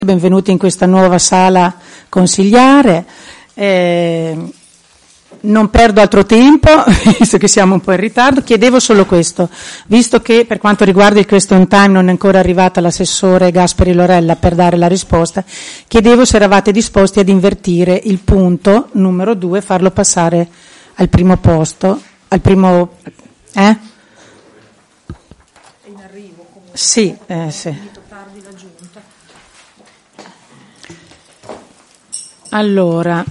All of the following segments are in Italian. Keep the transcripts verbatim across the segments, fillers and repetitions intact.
Benvenuti in questa nuova sala consigliare. Eh, non perdo altro tempo, visto che siamo un po' in ritardo. Chiedevo solo questo, visto che per quanto riguarda il question time non è ancora arrivata l'assessore Gasperi Lorella per dare la risposta, chiedevo se eravate disposti ad invertire il punto numero due, farlo passare al primo posto, al primo... Eh? È in arrivo comunque. Sì, eh, sì. Allora,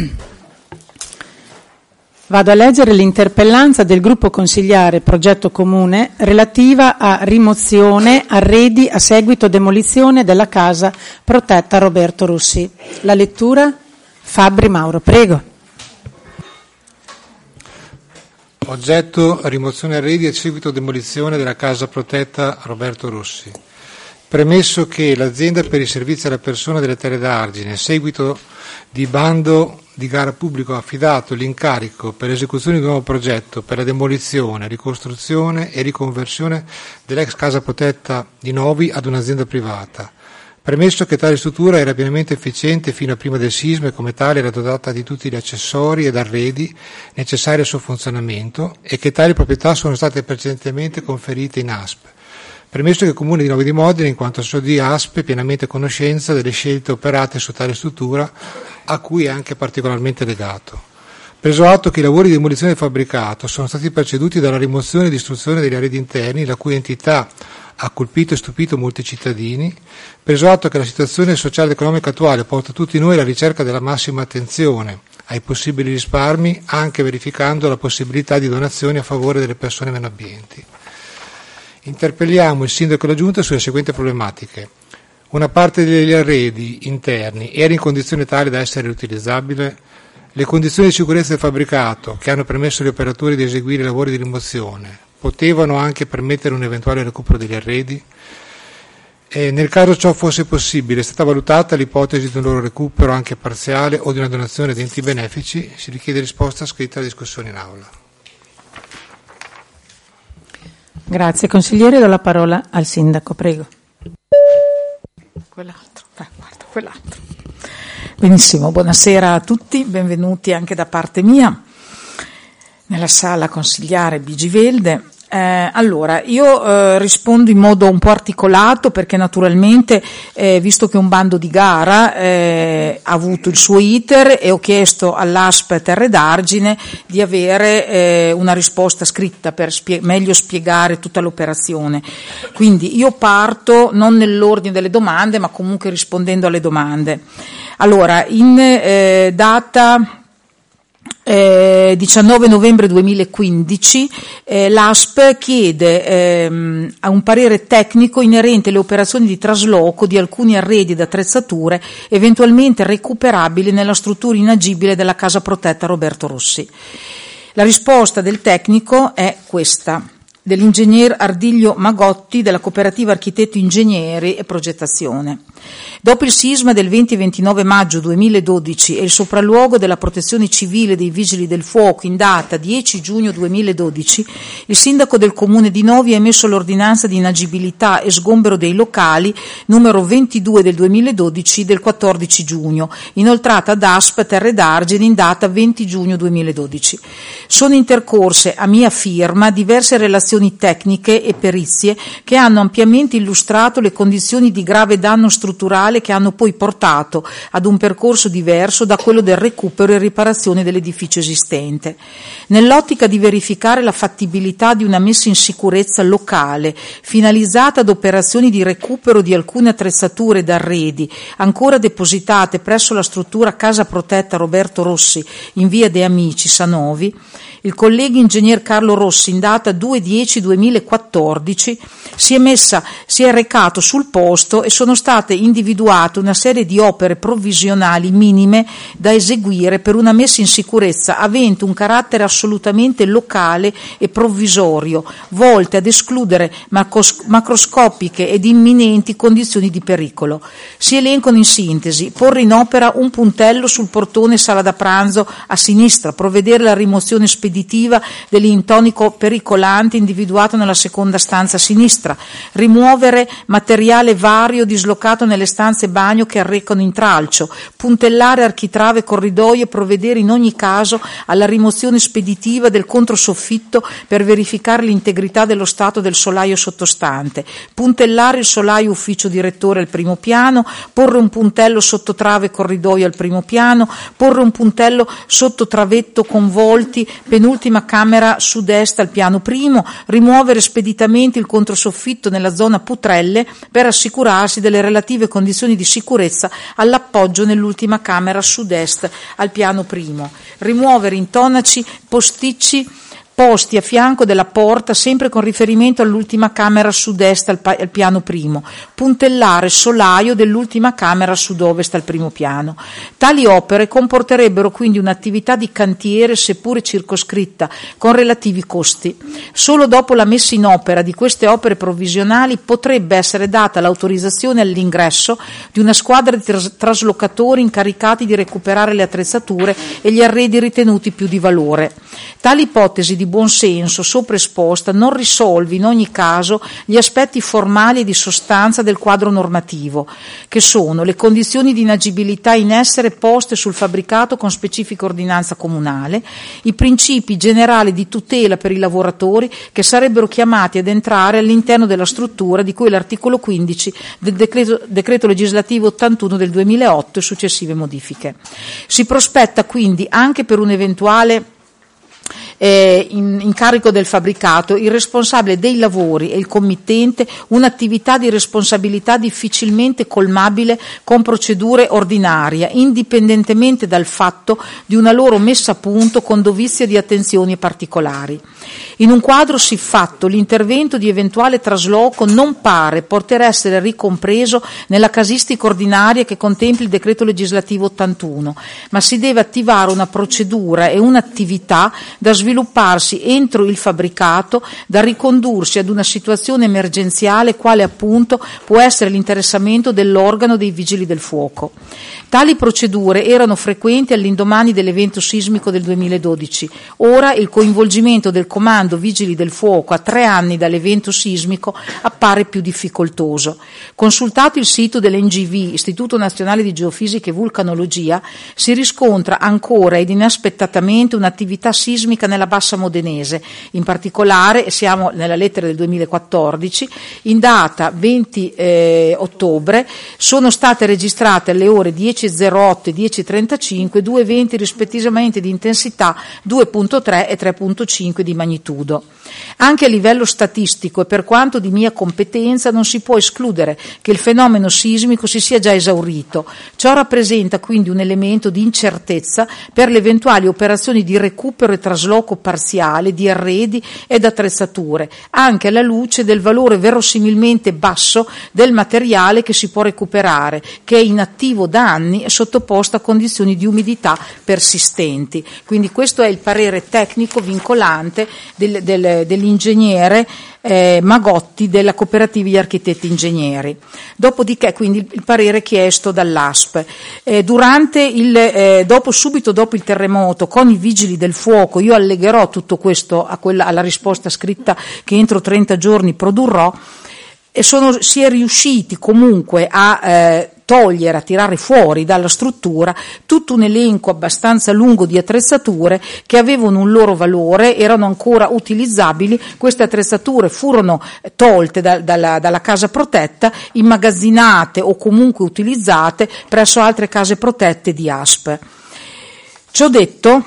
vado a leggere l'interpellanza del gruppo consigliare Progetto Comune relativa a rimozione arredi a seguito demolizione della casa protetta Roberto Russi. La lettura? Fabbri Mauro, prego. Oggetto rimozione arredi a seguito demolizione della casa protetta Roberto Russi. Premesso che l'azienda per i servizi alla persona delle Terre d'Argine, a seguito di bando di gara pubblico, ha affidato l'incarico per l'esecuzione di un nuovo progetto per la demolizione, ricostruzione e riconversione dell'ex casa protetta di Novi ad un'azienda privata. Premesso che tale struttura era pienamente efficiente fino a prima del sisma e come tale era dotata di tutti gli accessori ed arredi necessari al suo funzionamento e che tali proprietà sono state precedentemente conferite in A S P. Premesso che il Comune di Novi di Modena, in quanto S O D I A S P, è pienamente a conoscenza delle scelte operate su tale struttura, a cui è anche particolarmente legato. Preso atto che i lavori di demolizione del fabbricato sono stati preceduti dalla rimozione e distruzione degli arredi interni, la cui entità ha colpito e stupito molti cittadini, preso atto che la situazione sociale ed economica attuale porta tutti noi alla ricerca della massima attenzione ai possibili risparmi, anche verificando la possibilità di donazioni a favore delle persone meno abbienti. Interpelliamo il Sindaco e la Giunta sulle seguenti problematiche. Una parte degli arredi interni era in condizione tale da essere riutilizzabile? Le condizioni di sicurezza del fabbricato, che hanno permesso agli operatori di eseguire i lavori di rimozione, potevano anche permettere un eventuale recupero degli arredi? E nel caso ciò fosse possibile, è stata valutata l'ipotesi di un loro recupero anche parziale o di una donazione ad enti benefici? Si richiede risposta scritta alla discussione in aula. Grazie. Consigliere, do la parola al Sindaco, prego. Quell'altro, eh, guarda, quell'altro. Benissimo, buonasera a tutti, benvenuti anche da parte mia nella sala consigliare B G Velde. Eh, allora, io eh, rispondo in modo un po' articolato perché naturalmente, eh, visto che un bando di gara eh, ha avuto il suo iter e ho chiesto all'A S P Terre d'Argine di avere eh, una risposta scritta per spie- meglio spiegare tutta l'operazione. Quindi io parto non nell'ordine delle domande, ma comunque rispondendo alle domande. Allora, in eh, data Eh, diciannove novembre duemilaquindici eh, l'A S P chiede ehm, a un parere tecnico inerente alle operazioni di trasloco di alcuni arredi ed attrezzature eventualmente recuperabili nella struttura inagibile della casa protetta Roberto Russi. La risposta del tecnico è questa, dell'ingegner Ardiglio Magotti della cooperativa Architetti Ingegneri e Progettazione. Dopo il sisma del venti e ventinove maggio duemiladodici e il sopralluogo della Protezione Civile dei Vigili del Fuoco in data dieci giugno duemiladodici, il sindaco del Comune di Novi ha emesso l'ordinanza di inagibilità e sgombero dei locali numero ventidue del duemiladodici del quattordici giugno, inoltrata ad A S P Terre d'Argine in data venti giugno duemiladodici. Sono intercorse a mia firma diverse relazioni tecniche e perizie che hanno ampiamente illustrato le condizioni di grave danno strutturale che hanno poi portato ad un percorso diverso da quello del recupero e riparazione dell'edificio esistente. Nell'ottica di verificare la fattibilità di una messa in sicurezza locale finalizzata ad operazioni di recupero di alcune attrezzature ed arredi ancora depositate presso la struttura Casa Protetta Roberto Russi in via De Amici, Sanovi, il collega ingegner Carlo Rossi in data due dieci duemilaquattordici si è messa, si è recato sul posto e sono state individuate una serie di opere provvisionali minime da eseguire per una messa in sicurezza avente un carattere assolutamente locale e provvisorio, volte ad escludere macros- macroscopiche ed imminenti condizioni di pericolo. Si elencano in sintesi: porre in opera un puntello sul portone sala da pranzo a sinistra, provvedere alla rimozione speditiva dell'intonico pericolante individuato nella seconda stanza a sinistra, rimuovere materiale vario dislocato nelle stanze bagno che arrecano intralcio, puntellare architrave corridoio e provvedere in ogni caso alla rimozione speditiva del controsoffitto per verificare l'integrità dello stato del solaio sottostante, puntellare il solaio ufficio direttore al primo piano, porre un puntello sotto trave corridoio al primo piano, porre un puntello sotto travetto con volti, penultima camera sud-est al piano primo, rimuovere speditamente il controsoffitto nella zona putrelle per assicurarsi delle relative condizioni di sicurezza all'appoggio nell'ultima camera sud-est al piano primo, rimuovere intonaci, posticci posti a fianco della porta sempre con riferimento all'ultima camera sud-est al, pa- al piano primo, puntellare solaio dell'ultima camera sud-ovest al primo piano. Tali opere comporterebbero quindi un'attività di cantiere seppure circoscritta con relativi costi. Solo dopo la messa in opera di queste opere provvisionali potrebbe essere data l'autorizzazione all'ingresso di una squadra di tras- traslocatori incaricati di recuperare le attrezzature e gli arredi ritenuti più di valore. Tale ipotesi di buon senso sopra esposta non risolve in ogni caso gli aspetti formali e di sostanza del quadro normativo, che sono le condizioni di inagibilità in essere poste sul fabbricato con specifica ordinanza comunale, i principi generali di tutela per i lavoratori che sarebbero chiamati ad entrare all'interno della struttura di cui l'articolo quindici del decreto, decreto legislativo ottantuno del duemilaotto e successive modifiche. Si prospetta quindi anche per un eventuale Eh, in, in carico del fabbricato, il responsabile dei lavori e il committente un'attività di responsabilità difficilmente colmabile con procedure ordinarie, indipendentemente dal fatto di una loro messa a punto con dovizia di attenzioni particolari. In un quadro siffatto l'intervento di eventuale trasloco non pare poter essere ricompreso nella casistica ordinaria che contempla il decreto legislativo ottantuno, ma si deve attivare una procedura e un'attività da svilupparsi entro il fabbricato, da ricondursi ad una situazione emergenziale quale appunto può essere l'interessamento dell'organo dei vigili del fuoco. Tali procedure erano frequenti all'indomani dell'evento sismico del duemiladodici. Ora il coinvolgimento del comando vigili del fuoco a tre anni dall'evento sismico appare più difficoltoso. Consultato il sito dell'N G V, Istituto Nazionale di Geofisica e Vulcanologia, si riscontra ancora ed inaspettatamente un'attività sismica nella Bassa Modenese. In particolare, siamo nella lettera del duemilaquattordici, in data venti eh, ottobre sono state registrate alle ore dieci e zero otto e dieci e trentacinque due eventi rispettivamente di intensità due virgola tre e tre virgola cinque di magnitudo. Anche a livello statistico e per quanto di mia competenza non si può escludere che il fenomeno sismico si sia già esaurito. Ciò rappresenta quindi un elemento di incertezza per le eventuali operazioni di recupero e trasloco parziale di arredi ed attrezzature, anche alla luce del valore verosimilmente basso del materiale che si può recuperare, che è inattivo da anni e sottoposto a condizioni di umidità persistenti. Quindi questo è il parere tecnico vincolante del, del, dell'ingegnere eh, Magotti della Cooperativa di Architetti Ingegneri. Dopodiché quindi il, il parere chiesto dall'A S P. Eh, durante il, eh, dopo, subito dopo il terremoto con i vigili del fuoco, io allegherò tutto questo a quella, alla risposta scritta che entro trenta giorni produrrò, e sono, si è riusciti comunque a eh, togliere, a tirare fuori dalla struttura tutto un elenco abbastanza lungo di attrezzature che avevano un loro valore, erano ancora utilizzabili. Queste attrezzature furono tolte da, dalla, dalla casa protetta, immagazzinate o comunque utilizzate presso altre case protette di A S P. Ciò detto,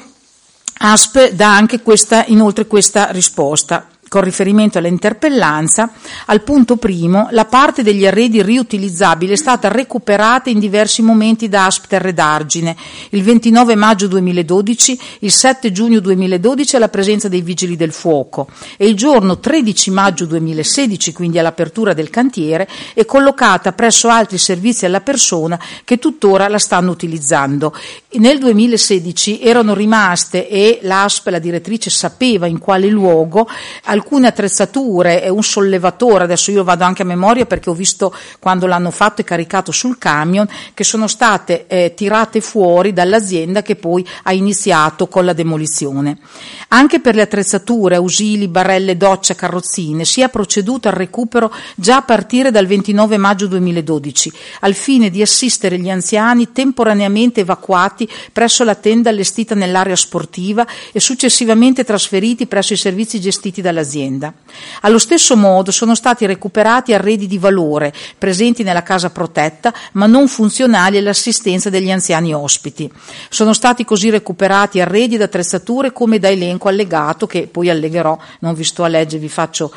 A S P dà anche questa, inoltre questa risposta. Con riferimento all'interpellanza, al punto primo, la parte degli arredi riutilizzabili è stata recuperata in diversi momenti da A S P Terre d'Argine, il ventinove maggio duemiladodici, il sette giugno duemiladodici alla presenza dei vigili del fuoco e il giorno tredici maggio duemilasedici, quindi all'apertura del cantiere, è collocata presso altri servizi alla persona che tuttora la stanno utilizzando. Nel duemilasedici erano rimaste, e l'A S P, la direttrice, sapeva in quale luogo, alcune attrezzature e un sollevatore, adesso io vado anche a memoria perché ho visto quando l'hanno fatto e caricato sul camion, che sono state eh, tirate fuori dall'azienda che poi ha iniziato con la demolizione. Anche per le attrezzature, ausili, barelle, docce, carrozzine si è proceduto al recupero già a partire dal ventinove maggio duemiladodici, al fine di assistere gli anziani temporaneamente evacuati presso la tenda allestita nell'area sportiva e successivamente trasferiti presso i servizi gestiti dall'azienda. Allo stesso modo sono stati recuperati arredi di valore presenti nella casa protetta ma non funzionali all'assistenza degli anziani ospiti. Sono stati così recuperati arredi ed attrezzature come da elenco allegato, che poi allegherò, non vi sto a leggere, vi faccio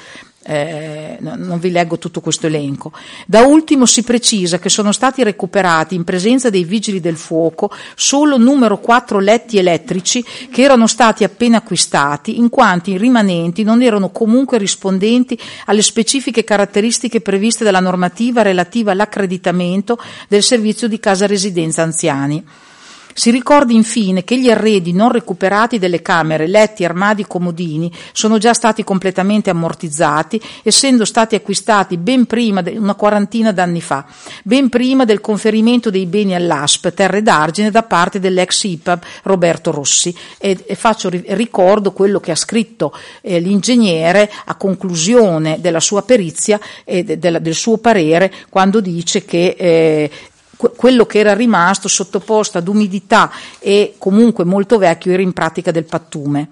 Eh, non vi leggo tutto questo elenco. Da ultimo si precisa che sono stati recuperati in presenza dei vigili del fuoco solo numero quattro letti elettrici che erano stati appena acquistati, in quanto i rimanenti non erano comunque rispondenti alle specifiche caratteristiche previste dalla normativa relativa all'accreditamento del servizio di casa residenza anziani. Si ricorda infine che gli arredi non recuperati delle camere, letti, armadi e comodini sono già stati completamente ammortizzati, essendo stati acquistati ben prima, de, una quarantina d'anni fa, ben prima del conferimento dei beni all'A S P Terre d'Argine da parte dell'ex I P A B Roberto Rossi. E, e faccio ricordo quello che ha scritto eh, l'ingegnere a conclusione della sua perizia e de, de, del suo parere, quando dice che eh, quello che era rimasto sottoposto ad umidità e comunque molto vecchio era in pratica del pattume.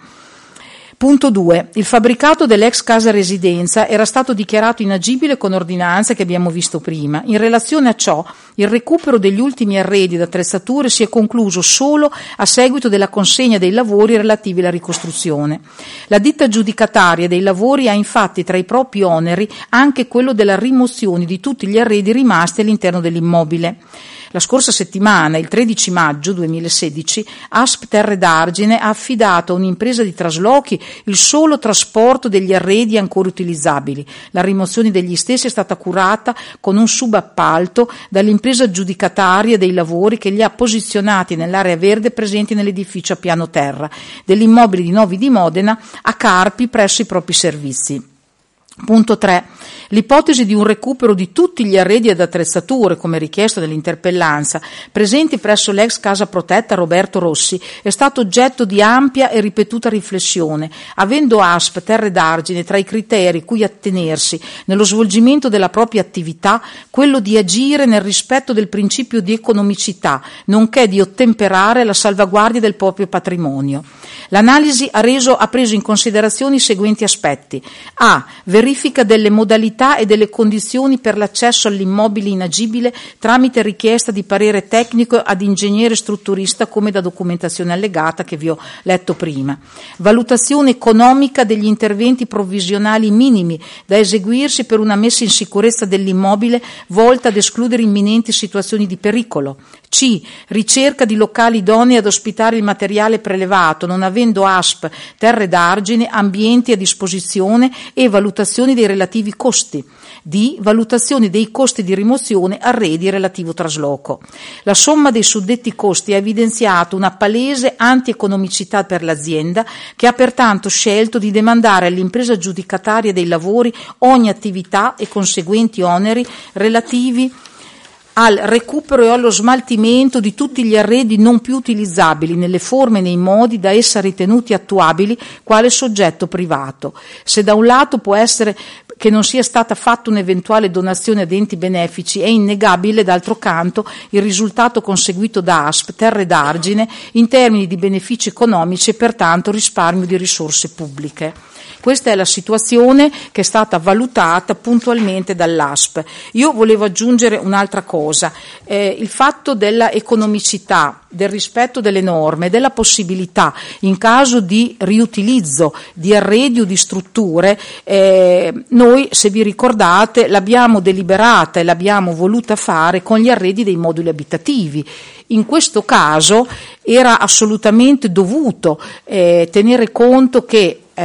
Punto due. Il fabbricato dell'ex casa residenza era stato dichiarato inagibile con ordinanza che abbiamo visto prima. In relazione a ciò, il recupero degli ultimi arredi ed attrezzature si è concluso solo a seguito della consegna dei lavori relativi alla ricostruzione. La ditta aggiudicataria dei lavori ha infatti tra i propri oneri anche quello della rimozione di tutti gli arredi rimasti all'interno dell'immobile. La scorsa settimana, il tredici maggio duemilasedici, A S P Terre d'Argine ha affidato a un'impresa di traslochi il solo trasporto degli arredi ancora utilizzabili. La rimozione degli stessi è stata curata con un subappalto dall'impresa aggiudicataria dei lavori che li ha posizionati nell'area verde presente nell'edificio a piano terra dell'immobile di Novi di Modena a Carpi presso i propri servizi. Punto tre. L'ipotesi di un recupero di tutti gli arredi ed attrezzature, come richiesto nell'interpellanza, presenti presso l'ex casa protetta Roberto Rossi, è stato oggetto di ampia e ripetuta riflessione, avendo A S P Terre d'Argine tra i criteri cui attenersi nello svolgimento della propria attività quello di agire nel rispetto del principio di economicità, nonché di ottemperare alla salvaguardia del proprio patrimonio. L'analisi ha, reso, ha preso in considerazione i seguenti aspetti. A. Verifica delle modalità e delle condizioni per l'accesso all'immobile inagibile tramite richiesta di parere tecnico ad ingegnere strutturista come da documentazione allegata che vi ho letto prima. Valutazione economica degli interventi provvisionali minimi da eseguirsi per una messa in sicurezza dell'immobile volta ad escludere imminenti situazioni di pericolo. C. Ricerca di locali idonei ad ospitare il materiale prelevato, non avendo A S P Terre d'Argine ambienti a disposizione e valutazioni dei relativi costi. D. Valutazione dei costi di rimozione arredi e relativo trasloco. La somma dei suddetti costi ha evidenziato una palese antieconomicità per l'azienda, che ha pertanto scelto di demandare all'impresa aggiudicataria dei lavori ogni attività e conseguenti oneri relativi al recupero e allo smaltimento di tutti gli arredi non più utilizzabili nelle forme e nei modi da essa ritenuti attuabili quale soggetto privato. Se da un lato può essere che non sia stata fatta un'eventuale donazione ad enti benefici, è innegabile d'altro canto il risultato conseguito da A S P Terre d'Argine in termini di benefici economici e pertanto risparmio di risorse pubbliche. Questa è la situazione che è stata valutata puntualmente dall'A S P. Io volevo aggiungere un'altra cosa, eh, il fatto della economicità, del rispetto delle norme, della possibilità in caso di riutilizzo di arredi o di strutture, eh, noi, se vi ricordate, l'abbiamo deliberata e l'abbiamo voluta fare con gli arredi dei moduli abitativi. In questo caso era assolutamente dovuto eh, tenere conto che eh,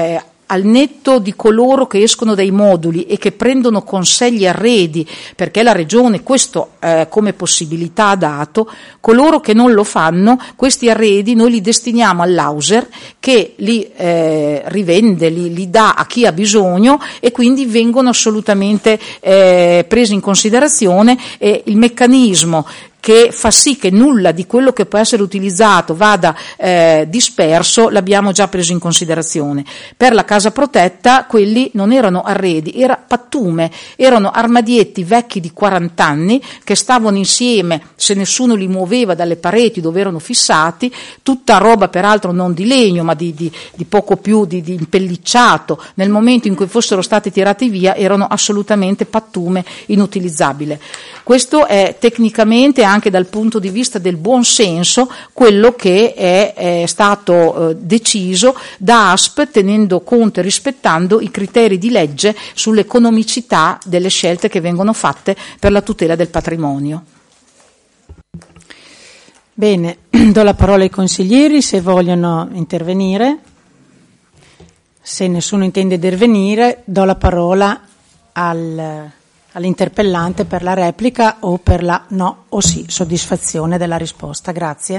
al netto di coloro che escono dai moduli e che prendono con sé gli arredi, perché la Regione questo eh, come possibilità ha dato, coloro che non lo fanno, questi arredi noi li destiniamo all'Auser che li eh, rivende, li, li dà a chi ha bisogno e quindi vengono assolutamente eh, presi in considerazione, e il meccanismo che fa sì che nulla di quello che può essere utilizzato vada eh, disperso, l'abbiamo già preso in considerazione. Per la casa protetta quelli non erano arredi, era pattume, erano armadietti vecchi di quaranta anni che stavano insieme, se nessuno li muoveva dalle pareti dove erano fissati, tutta roba peraltro non di legno ma di, di, di poco più di, di impellicciato. Nel momento in cui fossero stati tirati via erano assolutamente pattume, inutilizzabile. Questo è tecnicamente, anche dal punto di vista del buon senso, quello che è, è stato eh, deciso da A S P, tenendo conto e rispettando i criteri di legge sull'economicità delle scelte che vengono fatte per la tutela del patrimonio. Bene, do la parola ai consiglieri se vogliono intervenire. Se nessuno intende intervenire, do la parola al... all'interpellante per la replica o per la no o sì soddisfazione della risposta. Grazie.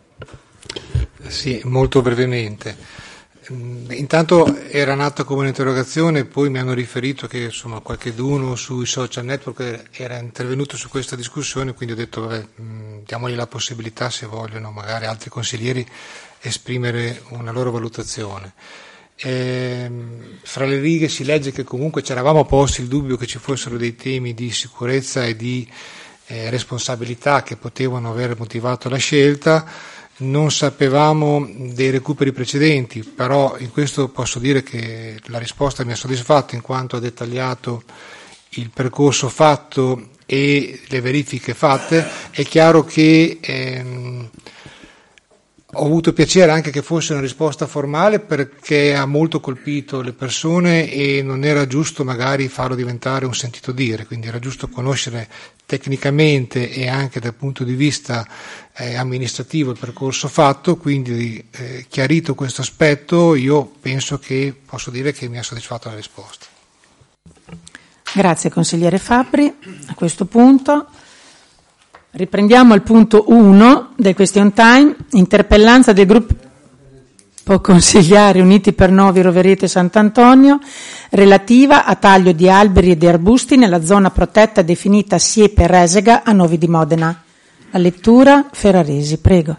Sì, molto brevemente. Intanto era nata come un'interrogazione, poi mi hanno riferito che insomma qualcheduno sui social network era intervenuto su questa discussione, quindi ho detto vabbè, diamogli la possibilità, se vogliono magari altri consiglieri, esprimere una loro valutazione. Eh, fra le righe si legge che comunque ci eravamo posti il dubbio che ci fossero dei temi di sicurezza e di eh, responsabilità che potevano aver motivato la scelta. Non sapevamo dei recuperi precedenti, però in questo posso dire che la risposta mi ha soddisfatto in quanto ha dettagliato il percorso fatto e le verifiche fatte. È chiaro che ehm, ho avuto piacere anche che fosse una risposta formale, perché ha molto colpito le persone e non era giusto magari farlo diventare un sentito dire, quindi era giusto conoscere tecnicamente e anche dal punto di vista eh, amministrativo il percorso fatto, quindi eh, chiarito questo aspetto io penso che posso dire che mi ha soddisfatto la risposta. Grazie consigliere Fabbri. A questo punto riprendiamo il punto uno del question time, interpellanza del gruppo consigliari Uniti per Novi Rovereto Sant'Antonio relativa a taglio di alberi e di arbusti nella zona protetta definita Siepe Resega a Novi di Modena. La lettura Ferraresi, prego.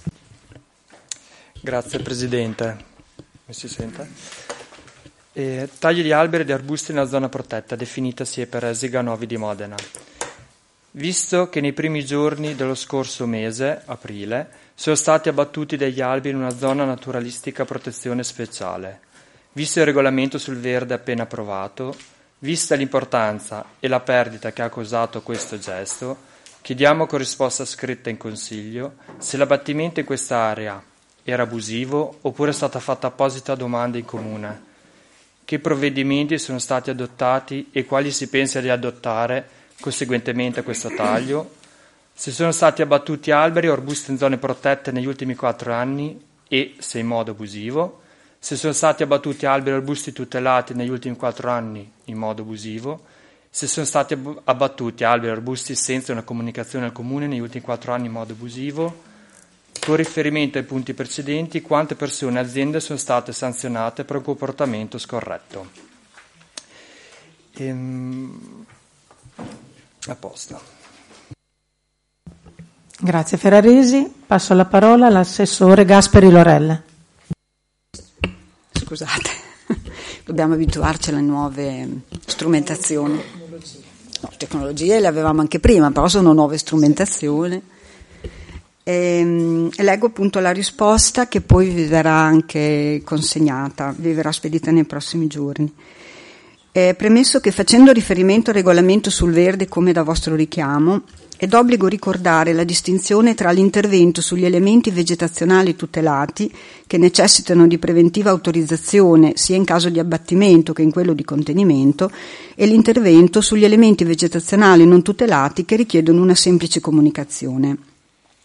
Grazie Presidente. Mi si sente? Eh, taglio di alberi e di arbusti nella zona protetta definita Siepe Resega a Novi di Modena. Visto che nei primi giorni dello scorso mese, aprile, sono stati abbattuti degli alberi in una zona naturalistica a protezione speciale, visto il regolamento sul verde appena approvato, vista l'importanza e la perdita che ha causato questo gesto, chiediamo con risposta scritta in Consiglio se l'abbattimento in quest'area era abusivo oppure è stata fatta apposita domanda in Comune, che provvedimenti sono stati adottati e quali si pensa di adottare conseguentemente a questo taglio, se sono stati abbattuti alberi o arbusti in zone protette negli ultimi quattro anni e se in modo abusivo, se sono stati abbattuti alberi o arbusti tutelati negli ultimi quattro anni in modo abusivo, se sono stati abbattuti alberi o arbusti senza una comunicazione al Comune negli ultimi quattro anni in modo abusivo, con riferimento ai punti precedenti, quante persone e aziende sono state sanzionate per un comportamento scorretto. Ehm... A posto. Grazie Ferraresi. Passo la parola all'assessore Gasperi Lorella. Scusate, dobbiamo abituarci alle nuove strumentazioni. No, tecnologie le avevamo anche prima, però sono nuove strumentazioni. E, e leggo appunto la risposta che poi vi verrà anche consegnata, vi verrà spedita nei prossimi giorni. È premesso che facendo riferimento al regolamento sul verde come da vostro richiamo, è d'obbligo ricordare la distinzione tra l'intervento sugli elementi vegetazionali tutelati che necessitano di preventiva autorizzazione sia in caso di abbattimento che in quello di contenimento e l'intervento sugli elementi vegetazionali non tutelati che richiedono una semplice comunicazione.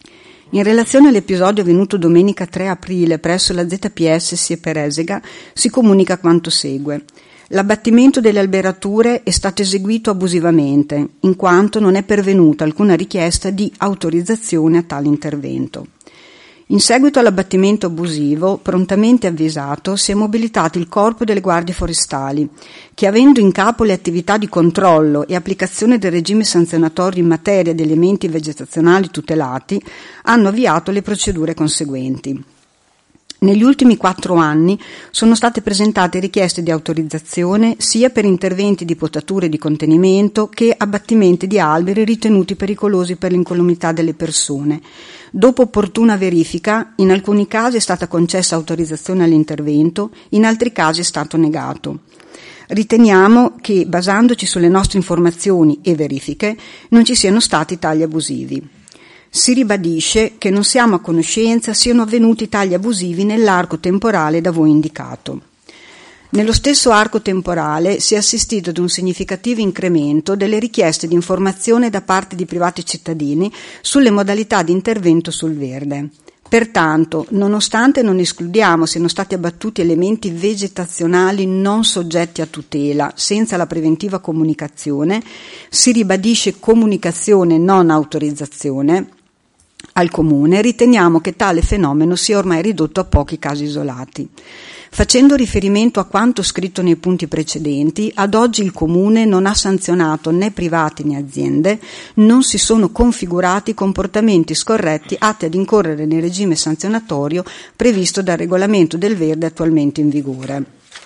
In relazione all'episodio avvenuto domenica tre aprile presso la Z P S Siepe Resega si comunica quanto segue. L'abbattimento delle alberature è stato eseguito abusivamente, in quanto non è pervenuta alcuna richiesta di autorizzazione a tale intervento. In seguito all'abbattimento abusivo, prontamente avvisato, si è mobilitato il corpo delle guardie forestali, che avendo in capo le attività di controllo e applicazione del regime sanzionatorio in materia di elementi vegetazionali tutelati, hanno avviato le procedure conseguenti. Negli ultimi quattro anni sono state presentate richieste di autorizzazione sia per interventi di potature e di contenimento che abbattimenti di alberi ritenuti pericolosi per l'incolumità delle persone. Dopo opportuna verifica, in alcuni casi è stata concessa autorizzazione all'intervento, in altri casi è stato negato. Riteniamo che, basandoci sulle nostre informazioni e verifiche, non ci siano stati tagli abusivi. Si ribadisce che non siamo a conoscenza siano avvenuti tagli abusivi nell'arco temporale da voi indicato. Nello stesso arco temporale si è assistito ad un significativo incremento delle richieste di informazione da parte di privati cittadini sulle modalità di intervento sul verde. Pertanto, nonostante non escludiamo siano stati abbattuti elementi vegetazionali non soggetti a tutela senza la preventiva comunicazione, si ribadisce comunicazione non autorizzazione al Comune, riteniamo che tale fenomeno sia ormai ridotto a pochi casi isolati. Facendo riferimento a quanto scritto nei punti precedenti, ad oggi il Comune non ha sanzionato né privati né aziende, non si sono configurati comportamenti scorretti atti ad incorrere nel regime sanzionatorio previsto dal regolamento del verde attualmente in vigore.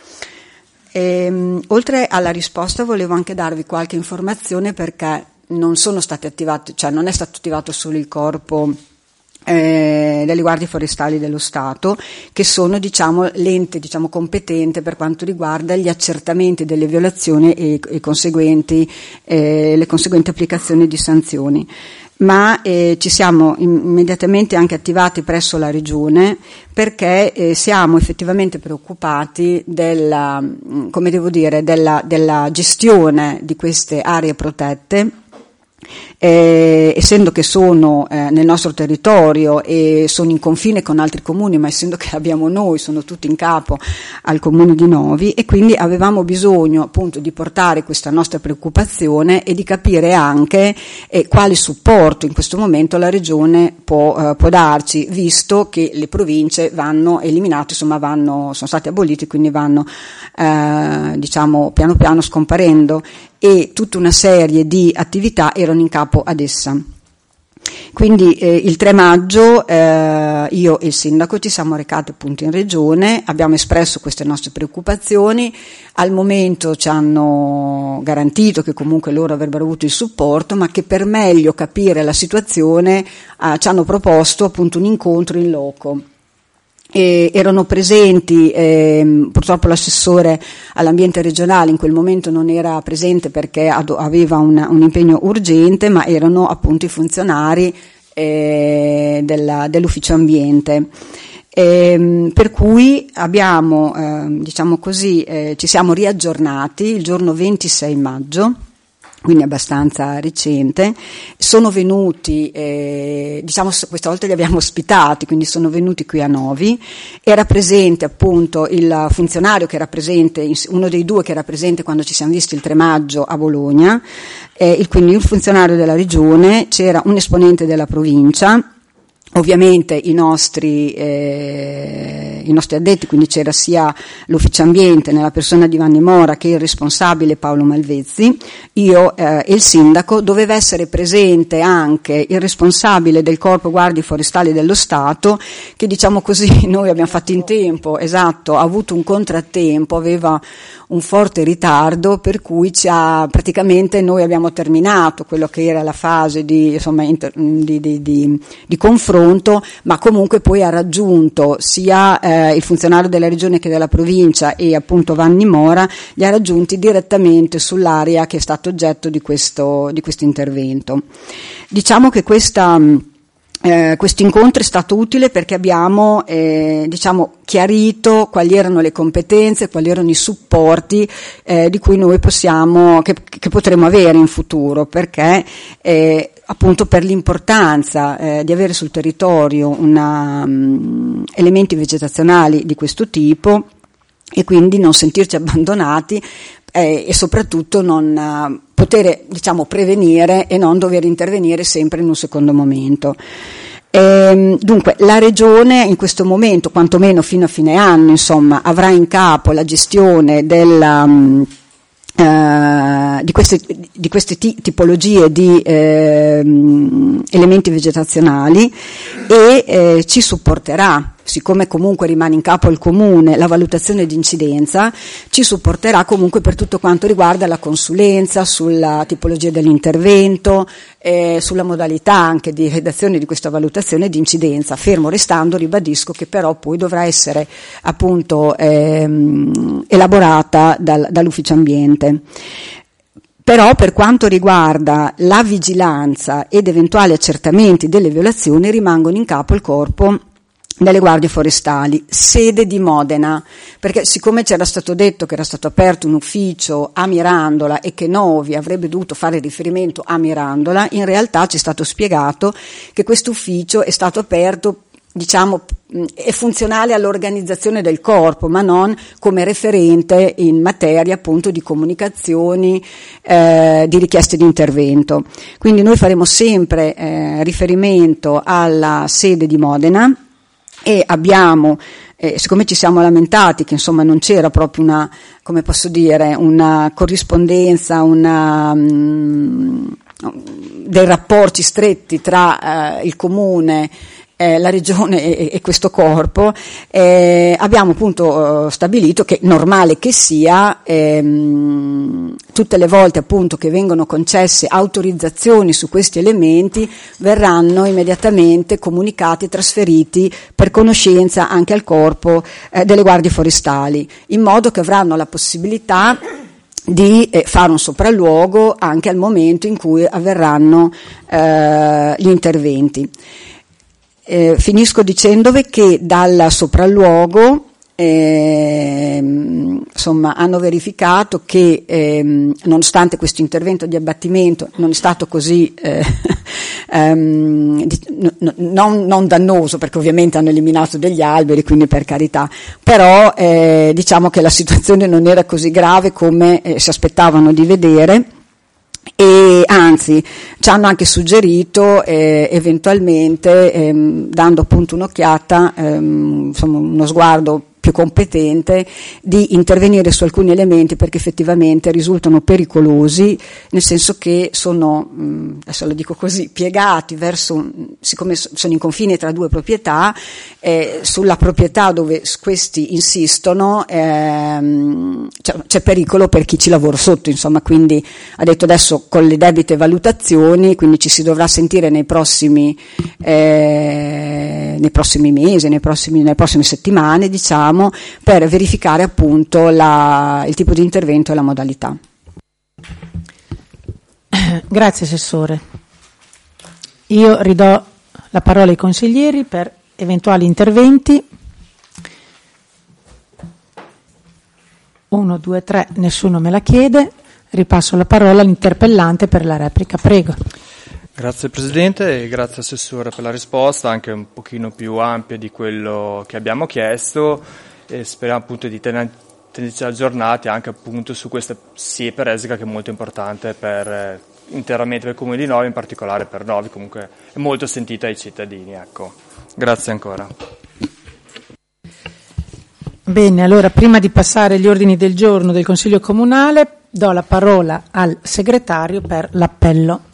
E, oltre alla risposta volevo anche darvi qualche informazione perché non sono state attivate, cioè non è stato attivato solo il corpo eh, delle guardie forestali dello Stato, che sono diciamo l'ente diciamo competente per quanto riguarda gli accertamenti delle violazioni e, e conseguenti eh, le conseguenti applicazioni di sanzioni. Ma eh, ci siamo immediatamente anche attivati presso la Regione perché eh, siamo effettivamente preoccupati della, come devo dire, della, della gestione di queste aree protette. Eh, essendo che sono eh, nel nostro territorio e sono in confine con altri comuni, ma essendo che abbiamo noi, sono tutti in capo al comune di Novi, e quindi avevamo bisogno appunto di portare questa nostra preoccupazione e di capire anche eh, quale supporto in questo momento la Regione può, eh, può darci, visto che le province vanno eliminate, insomma vanno, sono stati aboliti, quindi vanno eh, diciamo piano piano scomparendo, e tutta una serie di attività erano in capo ad essa. Quindi eh, il tre maggio eh, io e il sindaco ci siamo recati appunto in regione, abbiamo espresso queste nostre preoccupazioni, al momento ci hanno garantito che comunque loro avrebbero avuto il supporto, ma che per meglio capire la situazione eh, ci hanno proposto appunto un incontro in loco. E erano presenti, eh, purtroppo l'assessore all'ambiente regionale in quel momento non era presente perché ad, aveva un, un impegno urgente, ma erano appunto i funzionari eh, della, dell'ufficio ambiente. E, per cui abbiamo, eh, diciamo così, eh, ci siamo riaggiornati il giorno ventisei maggio, quindi abbastanza recente. Sono venuti, eh, diciamo questa volta li abbiamo ospitati, quindi sono venuti qui a Novi. Era presente appunto il funzionario che era presente, uno dei due che era presente quando ci siamo visti il tre maggio a Bologna, eh, il, quindi un funzionario della regione, c'era un esponente della provincia, ovviamente i nostri, eh, i nostri addetti, quindi c'era sia l'ufficio ambiente nella persona di Vanni Mora che il responsabile Paolo Malvezzi, io eh, e il sindaco. Doveva essere presente anche il responsabile del Corpo Guardie Forestali dello Stato, che diciamo così noi abbiamo fatto in tempo, esatto, ha avuto un contrattempo, aveva un forte ritardo, per cui ci ha, praticamente noi abbiamo terminato quello che era la fase di, insomma, inter, di, di, di, di confronto, ma comunque poi ha raggiunto sia eh, il funzionario della regione che della provincia e appunto Vanni Mora, li ha raggiunti direttamente sull'area che è stato oggetto di questo, di questo intervento. Diciamo che questa Eh, questo incontro è stato utile perché abbiamo eh, diciamo chiarito quali erano le competenze, quali erano i supporti eh, di cui noi possiamo, che, che potremo avere in futuro, perché eh, appunto per l'importanza eh, di avere sul territorio una, um, elementi vegetazionali di questo tipo e quindi non sentirci abbandonati eh, e soprattutto non uh, poter, diciamo, prevenire e non dover intervenire sempre in un secondo momento. E, dunque la Regione in questo momento, quantomeno fino a fine anno, insomma, avrà in capo la gestione della um, Uh, di queste, di queste t- tipologie di eh, elementi vegetazionali e eh, ci supporterà, siccome comunque rimane in capo al Comune la valutazione di incidenza, ci supporterà comunque per tutto quanto riguarda la consulenza sulla tipologia dell'intervento, eh, sulla modalità anche di redazione di questa valutazione di incidenza, fermo restando, ribadisco, che però poi dovrà essere appunto ehm, elaborata dal, dall'Ufficio Ambiente. Però per quanto riguarda la vigilanza ed eventuali accertamenti delle violazioni rimangono in capo al corpo delle guardie forestali, sede di Modena, perché siccome c'era stato detto che era stato aperto un ufficio a Mirandola e che Novi avrebbe dovuto fare riferimento a Mirandola, in realtà ci è stato spiegato che questo ufficio è stato aperto, diciamo, è funzionale all'organizzazione del corpo, ma non come referente in materia appunto di comunicazioni, eh, di richieste di intervento. Quindi noi faremo sempre eh, riferimento alla sede di Modena e abbiamo, eh, siccome ci siamo lamentati che insomma non c'era proprio una, come posso dire, una corrispondenza, una mh, dei rapporti stretti tra eh, il Comune, Eh, la Regione e, e questo corpo, eh, abbiamo appunto eh, stabilito che normale che sia, ehm, tutte le volte appunto che vengono concesse autorizzazioni su questi elementi verranno immediatamente comunicati e trasferiti per conoscenza anche al corpo eh, delle guardie forestali, in modo che avranno la possibilità di eh, fare un sopralluogo anche al momento in cui avverranno eh, gli interventi. Eh, finisco dicendovi che dal sopralluogo eh, insomma hanno verificato che eh, nonostante questo intervento di abbattimento non è stato così eh, ehm, di, no, non, non dannoso, perché ovviamente hanno eliminato degli alberi, quindi per carità, però eh, diciamo che la situazione non era così grave come eh, si aspettavano di vedere. E anzi ci hanno anche suggerito eh, eventualmente ehm, dando appunto un'occhiata, ehm, insomma uno sguardo più competente, di intervenire su alcuni elementi perché effettivamente risultano pericolosi, nel senso che sono, adesso lo dico così, piegati verso, siccome sono in confine tra due proprietà, eh, sulla proprietà dove questi insistono ehm, c'è, c'è pericolo per chi ci lavora sotto, insomma, quindi ha detto adesso con le debite valutazioni, quindi ci si dovrà sentire nei prossimi eh, nei prossimi mesi, nei prossimi, nelle prossime settimane, diciamo, per verificare appunto la, il tipo di intervento e la modalità. Grazie Assessore. Io ridò la parola ai consiglieri per eventuali interventi. Uno, due, tre, nessuno me la chiede. Ripasso la parola all'interpellante per la replica. Prego. Grazie Presidente e grazie Assessore per la risposta, anche un pochino più ampia di quello che abbiamo chiesto, e speriamo appunto di tenerci aggiornati anche appunto su questa siepe resica che è molto importante per eh, interamente per il Comune di Novi, in particolare per Novi, comunque è molto sentita ai cittadini. Ecco. Grazie ancora. Bene, allora prima di passare agli ordini del giorno del Consiglio Comunale do la parola al Segretario per l'appello.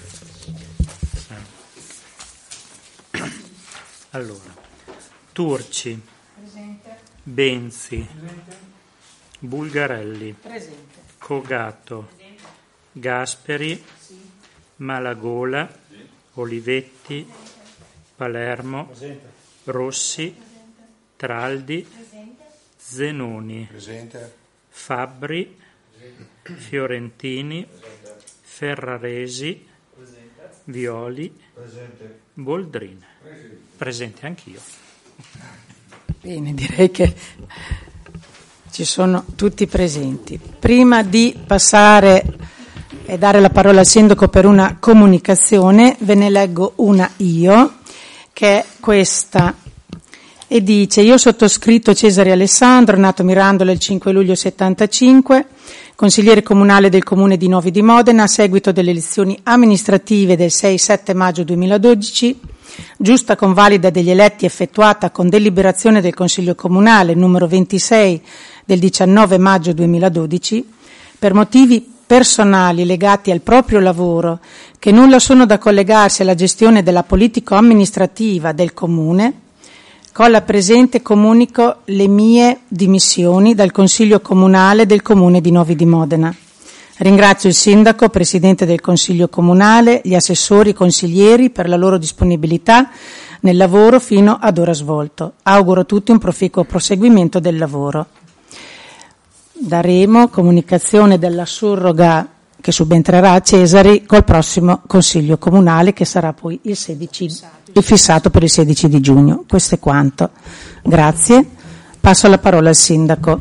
Allora, Turci, presente. Benzi, presente. Bulgarelli, presente. Cogato, presente. Gasperi, sì. Malagola, sì. Olivetti, presente. Palermo, presente. Rossi, presente. Traldi, presente. Zenoni, presente. Fabbri, presente. Fiorentini, presente. Ferraresi, presente. Violi, presente. Boldrin. Presente. Presente anch'io. Bene, direi che ci sono tutti presenti. Prima di passare e dare la parola al sindaco per una comunicazione. Ve ne leggo una io, che è questa, e dice: io sottoscritto Cesare Alessandro, nato Mirandola il cinque luglio settantacinque, consigliere comunale del comune di Novi di Modena, a seguito delle elezioni amministrative del sei sette maggio duemiladodici, giusta convalida degli eletti effettuata con deliberazione del Consiglio Comunale numero ventisei del diciannove maggio duemiladodici, per motivi personali legati al proprio lavoro, che nulla sono da collegarsi alla gestione della politica amministrativa del Comune, con la presente comunico le mie dimissioni dal Consiglio Comunale del Comune di Novi di Modena. Ringrazio il Sindaco, Presidente del Consiglio Comunale, gli assessori e consiglieri per la loro disponibilità nel lavoro fino ad ora svolto. Auguro a tutti un proficuo proseguimento del lavoro. Daremo comunicazione della surroga che subentrerà a Cesari col prossimo Consiglio Comunale, che sarà poi il sedici, il fissato per il sedici di giugno. Questo è quanto. Grazie. Passo la parola al Sindaco.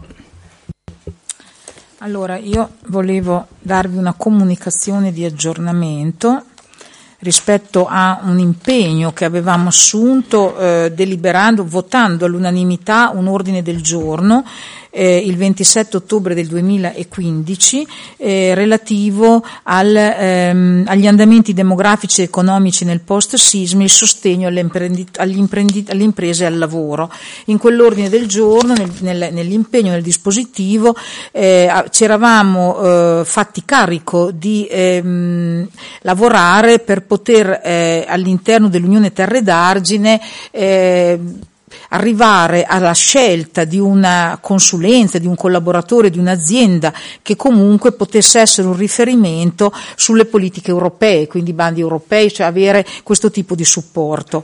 Allora, io volevo darvi una comunicazione di aggiornamento rispetto a un impegno che avevamo assunto eh, deliberando, votando all'unanimità un ordine del giorno eh, il ventisette ottobre del duemilaquindici eh, relativo al, ehm, agli andamenti demografici e economici nel post sismi e il sostegno alle, imprendit- agli imprendit- alle imprese e al lavoro. In quell'ordine del giorno, nel, nel, nell'impegno, nel dispositivo, eh, ci eravamo eh, fatti carico di ehm, lavorare per poter eh, all'interno dell'Unione Terre d'Argine eh, arrivare alla scelta di una consulenza, di un collaboratore, di un'azienda che comunque potesse essere un riferimento sulle politiche europee, quindi bandi europei, cioè avere questo tipo di supporto.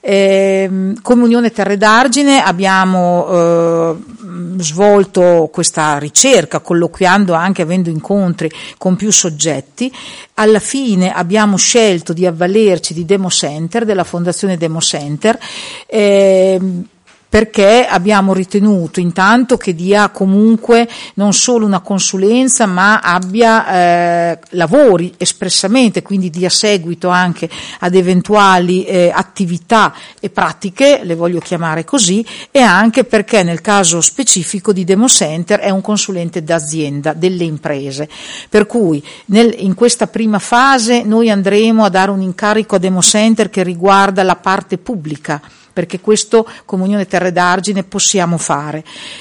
Eh, come Unione Terre d'Argine abbiamo eh, svolto questa ricerca, colloquiando anche, avendo incontri con più soggetti. Alla fine abbiamo scelto di avvalerci di Demo Center, della Fondazione Demo Center, eh, perché abbiamo ritenuto intanto che dia comunque non solo una consulenza, ma abbia eh, lavori espressamente, quindi dia seguito anche ad eventuali eh, attività e pratiche, le voglio chiamare così, e anche perché nel caso specifico di Demo Center è un consulente d'azienda, delle imprese, per cui nel, in questa prima fase noi andremo a dare un incarico a Demo Center che riguarda la parte pubblica, perché questo come Unione Terre d'Argine possiamo fare,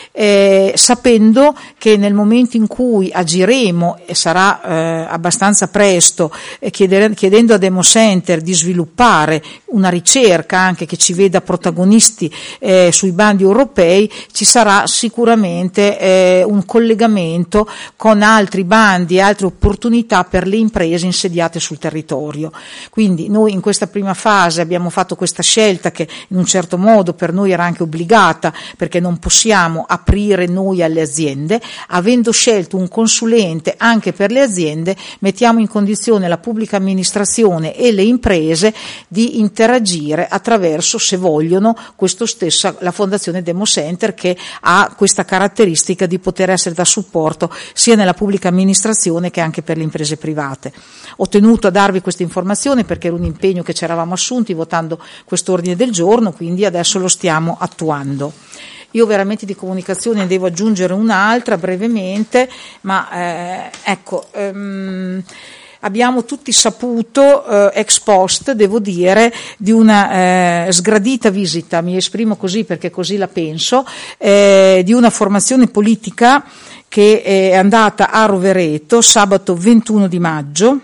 eh, sapendo che nel momento in cui agiremo, e sarà eh, abbastanza presto, eh, chiedere, chiedendo a Demo Center di sviluppare una ricerca anche che ci veda protagonisti eh, sui bandi europei, ci sarà sicuramente eh, un collegamento con altri bandi e altre opportunità per le imprese insediate sul territorio. Quindi noi in questa prima fase abbiamo fatto questa scelta che in un certo modo per noi era anche obbligata, perché non possiamo aprire noi alle aziende. Avendo scelto un consulente anche per le aziende, mettiamo in condizione la pubblica amministrazione e le imprese di interagire attraverso, se vogliono, questo stesso, la Fondazione Demo Center, che ha questa caratteristica di poter essere da supporto sia nella pubblica amministrazione che anche per le imprese private. Ho tenuto a darvi questa informazione perché era un impegno che ci eravamo assunti votando quest'ordine del giorno, quindi adesso lo stiamo attuando. Io veramente di comunicazione ne devo aggiungere un'altra brevemente, ma eh, ecco, ehm, abbiamo tutti saputo eh, ex post, devo dire, di una eh, sgradita visita, mi esprimo così perché così la penso, eh, di una formazione politica che è andata a Rovereto sabato ventuno di maggio,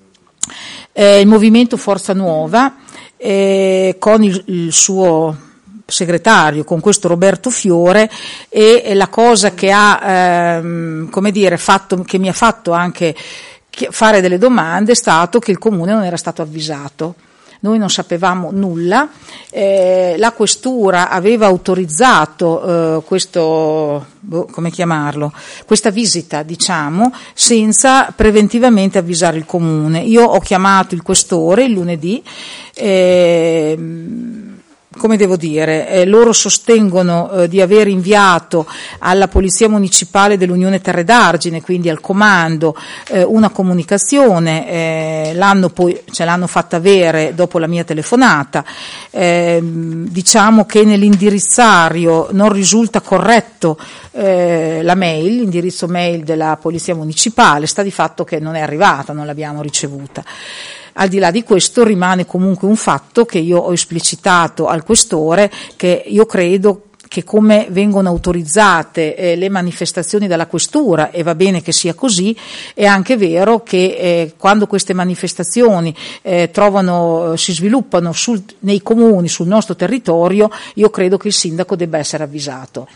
eh, il Movimento Forza Nuova, eh, con il, il suo segretario, con questo Roberto Fiore, e, e la cosa che ha ehm, come dire fatto, che mi ha fatto anche fare delle domande, è stato che il comune non era stato avvisato. Noi non sapevamo nulla, eh, la questura aveva autorizzato eh, questo, boh, come chiamarlo, questa visita, diciamo, senza preventivamente avvisare il comune. Io ho chiamato il questore il lunedì, eh, come devo dire, eh, loro sostengono eh, di aver inviato alla Polizia Municipale dell'Unione Terre d'Argine, quindi al comando, eh, una comunicazione, eh, l'hanno poi, ce l'hanno fatta avere dopo la mia telefonata, eh, diciamo che nell'indirizzario non risulta corretto eh, la mail, l'indirizzo mail della Polizia Municipale, sta di fatto che non è arrivata, non l'abbiamo ricevuta. Al di là di questo rimane comunque un fatto che io ho esplicitato al questore, che io credo che come vengono autorizzate eh, le manifestazioni dalla questura, e va bene che sia così, è anche vero che eh, quando queste manifestazioni eh, trovano, si sviluppano sul, nei comuni, sul nostro territorio, io credo che il sindaco debba essere avvisato.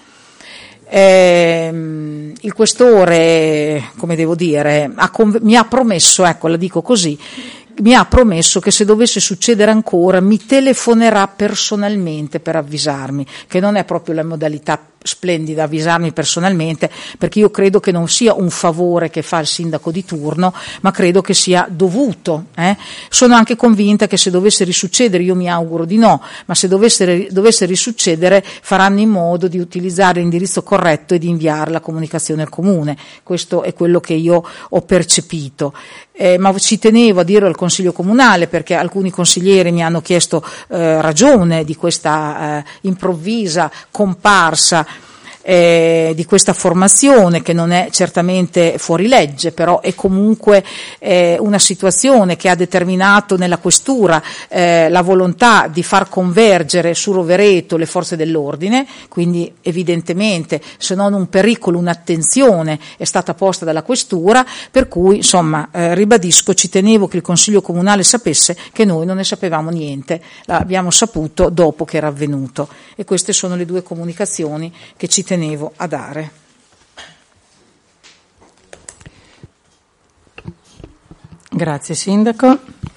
Eh, il questore, come devo dire, ha, mi ha promesso, ecco, la dico così, mi ha promesso che se dovesse succedere ancora mi telefonerà personalmente per avvisarmi, che non è proprio la modalità splendida avvisarmi personalmente, perché io credo che non sia un favore che fa il sindaco di turno, ma credo che sia dovuto. Eh? Sono anche convinta che se dovesse risuccedere, io mi auguro di no, ma se dovesse, dovesse risuccedere faranno in modo di utilizzare l'indirizzo corretto e di inviare la comunicazione al comune. Questo è quello che io ho percepito. Eh, ma ci tenevo a dirlo al Consiglio Comunale, perché alcuni consiglieri mi hanno chiesto eh, ragione di questa eh, improvvisa comparsa eh, di questa formazione, che non è certamente fuori legge, però è comunque eh, una situazione che ha determinato nella questura eh, la volontà di far convergere su Rovereto le forze dell'ordine, quindi evidentemente, se non un pericolo, un'attenzione è stata posta dalla questura, per cui insomma eh, ribadisco, ci tenevo che il Consiglio Comunale sapesse che noi non ne sapevamo niente, l'abbiamo saputo dopo che era avvenuto, e queste sono le due comunicazioni che ci tenevo a dare. Grazie Sindaco.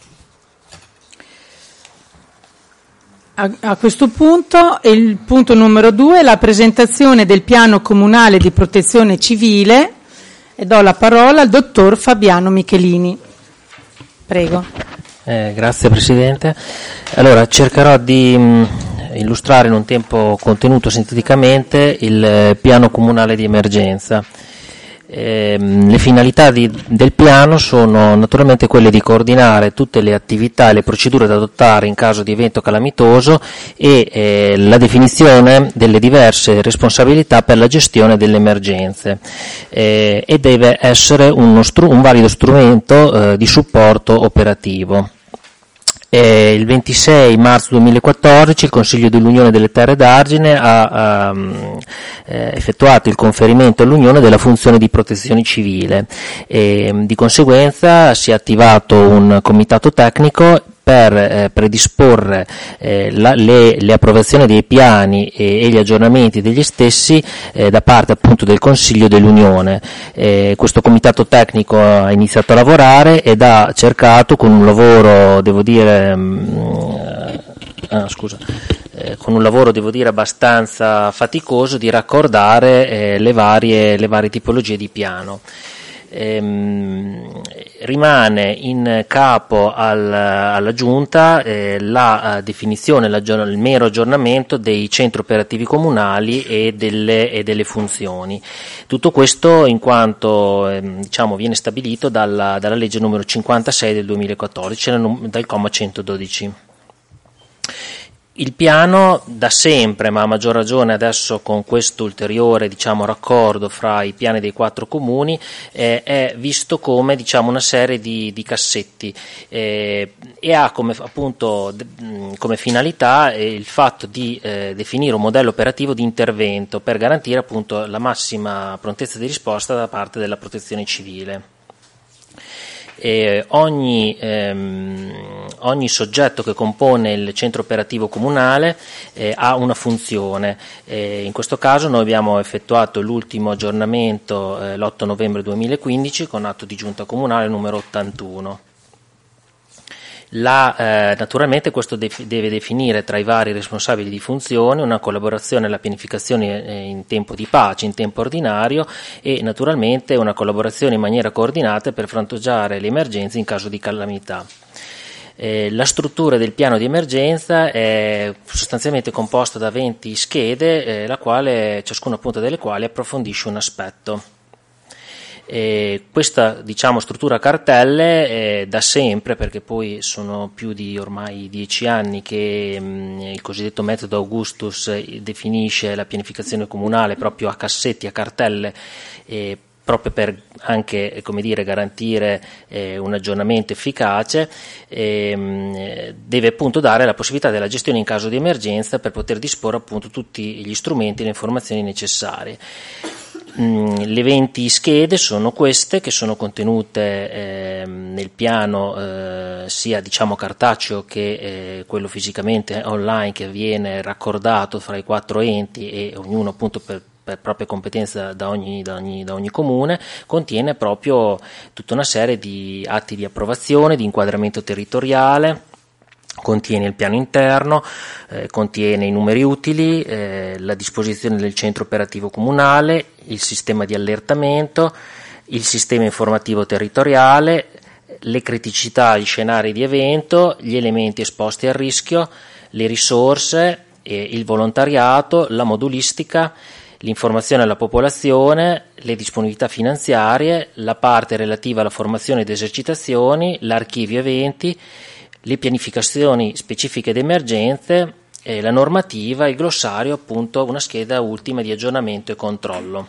A, a questo punto il punto numero due è la presentazione del piano comunale di protezione civile, e do la parola al dottor Fabiano Michelini. Prego. Eh, grazie Presidente. Allora cercherò di mh, illustrare in un tempo contenuto sinteticamente il piano comunale di emergenza. Eh, le finalità di, del piano sono naturalmente quelle di coordinare tutte le attività e le procedure da adottare in caso di evento calamitoso e eh, la definizione delle diverse responsabilità per la gestione delle emergenze, eh, e deve essere uno stru- un valido strumento eh, di supporto operativo. Eh, il ventisei marzo duemilaquattordici il Consiglio dell'Unione delle Terre d'Argine ha um, eh, effettuato il conferimento all'Unione della funzione di protezione civile e di conseguenza si è attivato un comitato tecnico per eh, predisporre eh, la, le, le approvazioni dei piani e, e gli aggiornamenti degli stessi eh, da parte appunto del Consiglio dell'Unione. Eh, questo comitato tecnico ha iniziato a lavorare ed ha cercato, con un lavoro, devo dire, mh, ah, scusa, eh, con un lavoro devo dire abbastanza faticoso, di raccordare eh, le varie, le varie tipologie di piano. Ehm, rimane in capo al, alla Giunta eh, la uh, definizione, il mero aggiornamento dei centri operativi comunali e delle, e delle funzioni. Tutto questo in quanto ehm, diciamo, viene stabilito dalla, dalla legge numero cinquantasei del duemilaquattordici, dal comma centododici. Il piano da sempre, ma a maggior ragione adesso con questo ulteriore diciamo, raccordo fra i piani dei quattro comuni, eh, è visto come diciamo, una serie di, di cassetti eh, e ha come, appunto, de, come finalità eh, il fatto di eh, definire un modello operativo di intervento per garantire appunto, la massima prontezza di risposta da parte della protezione civile. E ogni, ehm, ogni soggetto che compone il centro operativo comunale eh, ha una funzione. Eh, in questo caso noi abbiamo effettuato l'ultimo aggiornamento eh, l'otto novembre duemilaquindici con atto di giunta comunale numero ottantuno. La, eh, naturalmente questo def- deve definire tra i vari responsabili di funzione una collaborazione alla pianificazione eh, in tempo di pace, in tempo ordinario, e naturalmente una collaborazione in maniera coordinata per fronteggiare le emergenze in caso di calamità. Eh, la struttura del piano di emergenza è sostanzialmente composta da venti schede, eh, la quale, ciascuna punta delle quali approfondisce un aspetto. Eh, questa, diciamo, struttura a cartelle eh, da sempre, perché poi sono più di ormai dieci anni che mh, il cosiddetto metodo Augustus eh, definisce la pianificazione comunale proprio a cassetti, a cartelle, eh, proprio per anche, come dire, garantire eh, un aggiornamento efficace, ehm, deve appunto dare la possibilità della gestione in caso di emergenza per poter disporre appunto tutti gli strumenti e le informazioni necessarie. Mm, le venti schede sono queste, che sono contenute eh, nel piano eh, sia, diciamo, cartaceo che eh, quello fisicamente online, che viene raccordato fra i quattro enti e ognuno appunto per per propria competenza da ogni, da, ogni, da ogni comune. Contiene proprio tutta una serie di atti di approvazione, di inquadramento territoriale, contiene il piano interno, eh, contiene i numeri utili, eh, la disposizione del centro operativo comunale, il sistema di allertamento, il sistema informativo territoriale, le criticità, gli scenari di evento, gli elementi esposti al rischio, le risorse, eh, il volontariato, la modulistica, l'informazione alla popolazione, le disponibilità finanziarie, la parte relativa alla formazione ed esercitazioni, l'archivio eventi, le pianificazioni specifiche ed emergenze, eh, la normativa, il glossario, appunto una scheda ultima di aggiornamento e controllo.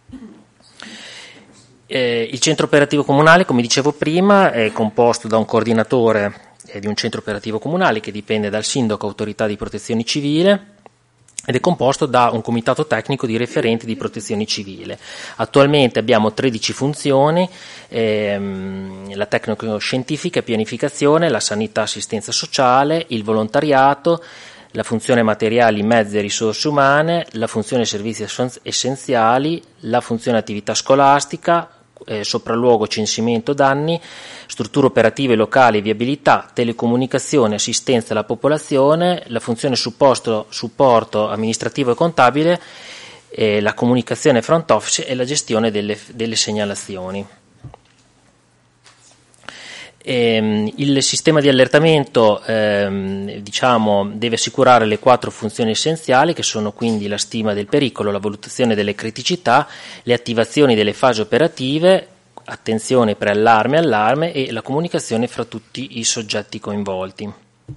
Eh, il centro operativo comunale, come dicevo prima, è composto da un coordinatore eh, di un centro operativo comunale che dipende dal sindaco, autorità di protezione civile, ed è composto da un comitato tecnico di referenti di protezione civile. Attualmente abbiamo tredici funzioni, ehm, la tecnico-scientifica e pianificazione, la sanità assistenza sociale, il volontariato, la funzione materiali, mezzi e risorse umane, la funzione servizi essenziali, la funzione attività scolastica, eh, sopralluogo, censimento danni, strutture operative locali e viabilità, telecomunicazione, assistenza alla popolazione, la funzione supporto, supporto amministrativo e contabile, eh, la comunicazione front office e la gestione delle, delle segnalazioni. Ehm, il sistema di allertamento ehm, diciamo, deve assicurare le quattro funzioni essenziali, che sono quindi la stima del pericolo, la valutazione delle criticità, le attivazioni delle fasi operative, attenzione pre-allarme e allarme, e la comunicazione fra tutti i soggetti coinvolti.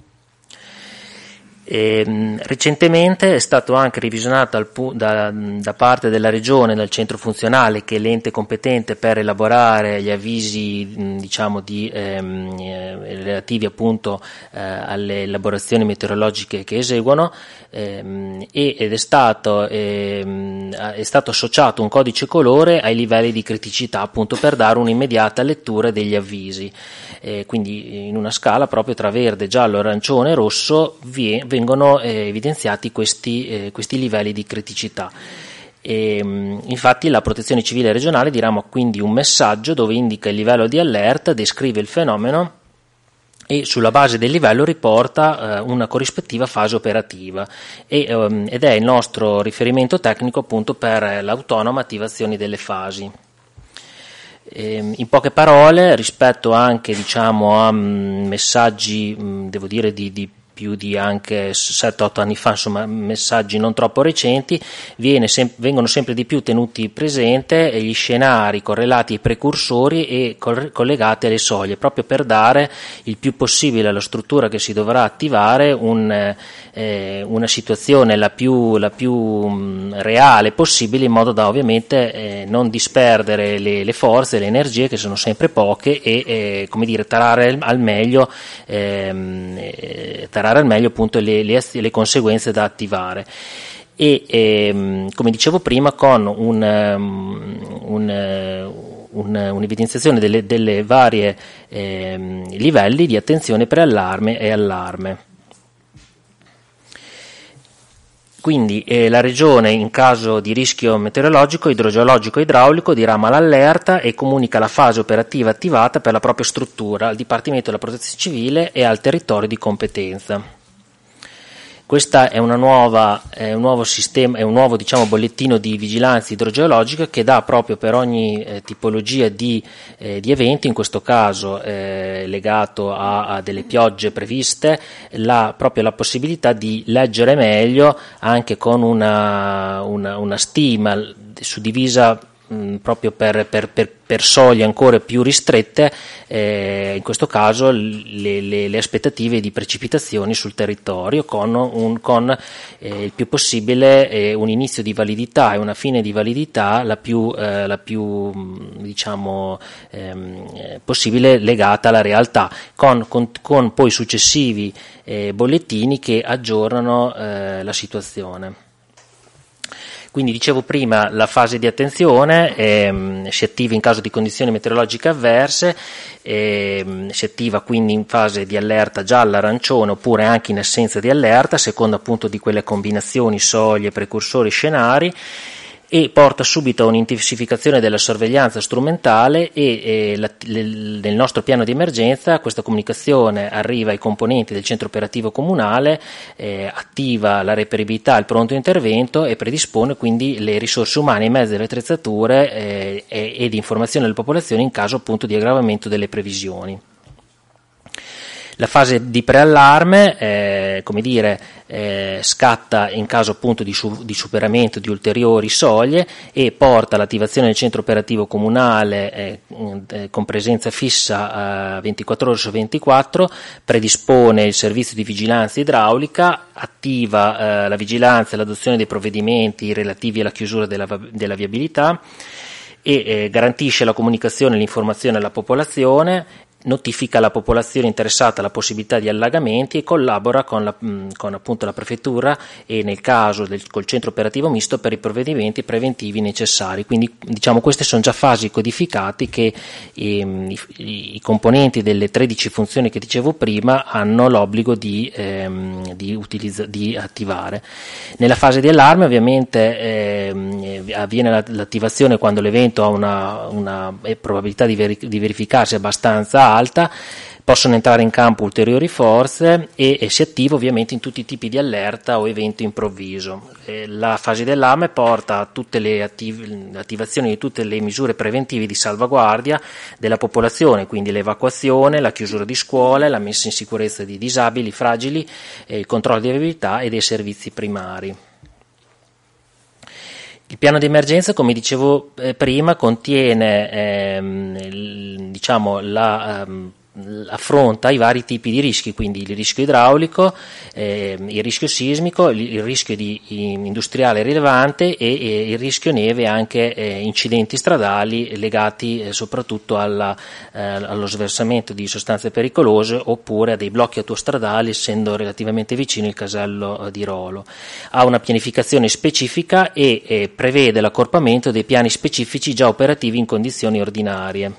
E, recentemente è stato anche revisionato al, da, da parte della Regione, dal centro funzionale, che è l'ente competente per elaborare gli avvisi, diciamo, di, ehm, relativi appunto eh, alle elaborazioni meteorologiche che eseguono, ehm, ed è stato, ehm, è stato associato un codice colore ai livelli di criticità, appunto per dare un'immediata lettura degli avvisi. Eh, quindi in una scala proprio tra verde, giallo, arancione e rosso vie, vengono eh, evidenziati questi, eh, questi livelli di criticità. E, infatti la protezione civile regionale dirama quindi un messaggio dove indica il livello di allerta, descrive il fenomeno e sulla base del livello riporta eh, una corrispettiva fase operativa e, um, ed è il nostro riferimento tecnico appunto per l'autonoma attivazione delle fasi. In poche parole, rispetto anche, diciamo, a messaggi, devo dire, di, di più di anche sette otto anni fa, insomma messaggi non troppo recenti, viene sem- vengono sempre di più tenuti presente gli scenari correlati ai precursori e cor- collegati alle soglie, proprio per dare il più possibile alla struttura che si dovrà attivare un, eh, una situazione la più, la più mh, reale possibile, in modo da ovviamente eh, non disperdere le, le forze, le energie, che sono sempre poche, e eh, come dire, tarare al meglio ehm, eh, tarare al meglio appunto le, le, le conseguenze da attivare. E ehm, come dicevo prima, con un, um, un, un, un'evidenziazione delle, delle varie ehm, livelli di attenzione pre-allarme e allarme. Quindi eh, la Regione, in caso di rischio meteorologico, idrogeologico e idraulico, dirama l'allerta e comunica la fase operativa attivata per la propria struttura al Dipartimento della Protezione Civile e al territorio di competenza. Questa è una nuova, è un nuovo sistema, è un nuovo diciamo, bollettino di vigilanza idrogeologica che dà proprio per ogni eh, tipologia di, eh, di eventi, in questo caso eh, legato a, a delle piogge previste, la, proprio la possibilità di leggere meglio anche con una, una, una stima suddivisa mh, proprio per, per, per, per soglie ancora più ristrette, eh, in questo caso le, le, le aspettative di precipitazioni sul territorio con, un, con eh, il più possibile eh, un inizio di validità e una fine di validità la più, eh, la più diciamo ehm, possibile legata alla realtà, con, con, con poi successivi eh, bollettini che aggiornano eh, la situazione. Quindi dicevo prima, la fase di attenzione ehm, si attiva in caso di condizioni meteorologiche avverse, ehm, si attiva quindi in fase di allerta gialla, arancione oppure anche in assenza di allerta, a seconda appunto di quelle combinazioni, soglie, precursori, scenari, e porta subito a un'intensificazione della sorveglianza strumentale e eh, la, le, nel nostro piano di emergenza questa comunicazione arriva ai componenti del centro operativo comunale, eh, attiva la reperibilità, il pronto intervento e predispone quindi le risorse umane, i mezzi e le attrezzature eh, e, e di informazione alle popolazioni in caso appunto di aggravamento delle previsioni. La fase di preallarme, eh, come dire, eh, scatta in caso appunto di, su, di superamento di ulteriori soglie e porta all'attivazione del centro operativo comunale eh, eh, con presenza fissa eh, ventiquattro ore su ventiquattro, predispone il servizio di vigilanza idraulica, attiva eh, la vigilanza e l'adozione dei provvedimenti relativi alla chiusura della, della viabilità e eh, garantisce la comunicazione e l'informazione alla popolazione, notifica alla popolazione interessata la possibilità di allagamenti e collabora con, la, con appunto la prefettura e nel caso del col centro operativo misto per i provvedimenti preventivi necessari. Quindi diciamo queste sono già fasi codificate che ehm, i, i componenti delle tredici funzioni che dicevo prima hanno l'obbligo di, ehm, di, utilizza, di attivare. Nella fase di allarme ovviamente ehm, avviene la, l'attivazione quando l'evento ha una, una probabilità di, veri, di verificarsi abbastanza alta, possono entrare in campo ulteriori forze e, e si attiva ovviamente in tutti i tipi di allerta o evento improvviso. E la fase di allarme porta a tutte le attiv- attivazioni di tutte le misure preventive di salvaguardia della popolazione, quindi l'evacuazione, la chiusura di scuole, la messa in sicurezza di disabili, fragili, eh, il controllo di viabilità e dei servizi primari. Il piano di emergenza, come dicevo eh, prima, contiene ehm, il, diciamo, la, ehm, affronta i vari tipi di rischi, quindi il rischio idraulico, eh, il rischio sismico, il, il rischio di, industriale rilevante e, e il rischio neve, anche eh, incidenti stradali legati eh, soprattutto alla, eh, allo sversamento di sostanze pericolose oppure a dei blocchi autostradali, essendo relativamente vicino il casello eh, di Rolo. Ha una pianificazione specifica e eh, prevede l'accorpamento dei piani specifici già operativi in condizioni ordinarie.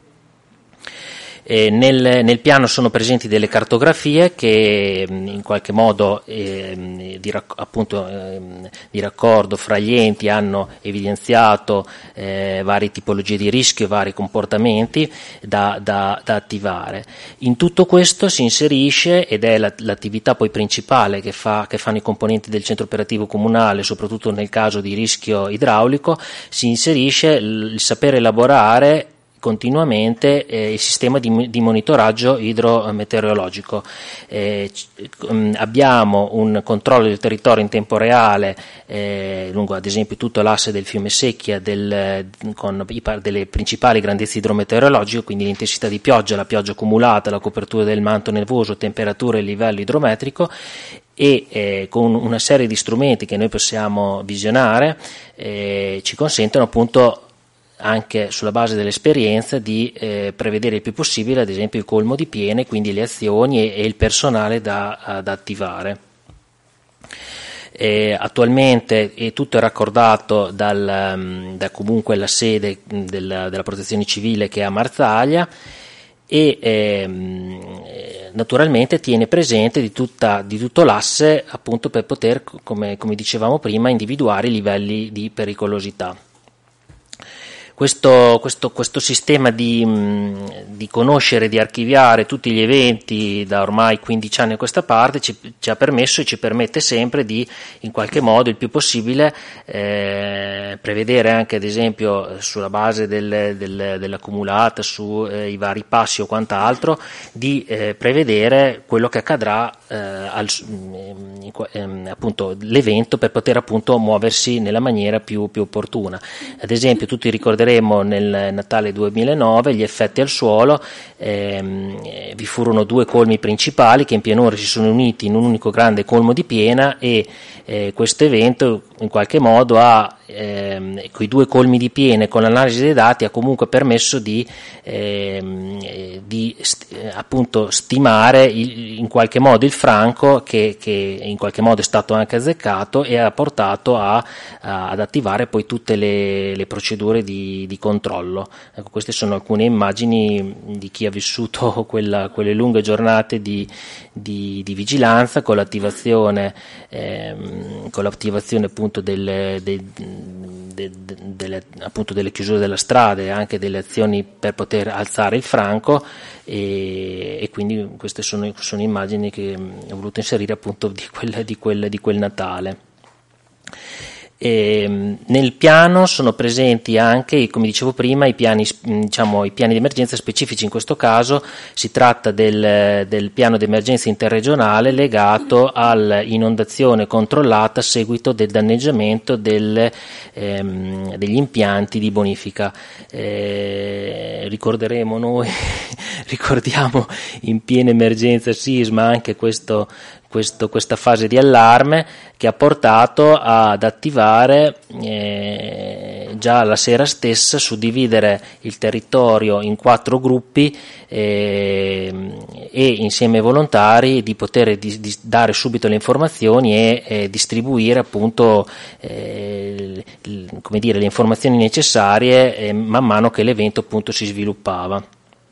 Eh, nel, nel piano sono presenti delle cartografie che in qualche modo eh, di, appunto, eh, di raccordo fra gli enti hanno evidenziato eh, varie tipologie di rischio e vari comportamenti da, da, da attivare. In tutto questo si inserisce, ed è la, l'attività poi principale che, fa, che fanno i componenti del centro operativo comunale, soprattutto nel caso di rischio idraulico, si inserisce il, il sapere elaborare continuamente eh, il sistema di, di monitoraggio idrometeorologico. Eh, c- abbiamo un controllo del territorio in tempo reale eh, lungo ad esempio tutto l'asse del fiume Secchia del, con i, delle principali grandezze idrometeorologiche, quindi l'intensità di pioggia, la pioggia accumulata, la copertura del manto nevoso, temperatura e livello idrometrico, e eh, con una serie di strumenti che noi possiamo visionare eh, ci consentono appunto anche sulla base dell'esperienza di eh, prevedere il più possibile ad esempio il colmo di piene, quindi le azioni e, e il personale da, da attivare. Eh, attualmente è tutto raccordato dal, da comunque la sede della, della protezione civile che è a Marzaglia e ehm, naturalmente tiene presente di, tutta, di tutto l'asse appunto per poter, come, come dicevamo prima, individuare i livelli di pericolosità. Questo, questo, questo sistema di, di conoscere, di archiviare tutti gli eventi da ormai quindici anni a questa parte ci, ci ha permesso e ci permette sempre di, in qualche modo, il più possibile, eh, prevedere anche, ad esempio, sulla base del, del, dell'accumulata, sui eh, vari passi o quant'altro, di eh, prevedere quello che accadrà eh, al, in, in, appunto, l'evento, per poter appunto muoversi nella maniera più, più opportuna. Ad esempio, tutti ricorderemo nel Natale duemilanove gli effetti al suolo. Ehm, vi furono due colmi principali che in pianura si sono uniti in un unico grande colmo di piena, e eh, questo evento in qualche modo ha, ehm, con i due colmi di piena e con l'analisi dei dati, ha comunque permesso di, ehm, di st- appunto stimare il, in qualche modo il franco che, che in qualche modo è stato anche azzeccato, e ha portato a, a, ad attivare poi tutte le, le procedure di, di controllo. Ecco, queste sono alcune immagini di chi ha vissuto quella, quelle lunghe giornate di, di, di vigilanza con l'attivazione, ehm, con l'attivazione appunto delle, dei, de, de, delle, appunto delle chiusure della strada e anche delle azioni per poter alzare il franco, e, e quindi queste sono, sono immagini che ho voluto inserire appunto di quel, di quel, di quel Natale. E nel piano sono presenti anche, come dicevo prima, i piani, diciamo, i piani di emergenza specifici. In questo caso si tratta del, del piano di emergenza interregionale legato all'inondazione controllata a seguito del danneggiamento del, ehm, degli impianti di bonifica. Eh, ricorderemo noi, ricordiamo in piena emergenza sisma anche questo Questo, questa fase di allarme che ha portato ad attivare eh, già la sera stessa, suddividere il territorio in quattro gruppi eh, e insieme ai volontari di poter di, di dare subito le informazioni e eh, distribuire appunto eh, l, come dire, le informazioni necessarie eh, man mano che l'evento appunto si sviluppava.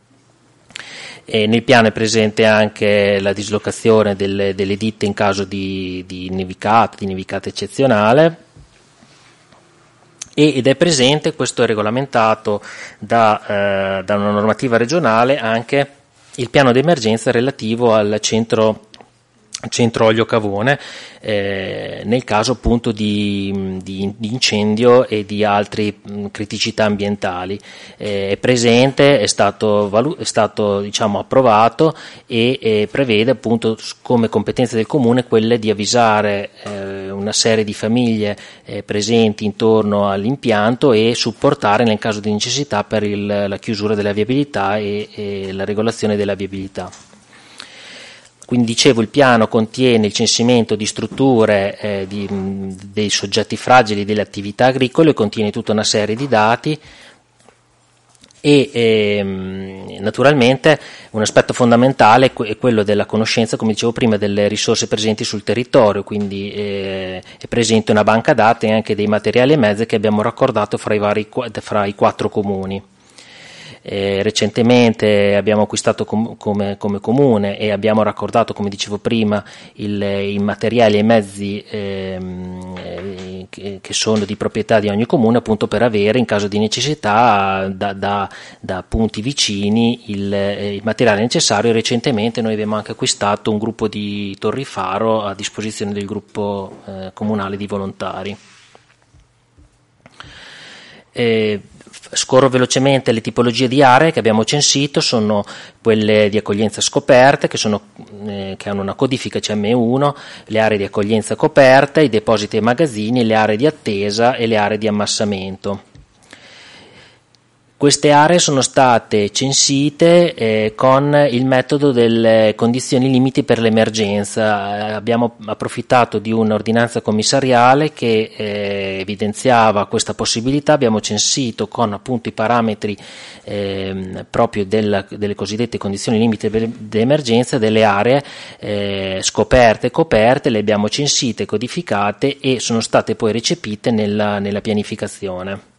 E nel piano è presente anche la dislocazione delle, delle ditte in caso di, di nevicata, di nevicata eccezionale, ed è presente, questo è regolamentato da, eh, da una normativa regionale, anche il piano di emergenza relativo al centro centro olio cavone eh, nel caso appunto di, di, di incendio e di altre mh, criticità ambientali. Eh, è presente, è stato, valu- è stato diciamo approvato e, e prevede appunto come competenze del comune quelle di avvisare eh, una serie di famiglie eh, presenti intorno all'impianto e supportare nel caso di necessità per il, la chiusura della viabilità e, e la regolazione della viabilità. Quindi dicevo, il piano contiene il censimento di strutture eh, di, dei soggetti fragili delle attività agricole, contiene tutta una serie di dati e ehm, naturalmente un aspetto fondamentale è quello della conoscenza, come dicevo prima, delle risorse presenti sul territorio, quindi eh, è presente una banca dati e anche dei materiali e mezzi che abbiamo raccordato fra i, vari, fra i quattro comuni. Eh, recentemente abbiamo acquistato com- come, come comune e abbiamo raccordato, come dicevo prima, il, i materiali e i mezzi ehm, eh, che, che sono di proprietà di ogni comune, appunto per avere in caso di necessità da, da, da punti vicini il, eh, il materiale necessario. Recentemente noi abbiamo anche acquistato un gruppo di torri faro a disposizione del gruppo eh, comunale di volontari. Eh, Scorro velocemente le tipologie di aree che abbiamo censito. Sono quelle di accoglienza scoperte, che, sono, eh, che hanno una codifica C M uno, le aree di accoglienza coperte, i depositi e magazzini, le aree di attesa e le aree di ammassamento. Queste aree sono state censite eh, con il metodo delle condizioni limiti per l'emergenza. Eh, abbiamo approfittato di un'ordinanza commissariale che eh, evidenziava questa possibilità. Abbiamo censito con appunto i parametri eh, proprio della, delle cosiddette condizioni limiti di emergenza delle aree eh, scoperte e coperte, le abbiamo censite, codificate e sono state poi recepite nella, nella pianificazione.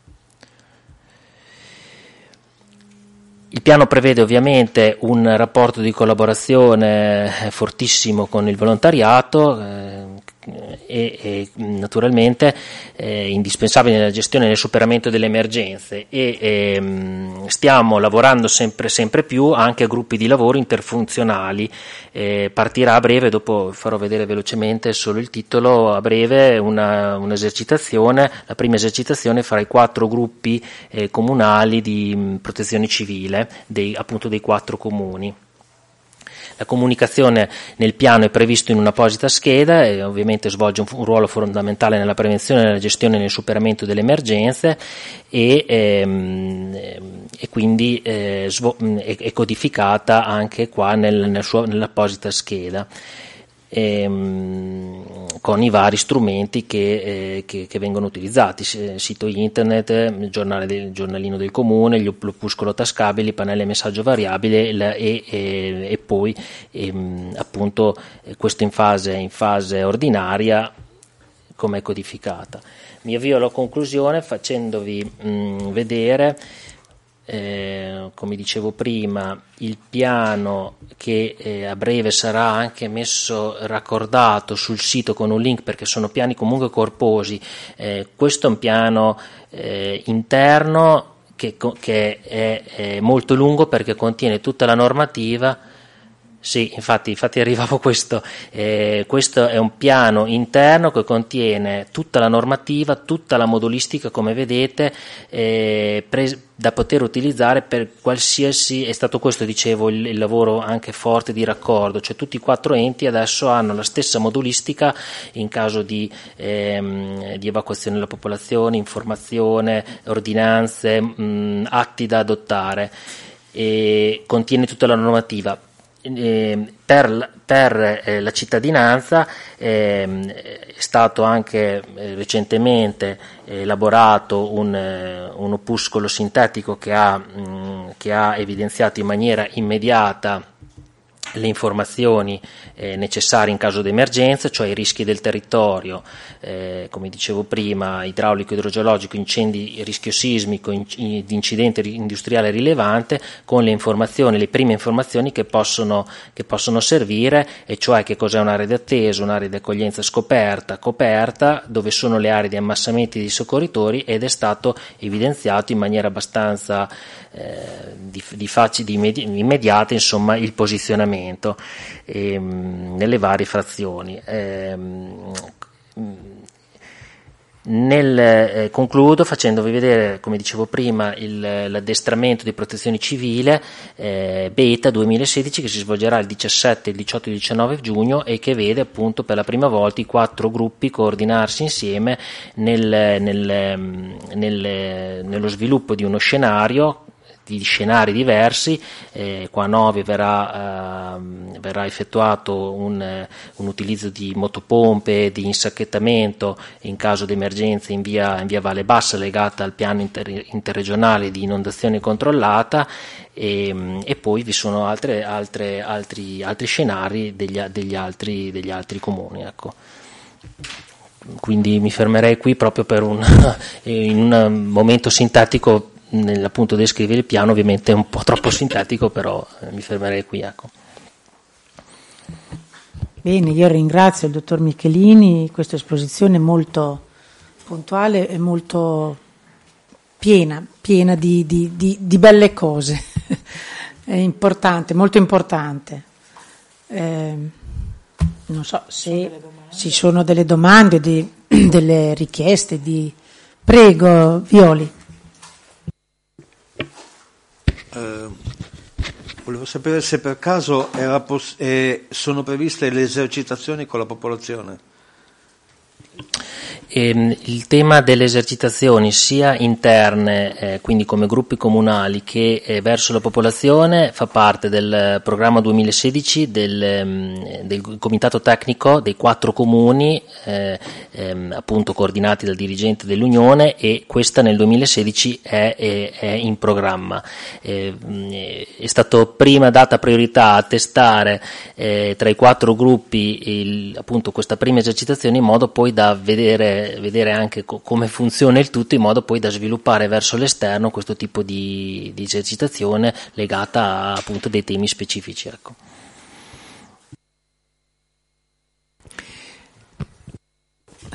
Il piano prevede ovviamente un rapporto di collaborazione fortissimo con il volontariato, eh, e, e naturalmente eh, indispensabili nella gestione e nel superamento delle emergenze e ehm, stiamo lavorando sempre, sempre più anche a gruppi di lavoro interfunzionali. Eh, partirà a breve, dopo farò vedere velocemente solo il titolo, a breve una, un'esercitazione, la prima esercitazione fra i quattro gruppi eh, comunali di mh, protezione civile, dei, appunto dei quattro comuni. La comunicazione nel piano è previsto in un'apposita scheda e ovviamente svolge un, un ruolo fondamentale nella prevenzione, nella gestione e nel superamento delle emergenze e, ehm, e quindi eh, svo, è, è codificata anche qua nel, nel suo, nell'apposita scheda. Ehm, con i vari strumenti che, eh, che, che vengono utilizzati, sito internet, giornale del, giornalino del comune, gli opuscolo tascabili, pannelli a messaggio variabile la, e, e, e poi ehm, appunto questo in fase, in fase ordinaria come è codificata. Mi avvio alla conclusione facendovi mh, vedere Eh, come dicevo prima, il piano che eh, a breve sarà anche messo raccordato sul sito con un link, perché sono piani comunque corposi. Eh, questo è un piano eh, interno che, che è, è molto lungo perché contiene tutta la normativa. Sì, infatti, infatti arrivavo a questo. Eh, questo è un piano interno che contiene tutta la normativa, tutta la modulistica, come vedete, eh, pre- da poter utilizzare per qualsiasi. È stato questo, dicevo, il, il lavoro anche forte di raccordo, cioè tutti i quattro enti adesso hanno la stessa modulistica in caso di, ehm, di evacuazione della popolazione, informazione, ordinanze, mh, atti da adottare, e contiene tutta la normativa. Eh, per, per eh, la cittadinanza eh, è stato anche eh, recentemente elaborato un, eh, un opuscolo sintetico che ha, mh, che ha evidenziato in maniera immediata le informazioni eh, necessarie in caso di emergenza, cioè i rischi del territorio, eh, come dicevo prima, idraulico, idrogeologico, incendi, rischio sismico, in, in, di incidente industriale rilevante, con le informazioni, le prime informazioni che possono, che possono servire, e cioè che cos'è un'area di attesa, un'area di accoglienza scoperta, coperta, dove sono le aree di ammassamenti dei soccorritori, ed è stato evidenziato in maniera abbastanza eh, di, di facile, di immedi- immediata, insomma, il posizionamento ehm, nelle varie frazioni. Ehm, nel, eh, concludo facendovi vedere, come dicevo prima, il, l'addestramento di protezione civile eh, Beta duemilasedici, che si svolgerà il diciassette, il diciotto e il diciannove giugno, e che vede appunto per la prima volta i quattro gruppi coordinarsi insieme nel, nel, nel, nello sviluppo di uno scenario, di scenari diversi. Eh, qua a Novi verrà, eh, verrà effettuato un, un utilizzo di motopompe di insacchettamento in caso di emergenza in via, in via Valle Bassa, legata al piano inter, interregionale di inondazione controllata, e, e poi vi sono altre, altre, altri, altri scenari degli, degli, altri, degli altri comuni, ecco. Quindi mi fermerei qui proprio per un, in un momento sintetico nell'appunto descrivere il piano, ovviamente è un po' troppo sintetico, però eh, mi fermerei qui, ecco. Bene, io ringrazio il dottor Michelini, questa esposizione molto puntuale e molto piena, piena di, di, di, di belle cose, è importante, molto importante. Eh, non so se ci sono delle domande, di, delle richieste, di... Prego, Violi. Uh, volevo sapere se per caso era poss- eh, sono previste le esercitazioni con la popolazione. E il tema delle esercitazioni sia interne, eh, quindi come gruppi comunali, che eh, verso la popolazione fa parte del programma duemilasedici del, del comitato tecnico dei quattro comuni, eh, ehm, appunto coordinati dal dirigente dell'Unione, e questa nel duemilasedici è, è, è in programma. Eh, è stato prima data priorità a testare eh, tra i quattro gruppi il, appunto questa prima esercitazione, in modo poi da vedere vedere anche co- come funziona il tutto, in modo poi da sviluppare verso l'esterno questo tipo di, di esercitazione legata a appunto dei temi specifici, ecco.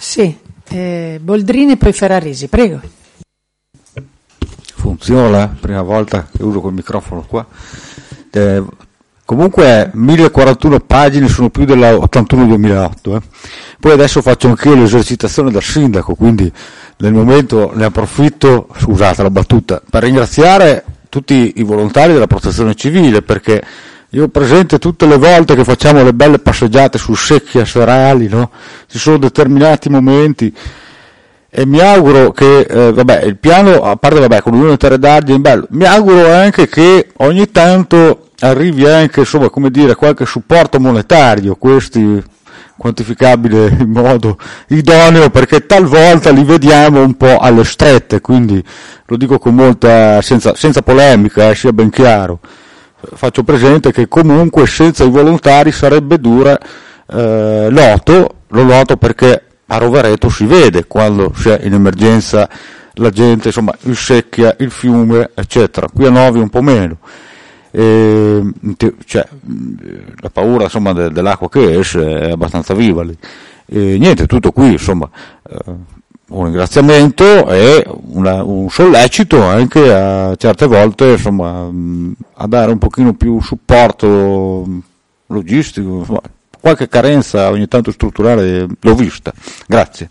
Sì, eh, Boldrini e poi Ferraresi, prego. Funziona, prima volta che uso quel microfono qua. Eh, comunque mille quarantuno pagine sono più della ottantuno duemilaotto. Eh. Poi adesso faccio anch'io l'esercitazione da sindaco, quindi nel momento ne approfitto, scusate la battuta, per ringraziare tutti i volontari della protezione civile, perché io presente tutte le volte che facciamo le belle passeggiate su secchie serali, no? Ci sono determinati momenti e mi auguro che, eh, vabbè, il piano, a parte vabbè, con l'Unione Terre d'Argine, bello, mi auguro anche che ogni tanto arrivi anche, insomma, come dire, qualche supporto monetario, questi quantificabile in modo idoneo, perché talvolta li vediamo un po' alle strette, quindi lo dico con molta, senza, senza polemica, eh, sia ben chiaro. Faccio presente che comunque senza i volontari sarebbe dura, eh, loto, lo noto perché a Rovereto si vede quando si è in emergenza la gente, insomma, il secchia, il fiume, eccetera. Qui a Novi un po' meno. E, cioè, la paura, insomma, de, dell'acqua che esce è abbastanza viva lì. E niente, tutto qui, insomma, eh, un ringraziamento e una, un sollecito anche a certe volte, insomma, a dare un pochino più supporto logistico, insomma, qualche carenza ogni tanto strutturale l'ho vista. Grazie.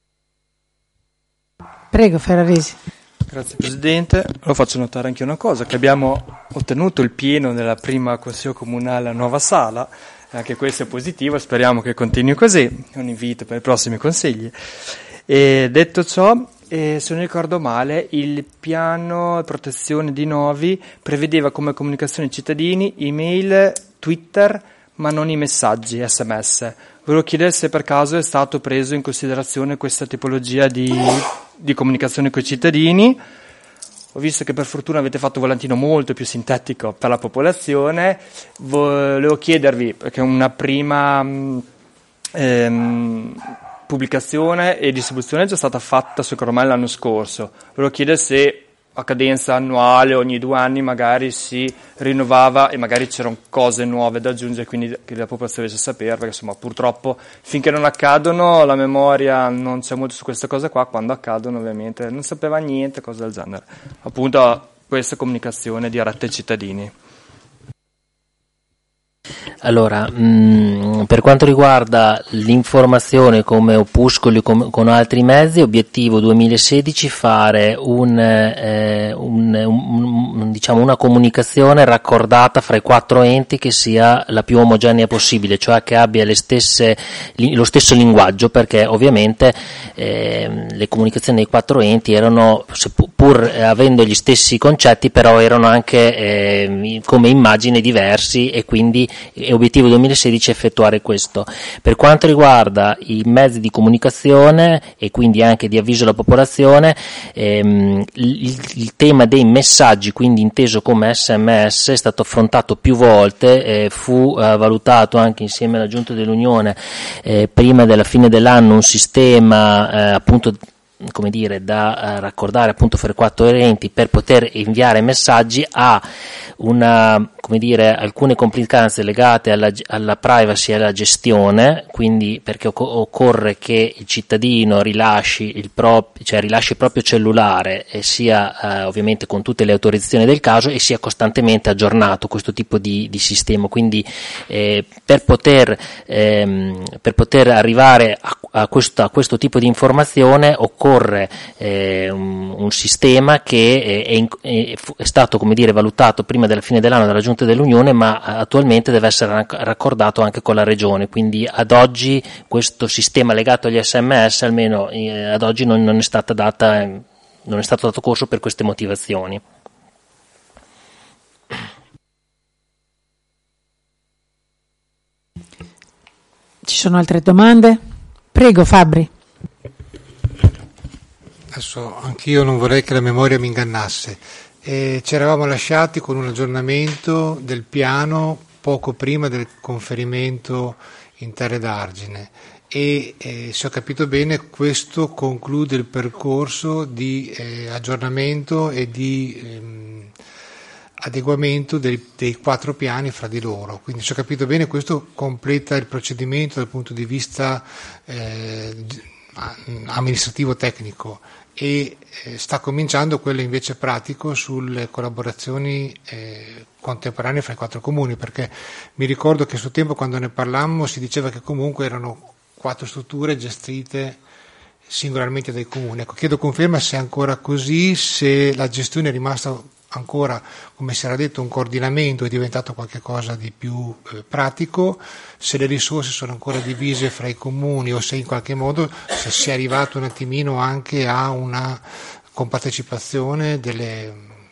Prego, Ferraresi. Grazie Presidente. Lo faccio notare anche una cosa, che abbiamo ottenuto il pieno nella prima Consiglio Comunale a Nuova Sala, anche questo è positivo, speriamo che continui così, è un invito per i prossimi consigli. E detto ciò, eh, se non ricordo male, il piano protezione di Novi prevedeva come comunicazione ai cittadini email, Twitter, ma non i messaggi sms. Volevo chiedere se per caso è stato preso in considerazione questa tipologia di, di comunicazione con i cittadini. Ho visto che per fortuna avete fatto un volantino molto più sintetico per la popolazione. Volevo chiedervi, perché una prima ehm, pubblicazione e distribuzione è già stata fatta secondo me l'anno scorso. Volevo chiedere se a cadenza annuale, ogni due anni magari si rinnovava e magari c'erano cose nuove da aggiungere, quindi che la popolazione dovesse sapere, perché insomma purtroppo finché non accadono la memoria non c'è molto su queste cose qua, quando accadono ovviamente non sapeva niente, cose del genere. Appunto questa comunicazione diretta ai cittadini. Allora, mh, per quanto riguarda l'informazione come opuscoli com- con altri mezzi, obiettivo duemilasedici fare un, eh, un, un, un, diciamo una comunicazione raccordata fra i quattro enti che sia la più omogenea possibile, cioè che abbia le stesse, li, lo stesso linguaggio, perché ovviamente eh, le comunicazioni dei quattro enti erano, pur eh, avendo gli stessi concetti, però erano anche eh, come immagini diversi, e quindi e obiettivo duemilasedici effettuare questo. Per quanto riguarda i mezzi di comunicazione e quindi anche di avviso alla popolazione, ehm, il, il tema dei messaggi, quindi inteso come sms, è stato affrontato più volte, eh, fu eh, valutato anche insieme alla Giunta dell'Unione eh, prima della fine dell'anno un sistema eh, appunto come dire da uh, raccordare appunto fra i quattro enti per poter inviare messaggi. A una, come dire, alcune complicanze legate alla, alla privacy e alla gestione, quindi perché occ- occorre che il cittadino rilasci il proprio, cioè rilasci il proprio cellulare e sia uh, ovviamente con tutte le autorizzazioni del caso e sia costantemente aggiornato questo tipo di, di sistema. Quindi eh, per poter ehm, per poter arrivare a, a, questo, a questo tipo di informazione occorre eh, un, un sistema che è, è, è stato, come dire, valutato prima della fine dell'anno dalla Giunta dell'Unione, ma attualmente deve essere raccordato anche con la Regione. Quindi ad oggi questo sistema legato agli sms, almeno eh, ad oggi non, non è stata data, non è stato dato corso per queste motivazioni. Ci sono altre domande? Prego, Fabbri. Adesso anch'io non vorrei che la memoria mi ingannasse. Eh, ci eravamo lasciati con un aggiornamento del piano poco prima del conferimento in Terre d'Argine e eh, se ho capito bene questo conclude il percorso di eh, aggiornamento e di ehm, adeguamento dei, dei quattro piani fra di loro. Quindi se ho capito bene questo completa il procedimento dal punto di vista eh, amministrativo tecnico e eh, sta cominciando quello invece pratico sulle collaborazioni eh, contemporanee fra i quattro comuni, perché mi ricordo che sul tempo quando ne parlammo si diceva che comunque erano quattro strutture gestite singolarmente dai comuni. Ecco, chiedo conferma se è ancora così, se la gestione è rimasta ancora, come si era detto, un coordinamento, è diventato qualcosa di più eh, pratico, se le risorse sono ancora divise fra i comuni o se in qualche modo se si è arrivato un attimino anche a una compartecipazione delle,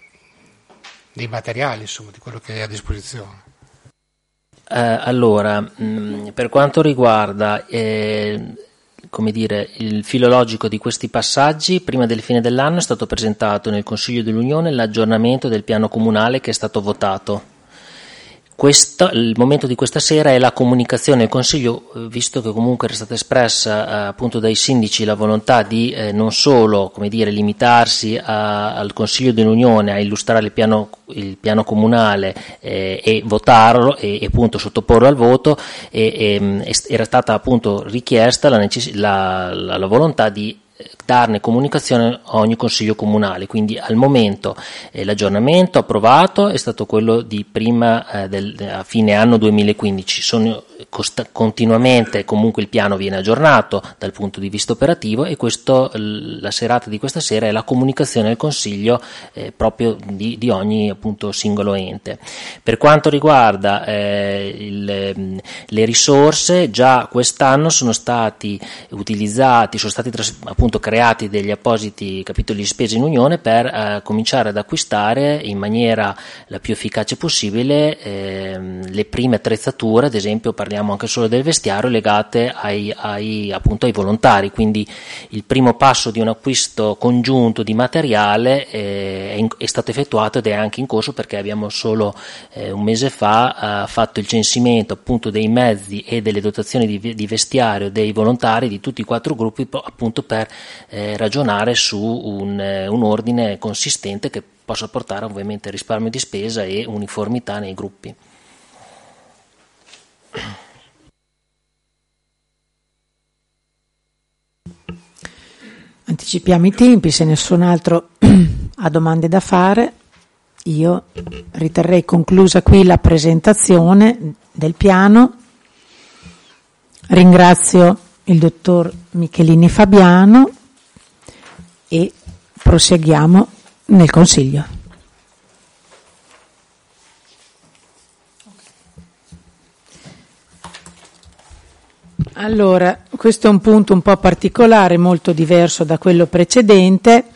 dei materiali, insomma, di quello che è a disposizione. Eh, allora, mh, per quanto riguarda eh, come dire, il filologico di questi passaggi, prima del fine dell'anno è stato presentato nel Consiglio dell'Unione l'aggiornamento del piano comunale che è stato votato. Questo, il momento di questa sera è la comunicazione al Consiglio, visto che comunque era stata espressa eh, appunto dai sindaci la volontà di eh, non solo, come dire, limitarsi a, al Consiglio dell'Unione a illustrare il piano, il piano comunale eh, e votarlo e, e appunto sottoporlo al voto, e, e, era stata appunto richiesta la, necess- la, la, la volontà di darne comunicazione a ogni consiglio comunale. Quindi al momento eh, l'aggiornamento approvato è stato quello di prima eh, del, a fine anno duemilaquindici. Sono costa- continuamente comunque il piano viene aggiornato dal punto di vista operativo, e questo, la serata di questa sera è la comunicazione al consiglio eh, proprio di, di ogni appunto singolo ente. Per quanto riguarda eh, il, le risorse, già quest'anno sono stati utilizzati, sono stati tras- appunto creati degli appositi capitoli di spesa in Unione per eh, cominciare ad acquistare in maniera la più efficace possibile eh, le prime attrezzature, ad esempio parliamo anche solo del vestiario, legate ai, ai, appunto ai volontari. Quindi il primo passo di un acquisto congiunto di materiale eh, è, in, è stato effettuato ed è anche in corso, perché abbiamo solo eh, un mese fa eh, fatto il censimento appunto dei mezzi e delle dotazioni di, di vestiario dei volontari di tutti i quattro gruppi, appunto per Eh, ragionare su un, eh, un ordine consistente che possa portare ovviamente risparmio di spesa e uniformità nei gruppi. Anticipiamo i tempi, se nessun altro ha domande da fare, io riterrei conclusa qui la presentazione del piano. Ringrazio il dottor Michelini Fabiano e proseguiamo nel Consiglio. Allora, questo è un punto un po' particolare, molto diverso da quello precedente.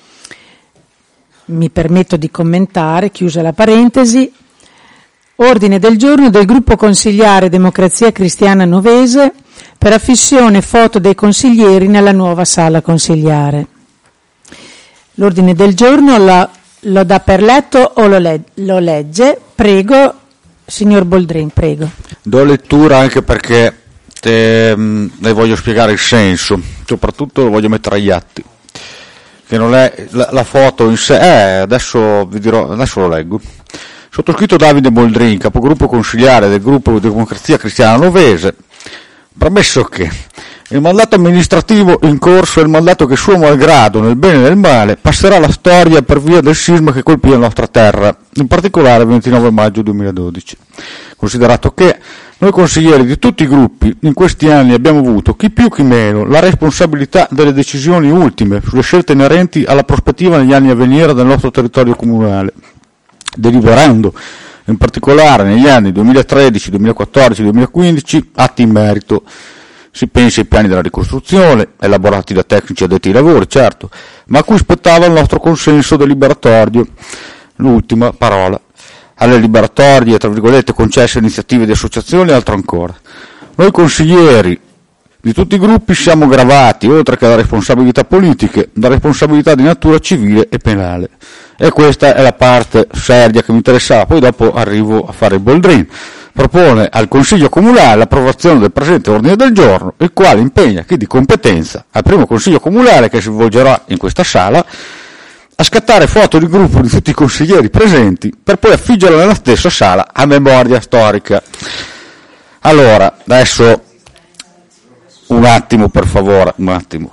Mi permetto di commentare, chiusa la parentesi. Ordine del giorno del gruppo consigliare Democrazia Cristiana Novese per affissione foto dei consiglieri nella nuova sala consigliare. L'ordine del giorno lo, lo dà per letto o lo, le, lo legge? Prego, signor Boldrin, prego. Do lettura anche perché te, mh, ne voglio spiegare il senso, soprattutto lo voglio mettere agli atti, che non è la, la foto in sé. Eh, adesso vi dirò, adesso lo leggo. Sottoscritto Davide Boldrin, capogruppo consigliare del gruppo Democrazia Cristiana Novese. Premesso che il mandato amministrativo in corso è il mandato che suo malgrado, nel bene e nel male, passerà alla storia per via del sisma che colpì la nostra terra, in particolare il ventinove maggio duemiladodici. Considerato che noi consiglieri di tutti i gruppi in questi anni abbiamo avuto, chi più chi meno, la responsabilità delle decisioni ultime sulle scelte inerenti alla prospettiva negli anni a venire del nostro territorio comunale, deliberando in particolare negli anni duemilatredici, duemilaquattordici, duemilaquindici atti in merito. Si pensa ai piani della ricostruzione, elaborati da tecnici addetti ai lavori, certo, ma a cui spettava il nostro consenso deliberatorio. L'ultima parola. Alle liberatorie, tra virgolette, concesse iniziative di associazioni e altro ancora. Noi consiglieri di tutti i gruppi siamo gravati, oltre che da responsabilità politiche, da responsabilità di natura civile e penale. E questa è la parte seria che mi interessava, poi dopo arrivo a fare il Boldrin. Propone al Consiglio Comunale l'approvazione del presente ordine del giorno, il quale impegna chi di competenza al primo Consiglio Comunale che si svolgerà in questa sala a scattare foto di gruppo di tutti i consiglieri presenti per poi affiggerla nella stessa sala a memoria storica. Allora, adesso un attimo per favore, un attimo.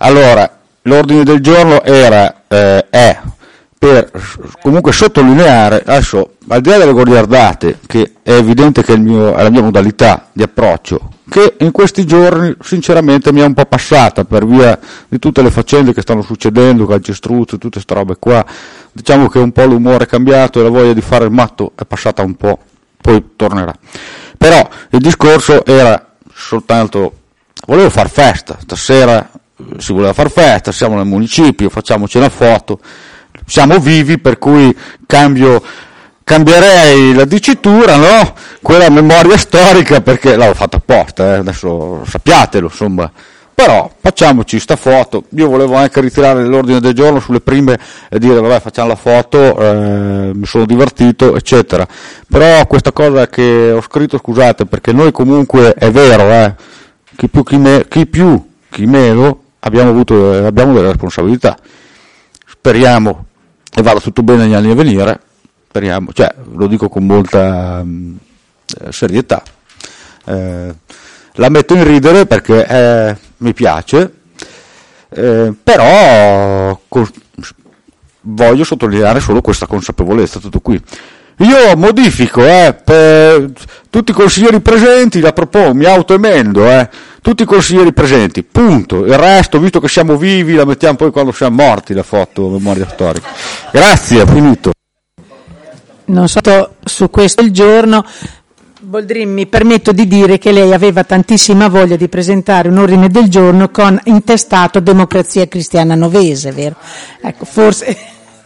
Allora, l'ordine del giorno era, eh, è per comunque sottolineare, adesso al di là delle goliardate, che è evidente che è, il mio, è la mia modalità di approccio, che in questi giorni sinceramente mi è un po' passata per via di tutte le faccende che stanno succedendo, calcestruzzo, tutte queste robe qua, diciamo che un po' l'umore è cambiato e la voglia di fare il matto è passata un po', poi tornerà. Però il discorso era soltanto, volevo far festa, stasera si voleva far festa, siamo nel municipio, facciamoci una foto, siamo vivi, per cui cambio, cambierei la dicitura, no? Quella memoria storica, perché l'avevo fatta apposta, eh? Adesso sappiatelo, insomma. Però facciamoci sta foto. Io volevo anche ritirare l'ordine del giorno sulle prime e dire vabbè, facciamo la foto, eh, mi sono divertito, eccetera. Però questa cosa che ho scritto, scusate, perché noi comunque è vero, eh, chi più chi, me, chi più chi meno abbiamo avuto eh, abbiamo delle responsabilità. Speriamo e vada tutto bene negli anni a venire, speriamo, cioè lo dico con molta mh, serietà. Eh, la metto in ridere perché eh, mi piace, eh, però co- voglio sottolineare solo questa consapevolezza, tutto qui. Io modifico, eh, per tutti i consiglieri presenti, la propongo, mi autoemendo, eh, tutti i consiglieri presenti, punto. Il resto, visto che siamo vivi, la mettiamo poi quando siamo morti, la foto, memoria storica. Grazie, finito. Non so su questo il giorno, Boldrin, mi permetto di dire che lei aveva tantissima voglia di presentare un ordine del giorno con intestato Democrazia Cristiana Novese, vero? Ecco, forse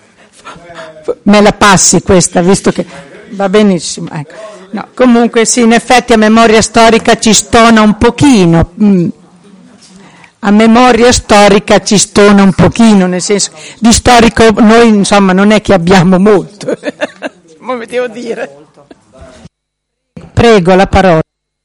me la passi questa, visto che va benissimo. Ecco. No, comunque sì, in effetti a memoria storica ci stona un pochino. Mm. A memoria storica ci stona un pochino, nel senso di storico noi insomma non è che abbiamo molto. Come devo dire? Prego, la parola.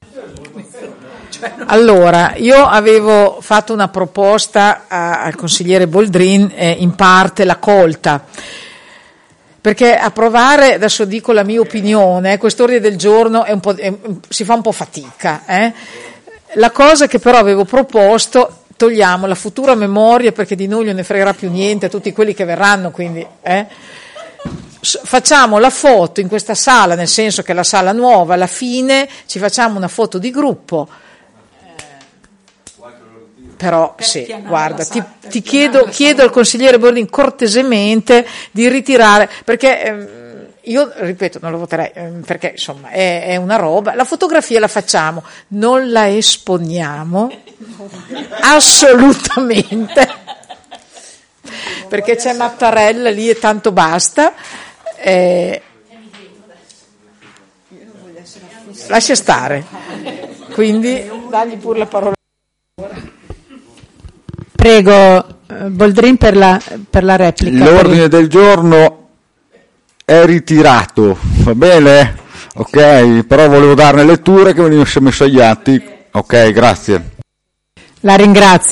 Allora, io avevo fatto una proposta a, al consigliere Boldrin, eh, in parte l'ha colta, perché approvare, adesso dico la mia opinione, quest'ordine del giorno è un po', è, si fa un po' fatica. Eh? La cosa che però avevo proposto, togliamo la futura memoria perché di noi non ne fregherà più niente a tutti quelli che verranno, quindi... Eh? Facciamo la foto in questa sala, nel senso che è la sala nuova, alla fine ci facciamo una foto di gruppo. Però sì, guarda, ti, ti chiedo, chiedo al consigliere Boldrin cortesemente di ritirare, perché ehm, io ripeto non lo voterei, ehm, perché insomma è, è una roba, la fotografia la facciamo, non la esponiamo assolutamente, perché c'è Mattarella lì e tanto basta. Eh, lascia stare, quindi dagli pure la parola. Prego, Boldrin, per la, per la replica. L'ordine del giorno è ritirato, va bene? Ok, però volevo darne lettura che me ne sono messo agli atti. Ok, grazie. La ringrazio.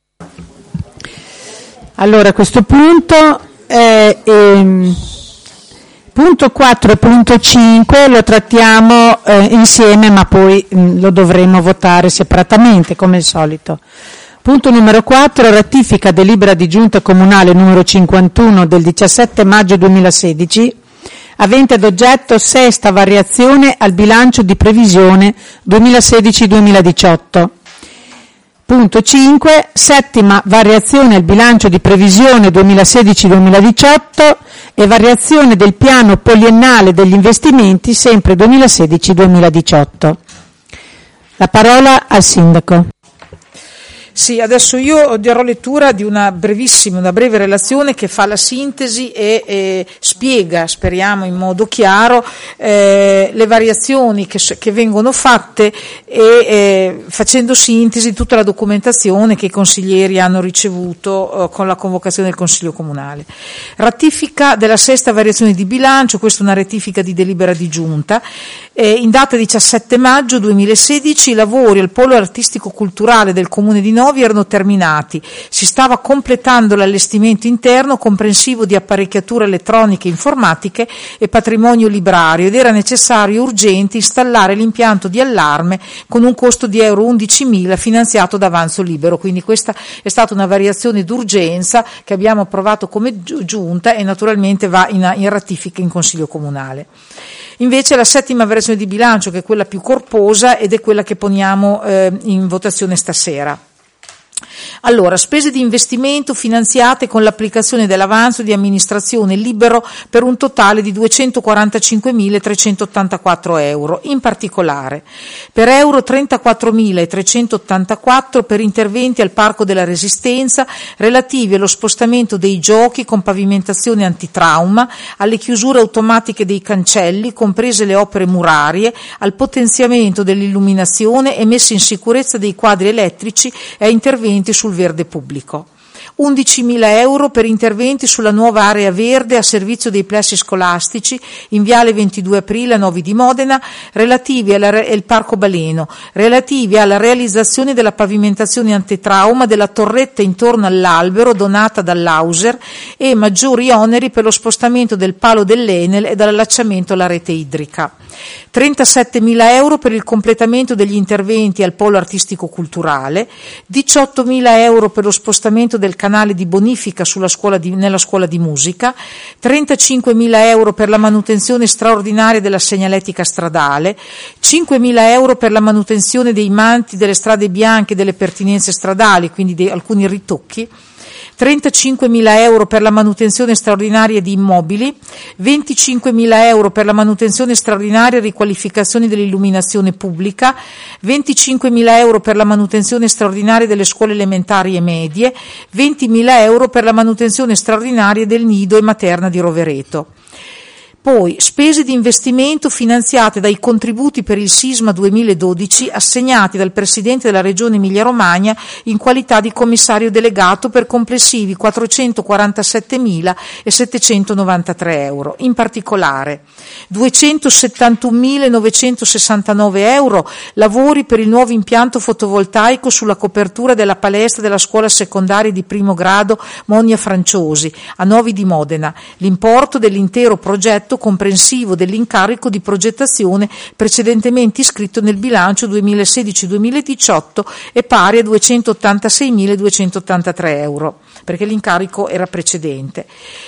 Allora, a questo punto eh, ehm, punto quattro e punto cinque lo trattiamo eh, insieme, ma poi mh, lo dovremo votare separatamente, come al solito. Punto numero quattro, ratifica delibera di giunta comunale numero cinquantuno del diciassette maggio duemilasedici, avente ad oggetto sesta variazione al bilancio di previsione duemilasedici duemiladiciotto. Punto cinque, settima variazione al bilancio di previsione duemilasedici duemiladiciotto e variazione del piano poliennale degli investimenti sempre duemilasedici duemiladiciotto. La parola al sindaco. Sì, adesso io darò lettura di una brevissima, una breve relazione che fa la sintesi e, e spiega, speriamo in modo chiaro, eh, le variazioni che, che vengono fatte e eh, facendo sintesi tutta la documentazione che i consiglieri hanno ricevuto eh, con la convocazione del Consiglio Comunale. Ratifica della sesta variazione di bilancio, questa è una rettifica di delibera di giunta. Eh, in data diciassette maggio duemilasedici i lavori al Polo Artistico Culturale del Comune di Novi Novi erano terminati, si stava completando l'allestimento interno comprensivo di apparecchiature elettroniche, informatiche e patrimonio librario ed era necessario e urgente installare l'impianto di allarme con un costo di euro undicimila finanziato da avanzo libero. Quindi questa è stata una variazione d'urgenza che abbiamo approvato come giunta e naturalmente va in, in ratifica in Consiglio Comunale. Invece la settima variazione di bilancio, che è quella più corposa ed è quella che poniamo eh, in votazione stasera. Allora, spese di investimento finanziate con l'applicazione dell'avanzo di amministrazione libero per un totale di duecentoquarantacinquemilatrecentottantaquattro euro, in particolare per euro trentaquattromilatrecentottantaquattro per interventi al Parco della Resistenza relativi allo spostamento dei giochi con pavimentazione antitrauma, alle chiusure automatiche dei cancelli, comprese le opere murarie, al potenziamento dell'illuminazione e messa in sicurezza dei quadri elettrici e a interventi sul verde pubblico. undicimila euro per interventi sulla nuova area verde a servizio dei plessi scolastici in viale ventidue aprile a Novi di Modena, relativi alla, il Parco Baleno, relativi alla realizzazione della pavimentazione antitrauma della torretta intorno all'albero donata dall'Auser e maggiori oneri per lo spostamento del palo dell'Enel e dall'allacciamento alla rete idrica. trentasettemila euro per il completamento degli interventi al polo artistico-culturale, diciottomila euro per lo spostamento del canale di bonifica sulla scuola di, nella scuola di musica, trentacinquemila euro per la manutenzione straordinaria della segnaletica stradale, cinquemila euro per la manutenzione dei manti delle strade bianche e delle pertinenze stradali, quindi di alcuni ritocchi, trentacinquemila euro per la manutenzione straordinaria di immobili, venticinquemila euro per la manutenzione straordinaria e riqualificazione dell'illuminazione pubblica, venticinquemila euro per la manutenzione straordinaria delle scuole elementari e medie, ventimila euro per la manutenzione straordinaria del nido e materna di Rovereto. Poi, spese di investimento finanziate dai contributi per il sisma duemiladodici assegnati dal Presidente della Regione Emilia-Romagna in qualità di commissario delegato per complessivi quattrocentoquarantasettemilasettecentonovantatré euro. In particolare, duecentosettantunomilanovecentosessantanove euro lavori per il nuovo impianto fotovoltaico sulla copertura della palestra della scuola secondaria di primo grado Monia Franciosi a Novi di Modena. L'importo dell'intero progetto comprensivo dell'incarico di progettazione precedentemente iscritto nel bilancio duemilasedici duemiladiciotto è pari a duecentottantaseimiladuecentottantatré euro, perché l'incarico era precedente.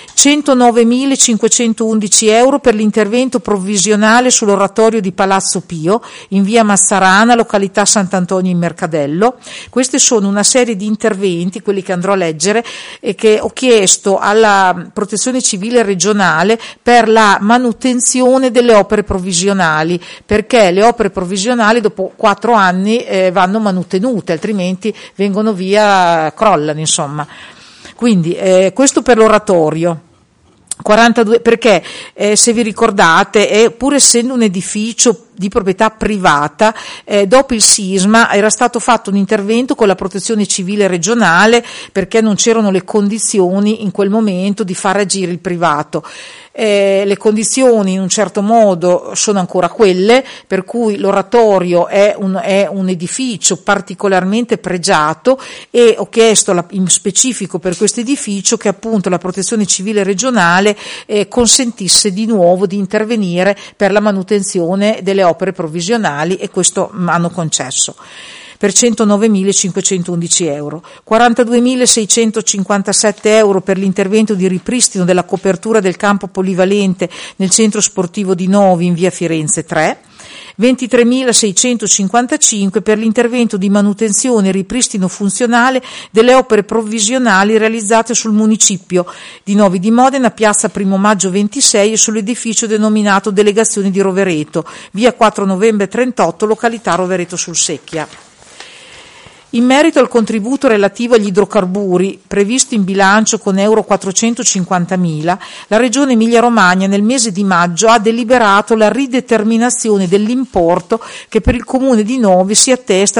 centonovemilacinquecentoundici euro per l'intervento provvisionale sull'oratorio di Palazzo Pio in via Massarana, località Sant'Antonio in Mercadello. Queste sono una serie di interventi, quelli che andrò a leggere, e che ho chiesto alla Protezione Civile regionale per la manutenzione delle opere provvisionali, perché le opere provvisionali dopo quattro anni eh, vanno manutenute, altrimenti vengono via, crollano, insomma. Quindi eh, questo per l'oratorio. quarantadue perché eh, se vi ricordate, è, pur essendo un edificio di proprietà privata, eh, dopo il sisma era stato fatto un intervento con la Protezione Civile regionale perché non c'erano le condizioni in quel momento di far agire il privato. Eh, le condizioni in un certo modo sono ancora quelle, per cui l'oratorio è un, è un edificio particolarmente pregiato e ho chiesto la, in specifico per questo edificio che appunto la Protezione Civile regionale eh, consentisse di nuovo di intervenire per la manutenzione delle opere provvisionali, e questo hanno concesso per centonovemilacinquecentoundici euro, quarantaduemilaseicentocinquantasette euro per l'intervento di ripristino della copertura del campo polivalente nel centro sportivo di Novi in via Firenze tre, ventitremilaseicentocinquantacinque per l'intervento di manutenzione e ripristino funzionale delle opere provvisionali realizzate sul municipio di Novi di Modena, piazza Primo Maggio ventisei e sull'edificio denominato Delegazione di Rovereto, via quattro novembre trentotto, località Rovereto sul Secchia. In merito al contributo relativo agli idrocarburi, previsto in bilancio con euro quattrocentocinquantamila, la Regione Emilia-Romagna nel mese di maggio ha deliberato la rideterminazione dell'importo che per il Comune di Novi si attesta a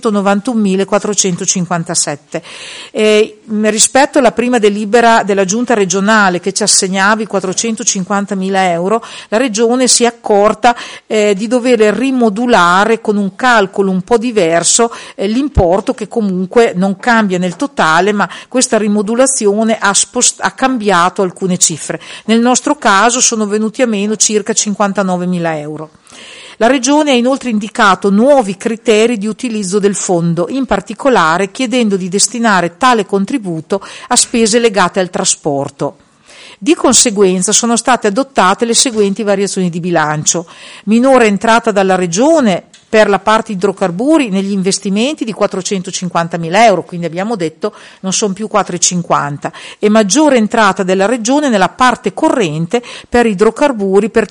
trecentonovantunomilaquattrocentocinquantasette. Eh, rispetto alla prima delibera della Giunta regionale che ci assegnava i quattrocentocinquantamila euro, la Regione si è accorta eh, di dover rimodulare con un calcolo un po' diverso eh, l'importo trasporto, che comunque non cambia nel totale, ma questa rimodulazione ha, spost- ha cambiato alcune cifre. Nel nostro caso sono venuti a meno circa cinquantanovemila euro. La Regione ha inoltre indicato nuovi criteri di utilizzo del fondo, in particolare chiedendo di destinare tale contributo a spese legate al trasporto. Di conseguenza sono state adottate le seguenti variazioni di bilancio: minore entrata dalla Regione per la parte idrocarburi negli investimenti di quattrocentocinquantamila euro, quindi abbiamo detto non sono più quattrocentocinquanta, e maggiore entrata della Regione nella parte corrente per idrocarburi per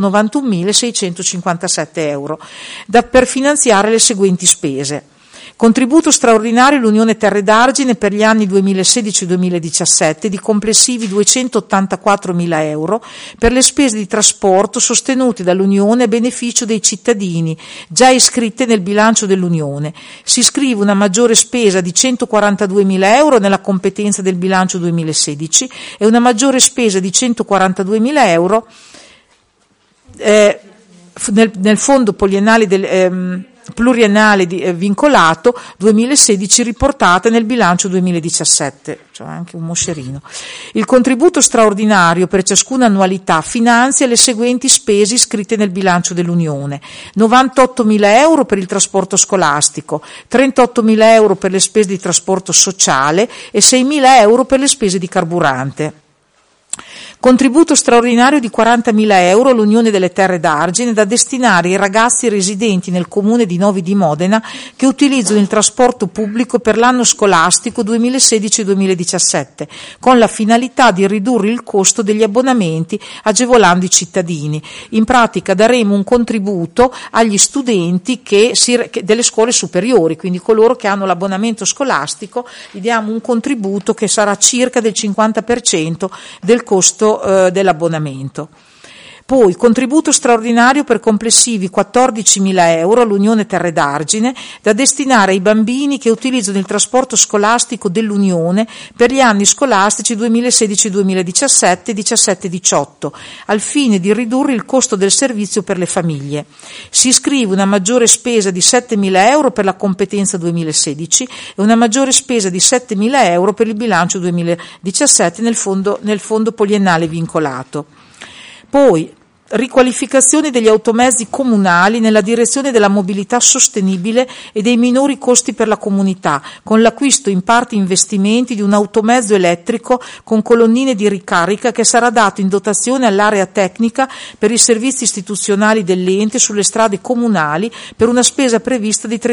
trecentonovantunomilaseicentocinquantasette euro, da, per finanziare le seguenti spese. Contributo straordinario all'Unione Terre d'Argine per gli anni duemilasedici duemiladiciassette di complessivi duecentottantaquattromila euro per le spese di trasporto sostenute dall'Unione a beneficio dei cittadini già iscritte nel bilancio dell'Unione. Si iscrive una maggiore spesa di centoquarantaduemila euro nella competenza del bilancio duemilasedici e una maggiore spesa di centoquarantaduemila euro eh, nel, nel fondo poliennale del ehm, pluriennale di, eh, vincolato duemilasedici riportate nel bilancio duemiladiciassette, cioè anche un moscerino. Il contributo straordinario per ciascuna annualità finanzia le seguenti spese iscritte nel bilancio dell'Unione: novantottomila euro per il trasporto scolastico, trentottomila euro per le spese di trasporto sociale e seimila euro per le spese di carburante. Contributo straordinario di quarantamila euro all'Unione delle Terre d'Argine da destinare ai ragazzi residenti nel comune di Novi di Modena che utilizzano il trasporto pubblico per l'anno scolastico duemilasedici duemiladiciassette, con la finalità di ridurre il costo degli abbonamenti agevolando i cittadini. In pratica daremo un contributo agli studenti che si, che delle scuole superiori, quindi coloro che hanno l'abbonamento scolastico, gli diamo un contributo che sarà circa del cinquanta per cento del costo dell'abbonamento. Poi contributo straordinario per complessivi quattordicimila euro all'Unione Terre d'Argine da destinare ai bambini che utilizzano il trasporto scolastico dell'Unione per gli anni scolastici duemilasedici duemiladiciassette e diciassette diciotto, al fine di ridurre il costo del servizio per le famiglie. Si iscrive una maggiore spesa di settemila euro per la competenza duemilasedici e una maggiore spesa di settemila euro per il bilancio duemiladiciassette nel fondo, nel fondo poliennale vincolato. Poi riqualificazione degli automezzi comunali nella direzione della mobilità sostenibile e dei minori costi per la comunità, con l'acquisto in parte investimenti di un automezzo elettrico con colonnine di ricarica che sarà dato in dotazione all'area tecnica per i servizi istituzionali dell'ente sulle strade comunali per una spesa prevista di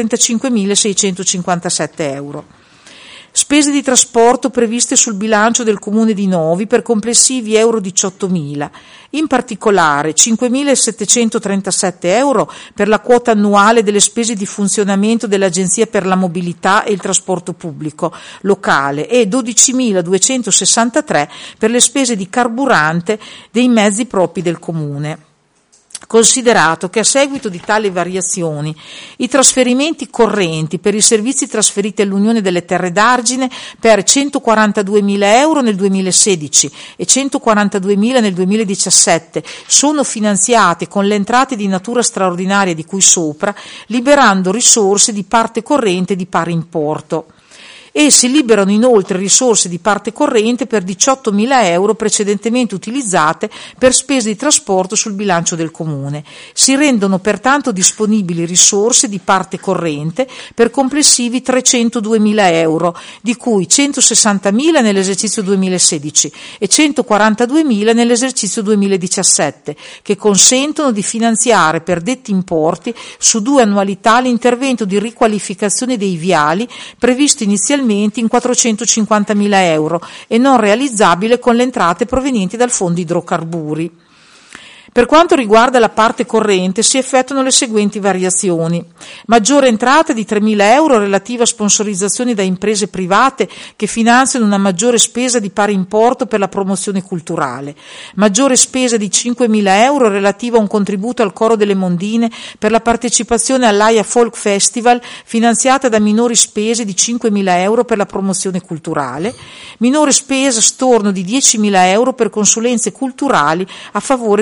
trentacinquemilaseicentocinquantasette euro. Spese di trasporto previste sul bilancio del Comune di Novi per complessivi euro diciottomila, in particolare cinquemilasettecentotrentasette euro per la quota annuale delle spese di funzionamento dell'Agenzia per la Mobilità e il Trasporto Pubblico locale e dodicimiladuecentosessantatré per le spese di carburante dei mezzi propri del Comune. Considerato che a seguito di tali variazioni i trasferimenti correnti per i servizi trasferiti all'Unione delle Terre d'Argine per centoquarantaduemila euro nel duemilasedici e centoquarantaduemila nel duemiladiciassette sono finanziati con le entrate di natura straordinaria di cui sopra, liberando risorse di parte corrente di pari importo. E si liberano inoltre risorse di parte corrente per diciottomila euro precedentemente utilizzate per spese di trasporto sul bilancio del Comune. Si rendono pertanto disponibili risorse di parte corrente per complessivi trecentoduemila euro, di cui centosessantamila nell'esercizio duemilasedici e centoquarantaduemila nell'esercizio duemiladiciassette, che consentono di finanziare per detti importi su due annualità l'intervento di riqualificazione dei viali previsto inizialmente in quattrocentocinquantamila euro e non realizzabile con le entrate provenienti dal fondo idrocarburi. Per quanto riguarda la parte corrente si effettuano le seguenti variazioni: maggiore entrata di tremila euro relativa a sponsorizzazioni da imprese private che finanziano una maggiore spesa di pari importo per la promozione culturale, maggiore spesa di cinquemila euro relativa a un contributo al Coro delle Mondine per la partecipazione all'Aia Folk Festival finanziata da minori spese di cinquemila euro per la promozione culturale, minore spesa storno di diecimila euro per consulenze culturali a favore delle prestazioni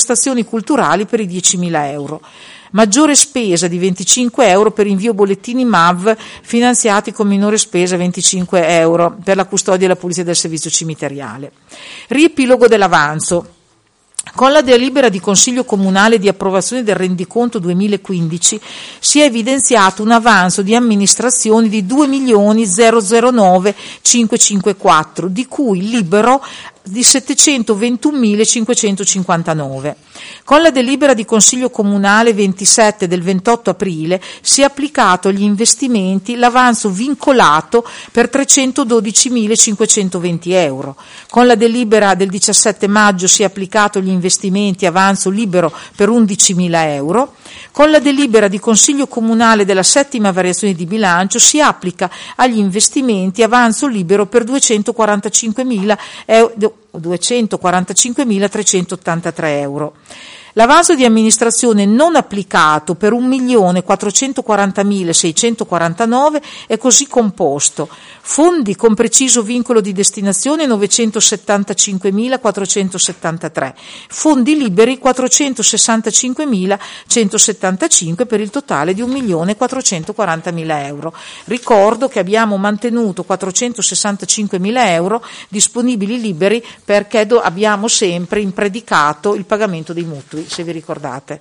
prestazioni culturali per i diecimila euro. Maggiore spesa di venticinque euro per invio bollettini M A V finanziati con minore spesa venticinque euro per la custodia e la pulizia del servizio cimiteriale. Riepilogo dell'avanzo. Con la delibera di Consiglio Comunale di approvazione del rendiconto duemilaquindici si è evidenziato un avanzo di amministrazioni di due milioni zero zero nove cinquecentocinquantaquattro, di cui libero di settecentoventunomilacinquecentocinquantanove. Con la delibera di Consiglio Comunale ventisette del ventotto aprile si è applicato agli investimenti l'avanzo vincolato per trecentododicimilacinquecentoventi euro. Con la delibera del diciassette maggio si è applicato agli investimenti avanzo libero per undicimila euro. Con la delibera di Consiglio Comunale della settima variazione di bilancio si applica agli investimenti avanzo libero per duecentoquarantacinquemila euro duecentoquarantacinquemilatrecentottantatré euro. L'avanzo di amministrazione non applicato per un milione quattrocentoquarantamilaseicentoquarantanove è così composto: fondi con preciso vincolo di destinazione novecentosettantacinquemilaquattrocentosettantatré, fondi liberi quattrocentosessantacinquemilacentosettantacinque per il totale di un milione quattrocentoquarantamila euro. Ricordo che abbiamo mantenuto quattrocentosessantacinquemila euro disponibili liberi perché do- abbiamo sempre impredicato il pagamento dei mutui, se vi ricordate.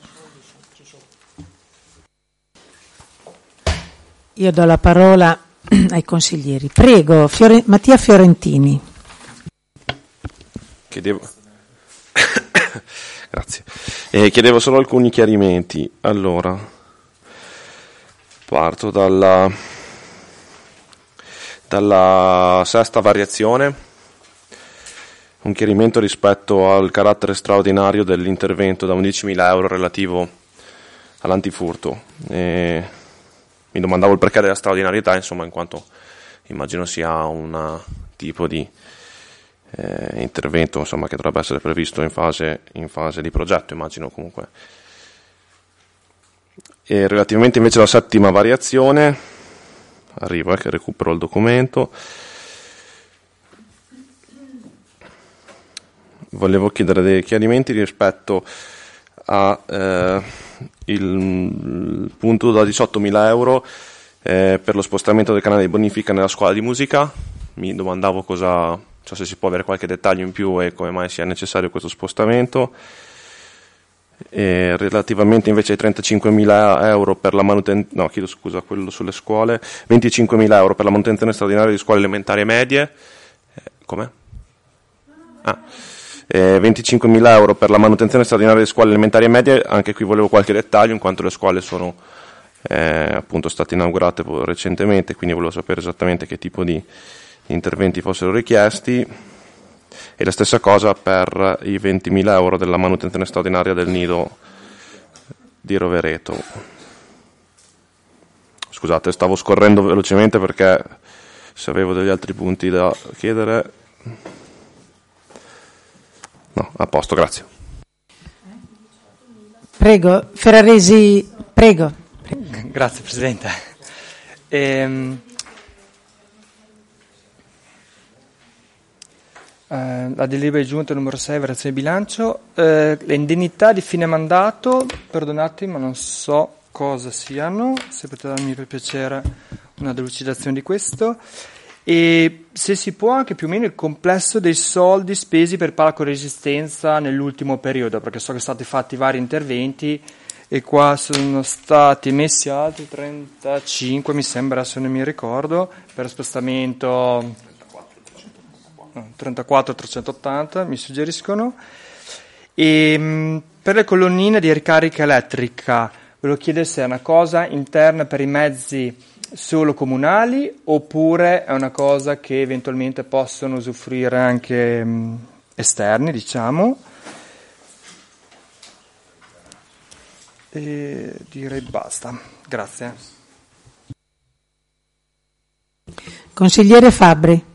Io do la parola ai consiglieri. Prego, Fiore, Mattia Fiorentini. Chiedevo, Grazie. Eh, chiedevo solo alcuni chiarimenti. Allora, parto dalla, dalla sesta variazione. Un chiarimento rispetto al carattere straordinario dell'intervento da undicimila euro relativo all'antifurto. E mi domandavo il perché della straordinarietà, insomma, in quanto immagino sia un tipo di eh, intervento, insomma, che dovrebbe essere previsto in fase, in fase di progetto, immagino comunque. E relativamente invece alla settima variazione, arrivo eh, che recupero il documento. Volevo chiedere dei chiarimenti rispetto a eh, il, il punto da diciottomila euro eh, per lo spostamento del canale di bonifica nella scuola di musica. Mi domandavo cosa, cioè se si può avere qualche dettaglio in più e come mai sia necessario questo spostamento. E relativamente invece ai trentacinquemila euro per la manutenzione, no, chiedo scusa, quello sulle scuole, venticinquemila euro per la manutenzione straordinaria di scuole elementari e medie. Eh, come? Ah. Eh, venticinquemila euro per la manutenzione straordinaria di scuole elementari e medie. Anche qui volevo qualche dettaglio, in quanto le scuole sono eh, appunto state inaugurate recentemente, quindi volevo sapere esattamente che tipo di interventi fossero richiesti. E la stessa cosa per i ventimila euro della manutenzione straordinaria del nido di Rovereto. Scusate, stavo scorrendo velocemente perché se avevo degli altri punti da chiedere. No, a posto, grazie. Prego, Ferraresi, prego. Grazie Presidente. Ehm, eh, la delibera di giunta numero sei, variazione di bilancio, eh, le indennità di fine mandato, perdonatemi ma non so cosa siano, se potete darmi per piacere una delucidazione di questo. E se si può anche più o meno il complesso dei soldi spesi per palco resistenza nell'ultimo periodo, perché so che sono stati fatti vari interventi e qua sono stati messi altri trentacinque, mi sembra, se non mi ricordo, per spostamento trentaquattro trecentottanta mi suggeriscono. E mh, per le colonnine di ricarica elettrica volevo chiedere se è una cosa interna per i mezzi solo comunali oppure è una cosa che eventualmente possono usufruire anche mh, esterni, diciamo. E direi basta. Grazie. Consigliere Fabbri.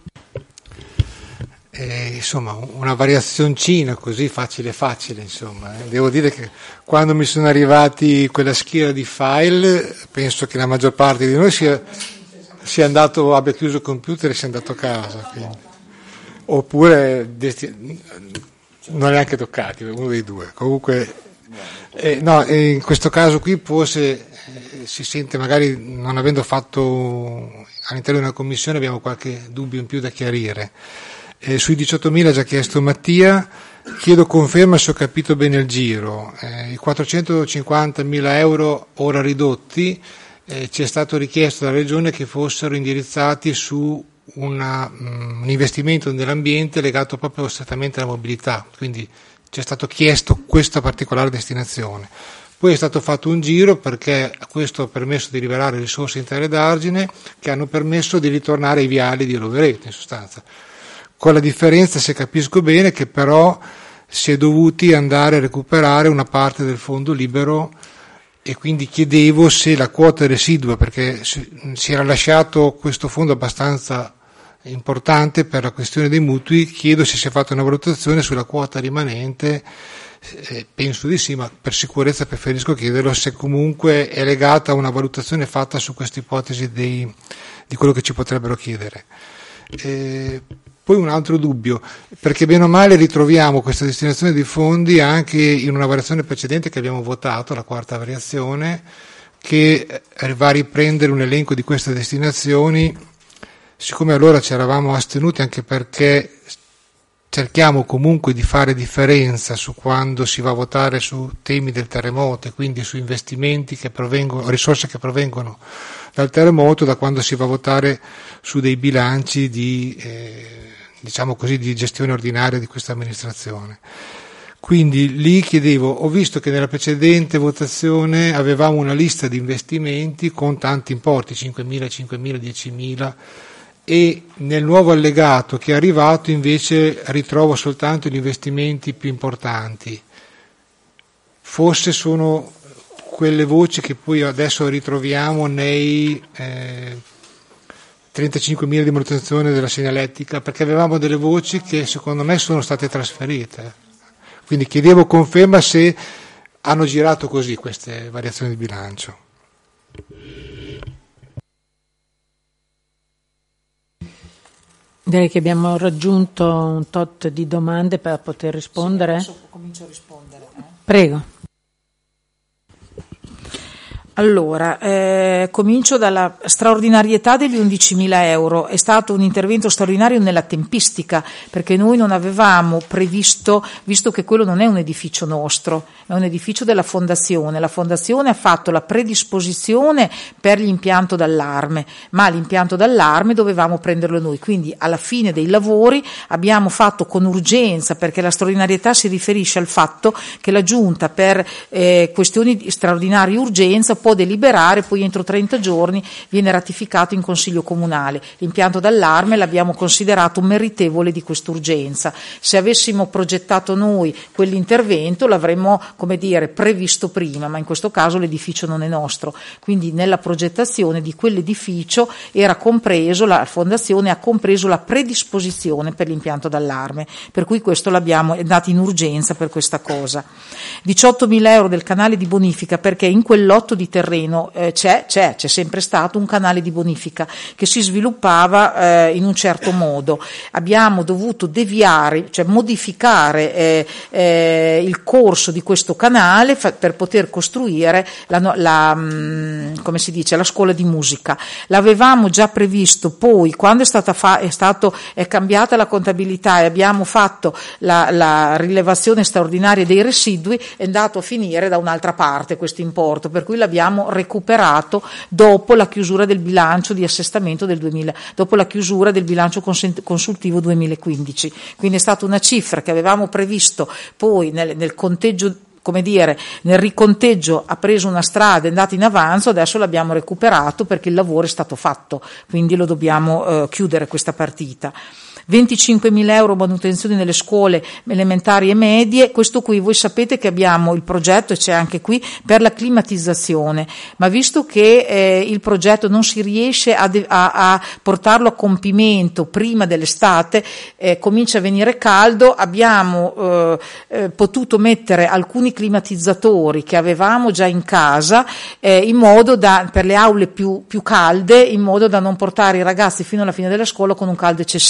Eh, insomma, una variazioncina così facile facile, insomma. Eh. Devo dire che quando mi sono arrivati quella schiera di file, penso che la maggior parte di noi sia, sia andato, abbia chiuso il computer e sia andato a casa. Quindi. Oppure desti- non li ha anche toccati, uno dei due. Comunque, eh, no, in questo caso qui forse eh, si sente, magari non avendo fatto all'interno di una commissione, abbiamo qualche dubbio in più da chiarire. Eh, sui diciottomila ha già chiesto Mattia, chiedo conferma se ho capito bene il giro. Eh, I quattrocentocinquantamila euro ora ridotti, eh, ci è stato richiesto dalla Regione che fossero indirizzati su una, um, un investimento nell'ambiente legato proprio strettamente alla mobilità, quindi ci è stato chiesto questa particolare destinazione. Poi è stato fatto un giro perché questo ha permesso di liberare risorse in Terre d'Argine che hanno permesso di ritornare ai viali di Rovereto, in sostanza. Con la differenza, se capisco bene, che però si è dovuti andare a recuperare una parte del fondo libero, e quindi chiedevo se la quota residua, perché si era lasciato questo fondo abbastanza importante per la questione dei mutui, chiedo se si è fatta una valutazione sulla quota rimanente. Eh, penso di sì, ma per sicurezza preferisco chiederlo, se comunque è legata a una valutazione fatta su questa ipotesi dei, di quello che ci potrebbero chiedere. Eh, poi un altro dubbio, perché bene o male ritroviamo questa destinazione di fondi anche in una variazione precedente che abbiamo votato, la quarta variazione, che va a riprendere un elenco di queste destinazioni. Siccome allora ci eravamo astenuti, anche perché cerchiamo comunque di fare differenza su quando si va a votare su temi del terremoto e quindi su investimenti che provengono, risorse che provengono dal terremoto, da quando si va a votare su dei bilanci di, eh, diciamo così, di gestione ordinaria di questa amministrazione. Quindi lì chiedevo, ho visto che nella precedente votazione avevamo una lista di investimenti con tanti importi, cinquemila, cinquemila, diecimila, e nel nuovo allegato che è arrivato invece ritrovo soltanto gli investimenti più importanti. Forse sono quelle voci che poi adesso ritroviamo nei eh, trentacinquemila di manutenzione della segnaletica, perché avevamo delle voci che secondo me sono state trasferite. Quindi chiedevo conferma se hanno girato così queste variazioni di bilancio. Direi che abbiamo raggiunto un tot di domande per poter rispondere. Sì, adesso comincio a rispondere. Eh. Prego. Allora, eh, comincio dalla straordinarietà degli undicimila euro. È stato un intervento straordinario nella tempistica, perché noi non avevamo previsto, visto che quello non è un edificio nostro, è un edificio della fondazione. La fondazione ha fatto la predisposizione per l'impianto d'allarme, ma l'impianto d'allarme dovevamo prenderlo noi. Quindi alla fine dei lavori abbiamo fatto con urgenza, perché la straordinarietà si riferisce al fatto che la Giunta per eh, questioni di straordinaria urgenza può deliberare, poi entro trenta giorni viene ratificato in Consiglio Comunale. L'impianto d'allarme l'abbiamo considerato meritevole di quest'urgenza. Se avessimo progettato noi quell'intervento l'avremmo, come dire, previsto prima, ma in questo caso l'edificio non è nostro, quindi nella progettazione di quell'edificio era compreso, la fondazione ha compreso la predisposizione per l'impianto d'allarme, per cui questo l'abbiamo dato in urgenza per questa cosa. diciottomila euro del canale di bonifica, perché in quel lotto di terreno eh, c'è, c'è, c'è sempre stato un canale di bonifica che si sviluppava eh, in un certo modo. Abbiamo dovuto deviare, cioè modificare eh, eh, il corso di questo canale fa, per poter costruire la, la, mh, come si dice, la scuola di musica. L'avevamo già previsto, poi quando è stata fa, è stato è cambiata la contabilità e abbiamo fatto la, la rilevazione straordinaria dei residui, è andato a finire da un'altra parte questo importo, per cui l'abbiamo recuperato dopo la chiusura del bilancio di assestamento del duemila, dopo la chiusura del bilancio consultivo duemilaquindici. Quindi è stata una cifra che avevamo previsto, poi nel, nel conteggio, come dire, nel riconteggio ha preso una strada, è andato in avanzo, adesso l'abbiamo recuperato perché il lavoro è stato fatto, quindi lo dobbiamo eh, chiudere questa partita. venticinquemila euro manutenzione nelle scuole elementari e medie. Questo qui voi sapete che abbiamo il progetto, e c'è anche qui, per la climatizzazione, ma visto che eh, il progetto non si riesce a, de- a-, a portarlo a compimento prima dell'estate, eh, comincia a venire caldo, abbiamo eh, eh, potuto mettere alcuni climatizzatori che avevamo già in casa eh, in modo da, per le aule più, più calde, in modo da non portare i ragazzi fino alla fine della scuola con un caldo eccessivo.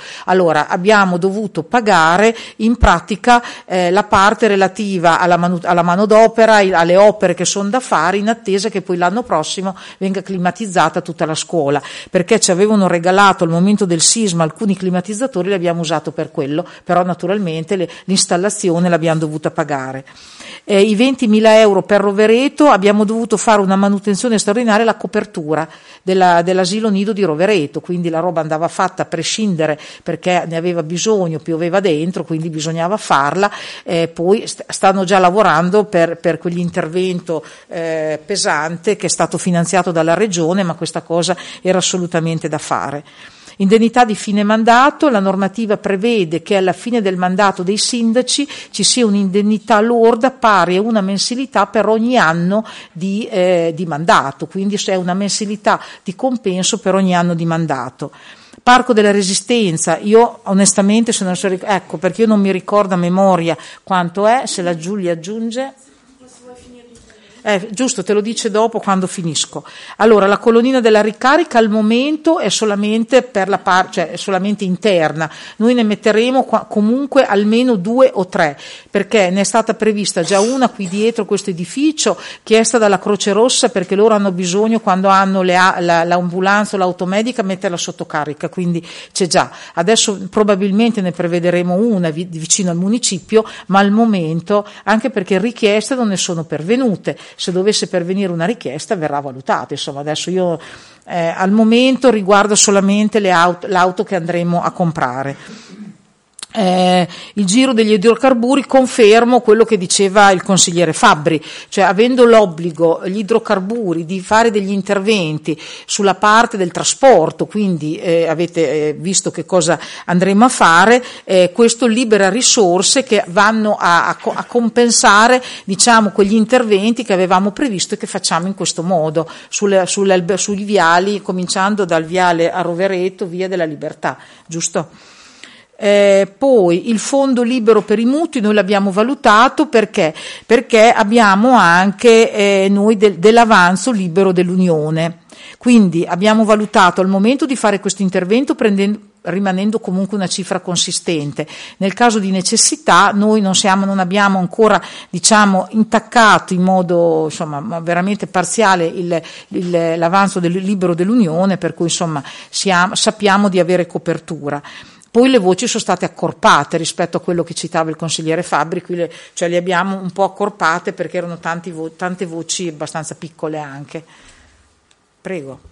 Allora abbiamo dovuto pagare in pratica eh, la parte relativa alla, manu- alla manodopera, alle opere che sono da fare, in attesa che poi l'anno prossimo venga climatizzata tutta la scuola, perché ci avevano regalato al momento del sisma alcuni climatizzatori, li abbiamo usato per quello, però naturalmente le, l'installazione l'abbiamo dovuta pagare. Eh, I ventimila euro per Rovereto abbiamo dovuto fare una manutenzione straordinaria, la copertura della, dell'asilo nido di Rovereto, quindi la roba andava fatta a prescindere perché ne aveva bisogno, pioveva dentro, quindi bisognava farla. Eh, poi st- stanno già lavorando per, per quell'intervento eh, pesante che è stato finanziato dalla Regione, ma questa cosa era assolutamente da fare. Indennità di fine mandato, la normativa prevede che alla fine del mandato dei sindaci ci sia un'indennità lorda pari a una mensilità per ogni anno di, eh, di mandato, quindi c'è una mensilità di compenso per ogni anno di mandato. Parco della Resistenza, io onestamente se non so, ecco perché io non mi ricordo a memoria quanto è, se la Giulia aggiunge. Eh, giusto, te lo dice dopo quando finisco. Allora, la colonnina della ricarica al momento è solamente per la parte, cioè è solamente interna. Noi ne metteremo qua, comunque almeno due o tre, perché ne è stata prevista già una qui dietro questo edificio, chiesta dalla Croce Rossa, perché loro hanno bisogno quando hanno le, la, l'ambulanza o l'automedica metterla sotto carica, quindi c'è già. Adesso probabilmente ne prevederemo una vi, vicino al municipio, ma al momento, anche perché richieste non ne sono pervenute. Se dovesse pervenire una richiesta verrà valutata, insomma adesso io eh, al momento riguardo solamente le auto, l'auto che andremo a comprare. Eh, il giro degli idrocarburi, confermo quello che diceva il consigliere Fabbri, cioè avendo l'obbligo gli idrocarburi di fare degli interventi sulla parte del trasporto, quindi eh, avete eh, visto che cosa andremo a fare, eh, questo libera risorse che vanno a, a, a compensare diciamo quegli interventi che avevamo previsto e che facciamo in questo modo sulle, sulle, sui viali, cominciando dal viale a Rovereto, via della Libertà, giusto? Eh, poi il fondo libero per i mutui noi l'abbiamo valutato perché, perché abbiamo anche eh, noi del, dell'avanzo libero dell'Unione, quindi abbiamo valutato al momento di fare questo intervento prendendo, rimanendo comunque una cifra consistente. Nel caso di necessità noi non siamo, non abbiamo ancora diciamo intaccato in modo insomma veramente parziale il, il, l'avanzo del libero dell'Unione, per cui insomma siamo, sappiamo di avere copertura. Poi le voci sono state accorpate rispetto a quello che citava il consigliere Fabbri, qui le, cioè le abbiamo un po' accorpate perché erano tanti vo- tante voci abbastanza piccole anche. Prego.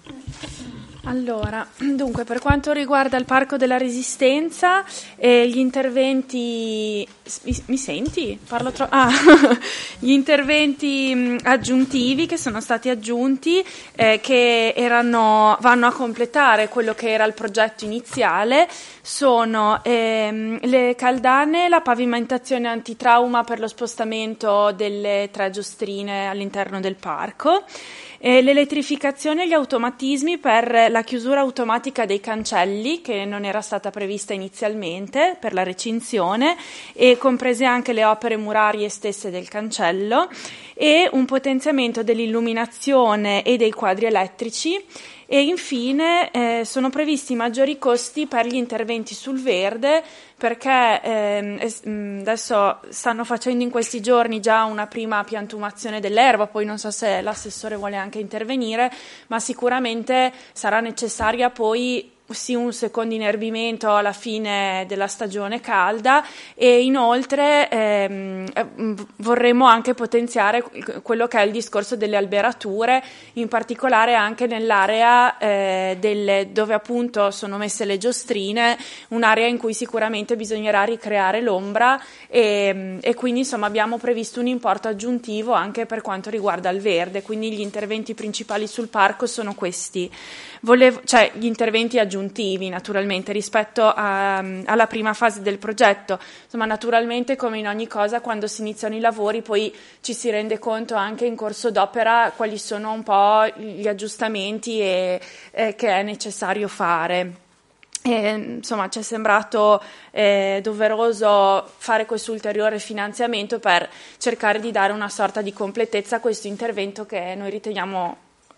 Allora, dunque, per quanto riguarda il Parco della Resistenza, eh, gli interventi, mi, mi senti? Parlo troppo? Ah, gli interventi mh, aggiuntivi che sono stati aggiunti, eh, che erano, vanno a completare quello che era il progetto iniziale, sono ehm, le caldane, la pavimentazione antitrauma per lo spostamento delle tre giostrine all'interno del parco, Eh, l'elettrificazione e gli automatismi per la chiusura automatica dei cancelli, che non era stata prevista inizialmente per la recinzione, e comprese anche le opere murarie stesse del cancello, e un potenziamento dell'illuminazione e dei quadri elettrici. E infine eh, sono previsti maggiori costi per gli interventi sul verde, perché ehm, adesso stanno facendo in questi giorni già una prima piantumazione dell'erba, poi non so se l'assessore vuole anche intervenire, ma sicuramente sarà necessaria poi sì un secondo inerbimento alla fine della stagione calda, e inoltre ehm, vorremmo anche potenziare quello che è il discorso delle alberature, in particolare anche nell'area eh, delle, dove appunto sono messe le giostrine, un'area in cui sicuramente bisognerà ricreare l'ombra, e, e quindi insomma abbiamo previsto un importo aggiuntivo anche per quanto riguarda il verde, quindi gli interventi principali sul parco sono questi. Volevo, cioè gli interventi aggiuntivi naturalmente rispetto a, alla prima fase del progetto, insomma naturalmente come in ogni cosa quando si iniziano i lavori poi ci si rende conto anche in corso d'opera quali sono un po' gli aggiustamenti e, eh, che è necessario fare. E, insomma ci è sembrato eh, doveroso fare questo ulteriore finanziamento per cercare di dare una sorta di completezza a questo intervento che noi riteniamo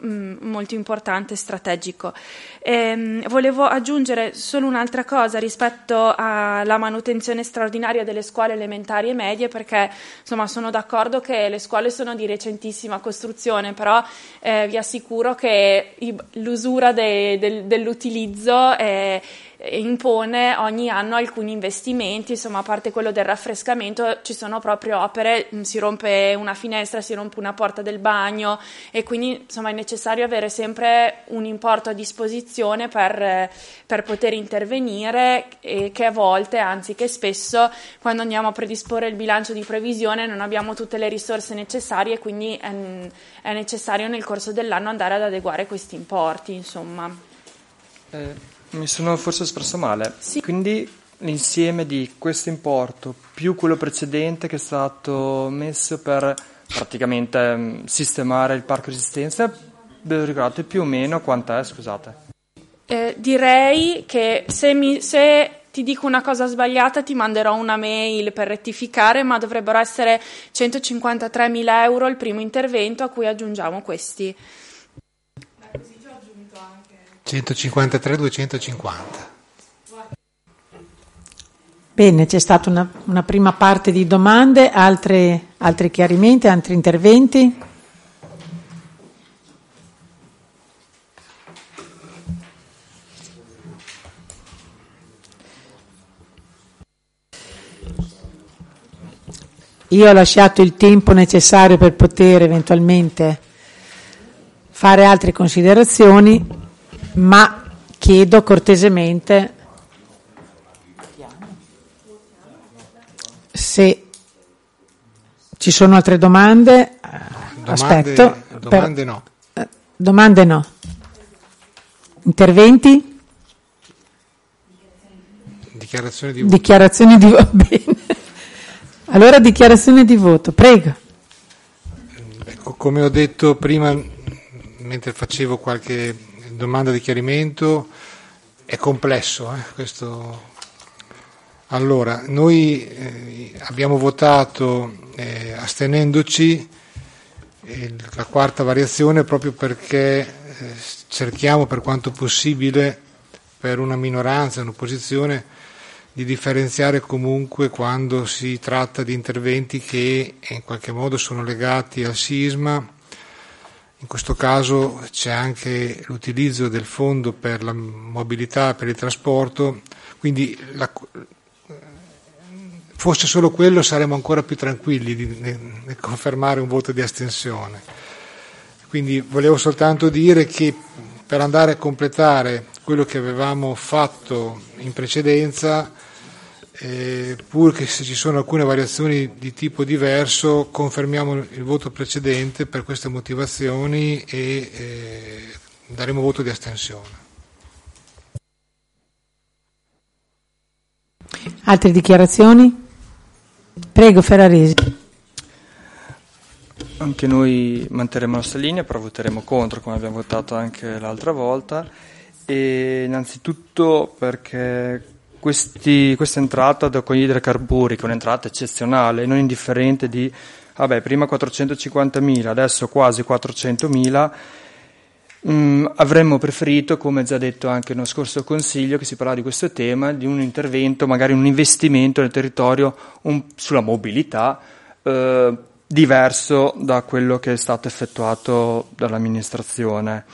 mh, molto importante e strategico. Ehm, volevo aggiungere solo un'altra cosa rispetto alla manutenzione straordinaria delle scuole elementari e medie, perché insomma sono d'accordo che le scuole sono di recentissima costruzione, però eh, vi assicuro che i, l'usura de, del, dell'utilizzo è impone ogni anno alcuni investimenti, insomma, a parte quello del raffrescamento ci sono proprio opere, si rompe una finestra, si rompe una porta del bagno e quindi insomma è necessario avere sempre un importo a disposizione per, per poter intervenire, e che a volte, anzi che spesso, quando andiamo a predisporre il bilancio di previsione non abbiamo tutte le risorse necessarie, quindi è, è necessario nel corso dell'anno andare ad adeguare questi importi, insomma. Eh. Mi sono forse espresso male, sì. Quindi l'insieme di questo importo più quello precedente che è stato messo per praticamente um, sistemare il parco resistenza, ricordate più o meno quant'è, scusate? Eh, direi che se, mi, se ti dico una cosa sbagliata ti manderò una mail per rettificare, ma dovrebbero essere centocinquantatremila euro il primo intervento, a cui aggiungiamo questi. centocinquantatré duecentocinquanta. Bene, c'è stata una, una prima parte di domande, altre, altri chiarimenti, altri interventi? Io ho lasciato il tempo necessario per poter eventualmente fare altre considerazioni, ma chiedo cortesemente se ci sono altre domande. Domande, Aspetto. domande per, no. Eh, domande no. Interventi? Dichiarazione di voto. Dichiarazione di voto. Bene. Allora dichiarazione di voto, prego. Ecco, come ho detto prima, mentre facevo qualche domanda di chiarimento, è complesso eh, questo. Allora, noi eh, abbiamo votato eh, astenendoci eh, la quarta variazione proprio perché eh, cerchiamo per quanto possibile, per una minoranza, un'opposizione, di differenziare comunque quando si tratta di interventi che in qualche modo sono legati al sisma. In questo caso c'è anche l'utilizzo del fondo per la mobilità, per il trasporto, quindi la, fosse solo quello saremmo ancora più tranquilli di, nel confermare un voto di astensione. Quindi volevo soltanto dire che per andare a completare quello che avevamo fatto in precedenza, Eh, pur che se ci sono alcune variazioni di tipo diverso, confermiamo il voto precedente per queste motivazioni e eh, daremo voto di astensione. Altre dichiarazioni? Prego, Ferraresi. Anche noi manterremo la nostra linea, però voteremo contro, come abbiamo votato anche l'altra volta, e innanzitutto perché Questi, questa entrata con gli idrocarburi, che è un'entrata eccezionale, non indifferente di, vabbè, prima quattrocentocinquantamila, adesso quasi quattrocentomila, mh, avremmo preferito, come già detto anche nello scorso Consiglio, che si parlava di questo tema, di un intervento, magari un investimento nel territorio un, sulla mobilità, eh, diverso da quello che è stato effettuato dall'amministrazione.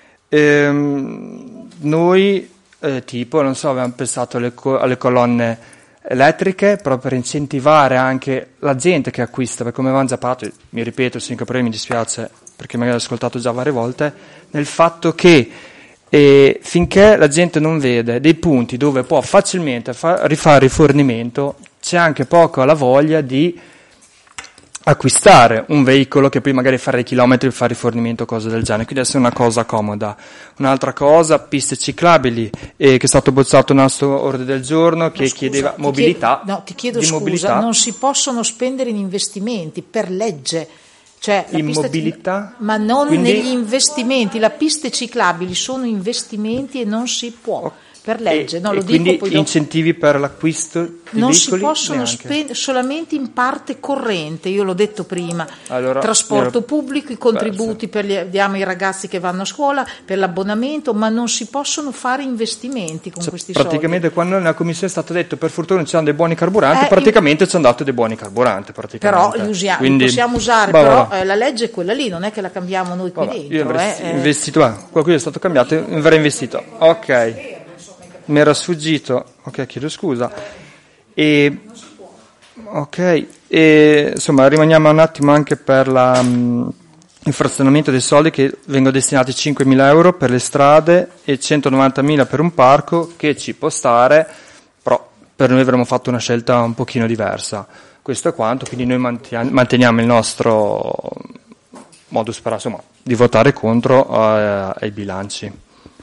Ehm, noi... Eh, tipo, non so, avevamo pensato alle, co- alle colonne elettriche proprio per incentivare anche la gente che acquista, perché come avevamo già parlato, mi ripeto, Sinca, però mi dispiace perché magari ho ascoltato già varie volte, nel fatto che eh, finché la gente non vede dei punti dove può facilmente fa- rifare rifornimento, c'è anche poco la voglia di acquistare un veicolo che poi magari fa dei chilometri per fare rifornimento o cose del genere, quindi deve essere una cosa comoda. Un'altra cosa, piste ciclabili, eh, che è stato bozzato il nostro ordine del giorno che scusa, chiedeva ti mobilità. Chiedo, no, ti chiedo di scusa, mobilità. Non si possono spendere in investimenti per legge. Cioè, la in pista, mobilità? Ma non Quindi, negli investimenti, le piste ciclabili sono investimenti e non si può. per legge, e, no, lo e dico quindi poi dopo. Incentivi per l'acquisto di non veicoli? si possono Neanche. spendere solamente in parte corrente, io l'ho detto prima, Allora, trasporto era- pubblico, i contributi per gli, diamo ai ragazzi che vanno a scuola, per l'abbonamento, ma non si possono fare investimenti con Cioè, questi praticamente quando nella commissione è stato detto per fortuna ci hanno dei buoni carburanti, Eh, praticamente ci hanno dato dei buoni carburanti soldi. Però praticamente. li usiamo, Quindi, li possiamo usare, bah, però vabbè. eh, la legge è quella lì, non è che la cambiamo noi qui Vabbè, io dentro. avrei eh, eh. investito, ah, qualcosa è stato cambiato, avrei investito. Ok, mi era sfuggito, ok, chiedo scusa. E, ok, e, insomma rimaniamo un attimo anche per la, mh, il frazionamento dei soldi che vengono destinati cinquemila euro per le strade e centonovantamila per un parco, che ci può stare, però per noi avremmo fatto una scelta un pochino diversa. Questo è quanto, quindi noi mantian- manteniamo il nostro modus per, insomma, di votare contro eh, ai bilanci.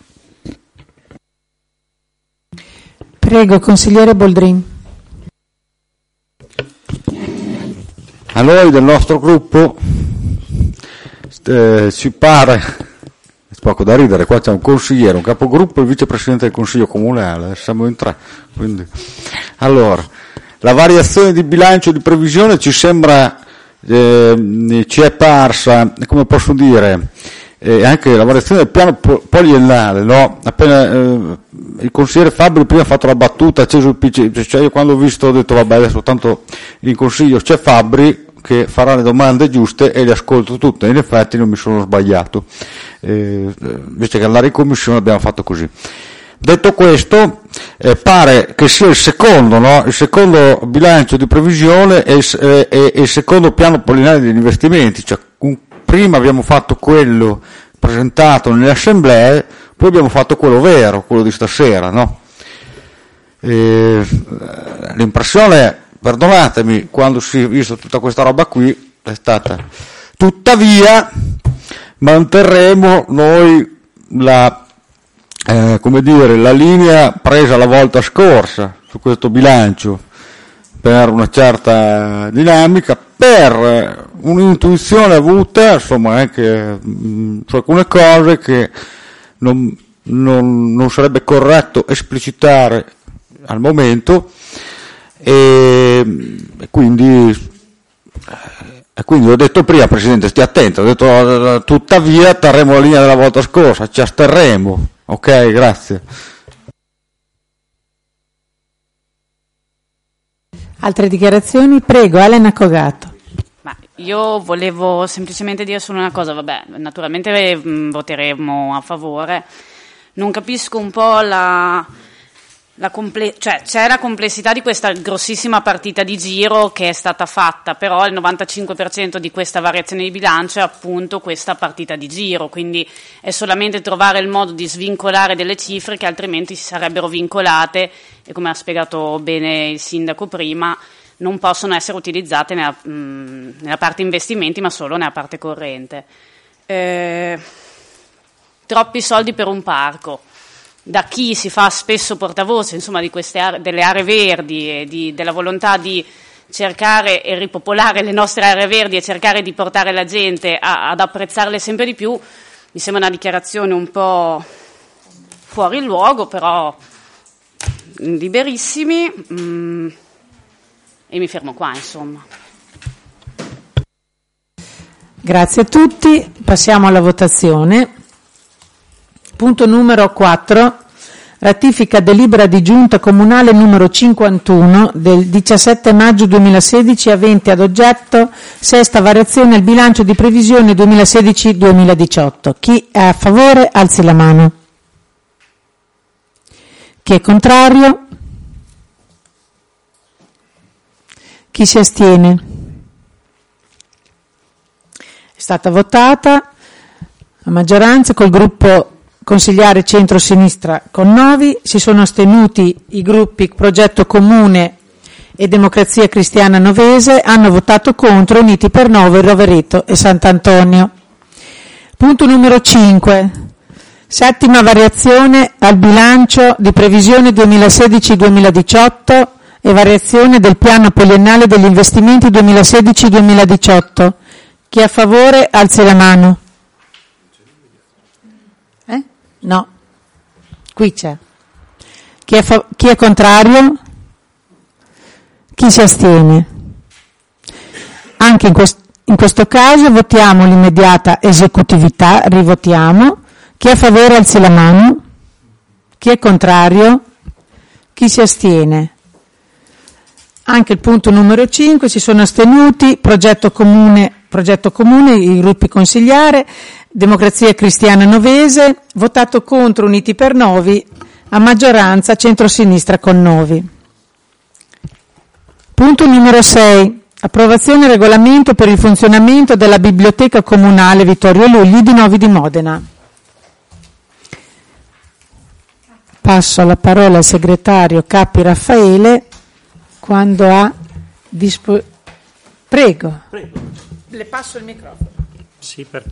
Prego, consigliere Boldrin. A noi del nostro gruppo eh, ci pare, è poco da ridere, qua c'è un consigliere, un capogruppo e il vicepresidente del consiglio comunale, siamo in tre, quindi. Allora, la variazione di bilancio di previsione ci sembra, eh, ci è parsa, come posso dire, e anche la variazione del piano poliennale, no? Appena eh, il consigliere Fabbri prima ha fatto la battuta, ha acceso il P C, cioè io quando ho visto ho detto vabbè adesso tanto in consiglio c'è Fabbri che farà le domande giuste e le ascolto tutte, in effetti non mi sono sbagliato, eh, invece che andare in commissione abbiamo fatto così. Detto questo, eh, pare che sia il secondo, no? Il secondo bilancio di previsione e il, eh, e, e il secondo piano poliennale degli investimenti, cioè un prima abbiamo fatto quello presentato nelle assemblee, poi abbiamo fatto quello vero, quello di stasera, no? E l'impressione, perdonatemi, quando si è visto tutta questa roba qui, è stata, tuttavia manterremo noi la, eh, come dire, la linea presa la volta scorsa su questo bilancio, per una certa dinamica, per un'intuizione avuta, insomma, anche mh, su alcune cose che non, non, non sarebbe corretto esplicitare al momento, e, e quindi e quindi ho detto prima, Presidente, stia attento, ho detto tuttavia terremo la linea della volta scorsa, ci asterremo, ok, grazie. Altre dichiarazioni? Prego, Elena Cogato. Ma io volevo semplicemente dire solo una cosa, vabbè, naturalmente mh, voteremo a favore, non capisco un po' la, la comple- cioè c'è la complessità di questa grossissima partita di giro che è stata fatta, però il novantacinque per cento di questa variazione di bilancio è appunto questa partita di giro, quindi è solamente trovare il modo di svincolare delle cifre che altrimenti si sarebbero vincolate e, come ha spiegato bene il sindaco prima, non possono essere utilizzate nella, mh, nella parte investimenti ma solo nella parte corrente. Eh, troppi soldi per un parco. Da chi si fa spesso portavoce, insomma, di queste aree, delle aree verdi e di, della volontà di cercare e ripopolare le nostre aree verdi e cercare di portare la gente a, ad apprezzarle sempre di più, mi sembra una dichiarazione un po' fuori luogo, però liberissimi, mm, e mi fermo qua, insomma. Grazie a tutti, passiamo alla votazione. Punto numero quattro, ratifica delibera di giunta comunale numero cinquantuno del diciassette maggio duemilasedici avente ad oggetto sesta variazione al bilancio di previsione duemilasedici duemiladiciotto. Chi è a favore alzi la mano. Chi è contrario? Chi si astiene? È stata votata a maggioranza col gruppo consigliare centro-sinistra con Novi, si sono astenuti i gruppi Progetto Comune e Democrazia Cristiana Novese, hanno votato contro Uniti per Novo, Rovereto e Sant'Antonio. Punto numero cinque, settima variazione al bilancio di previsione duemilasedici duemiladiciotto e variazione del piano poliennale degli investimenti duemilasedici duemiladiciotto. Chi è a favore alzi la mano. No, qui c'è. Chi è, fa- chi è contrario? Chi si astiene? Anche in, quest- in questo caso votiamo l'immediata esecutività, rivotiamo. Chi è a favore alzi la mano. Chi è contrario? Chi si astiene? Anche il punto numero cinque, si sono astenuti, progetto comune, progetto comune, i gruppi consigliare, Democrazia Cristiana Novese, votato contro Uniti per Novi, a maggioranza centrosinistra con Novi. Punto numero sei, approvazione regolamento per il funzionamento della Biblioteca Comunale Vittorio Lugli di Novi di Modena. Passo la parola al segretario Capi Raffaele quando ha dispo... Prego. Prego. Le passo il microfono. Sì, per...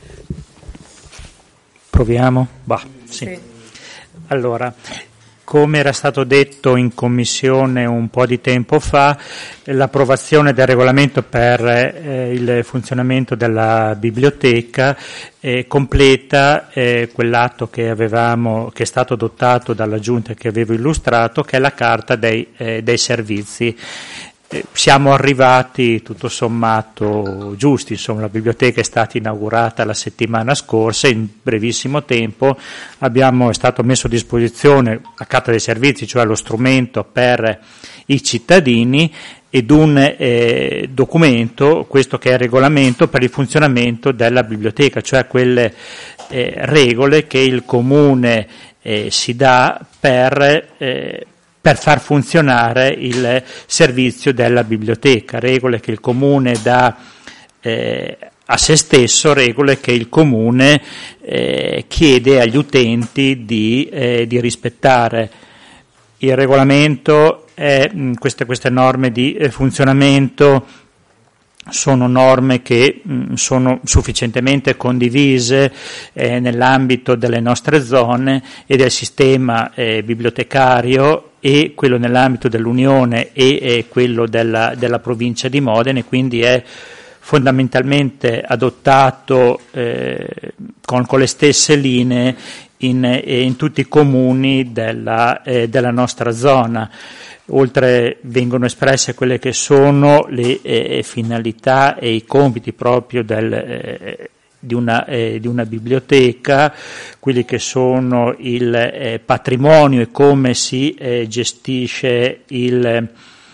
Proviamo? Bah, sì. Sì. Allora, come era stato detto in commissione un po' di tempo fa, l'approvazione del regolamento per eh, il funzionamento della biblioteca eh, completa eh, quell'atto che avevamo, che è stato adottato dalla Giunta che avevo illustrato, che è la Carta dei, eh, dei servizi. Eh, siamo arrivati tutto sommato giusti, insomma la biblioteca è stata inaugurata la settimana scorsa, in brevissimo tempo abbiamo, è stato messo a disposizione la Carta dei servizi, cioè lo strumento per i cittadini, ed un eh, documento, questo che è il regolamento per il funzionamento della biblioteca, cioè quelle eh, regole che il Comune eh, si dà per eh, per far funzionare il servizio della biblioteca, regole che il Comune dà eh, a se stesso, regole che il Comune eh, chiede agli utenti di, eh, di rispettare. Il regolamento, è, mh, queste, queste norme di eh, funzionamento sono norme che mh, sono sufficientemente condivise eh, nell'ambito delle nostre zone e del sistema eh, bibliotecario, e quello nell'ambito dell'Unione e eh, quello della, della provincia di Modena, e quindi è fondamentalmente adottato eh, con, con le stesse linee in, eh, in tutti i comuni della, eh, della nostra zona. Oltre vengono espresse quelle che sono le eh, finalità e i compiti proprio del, eh, di, una, eh, di una biblioteca, quelli che sono il eh, patrimonio e come si eh, gestisce il,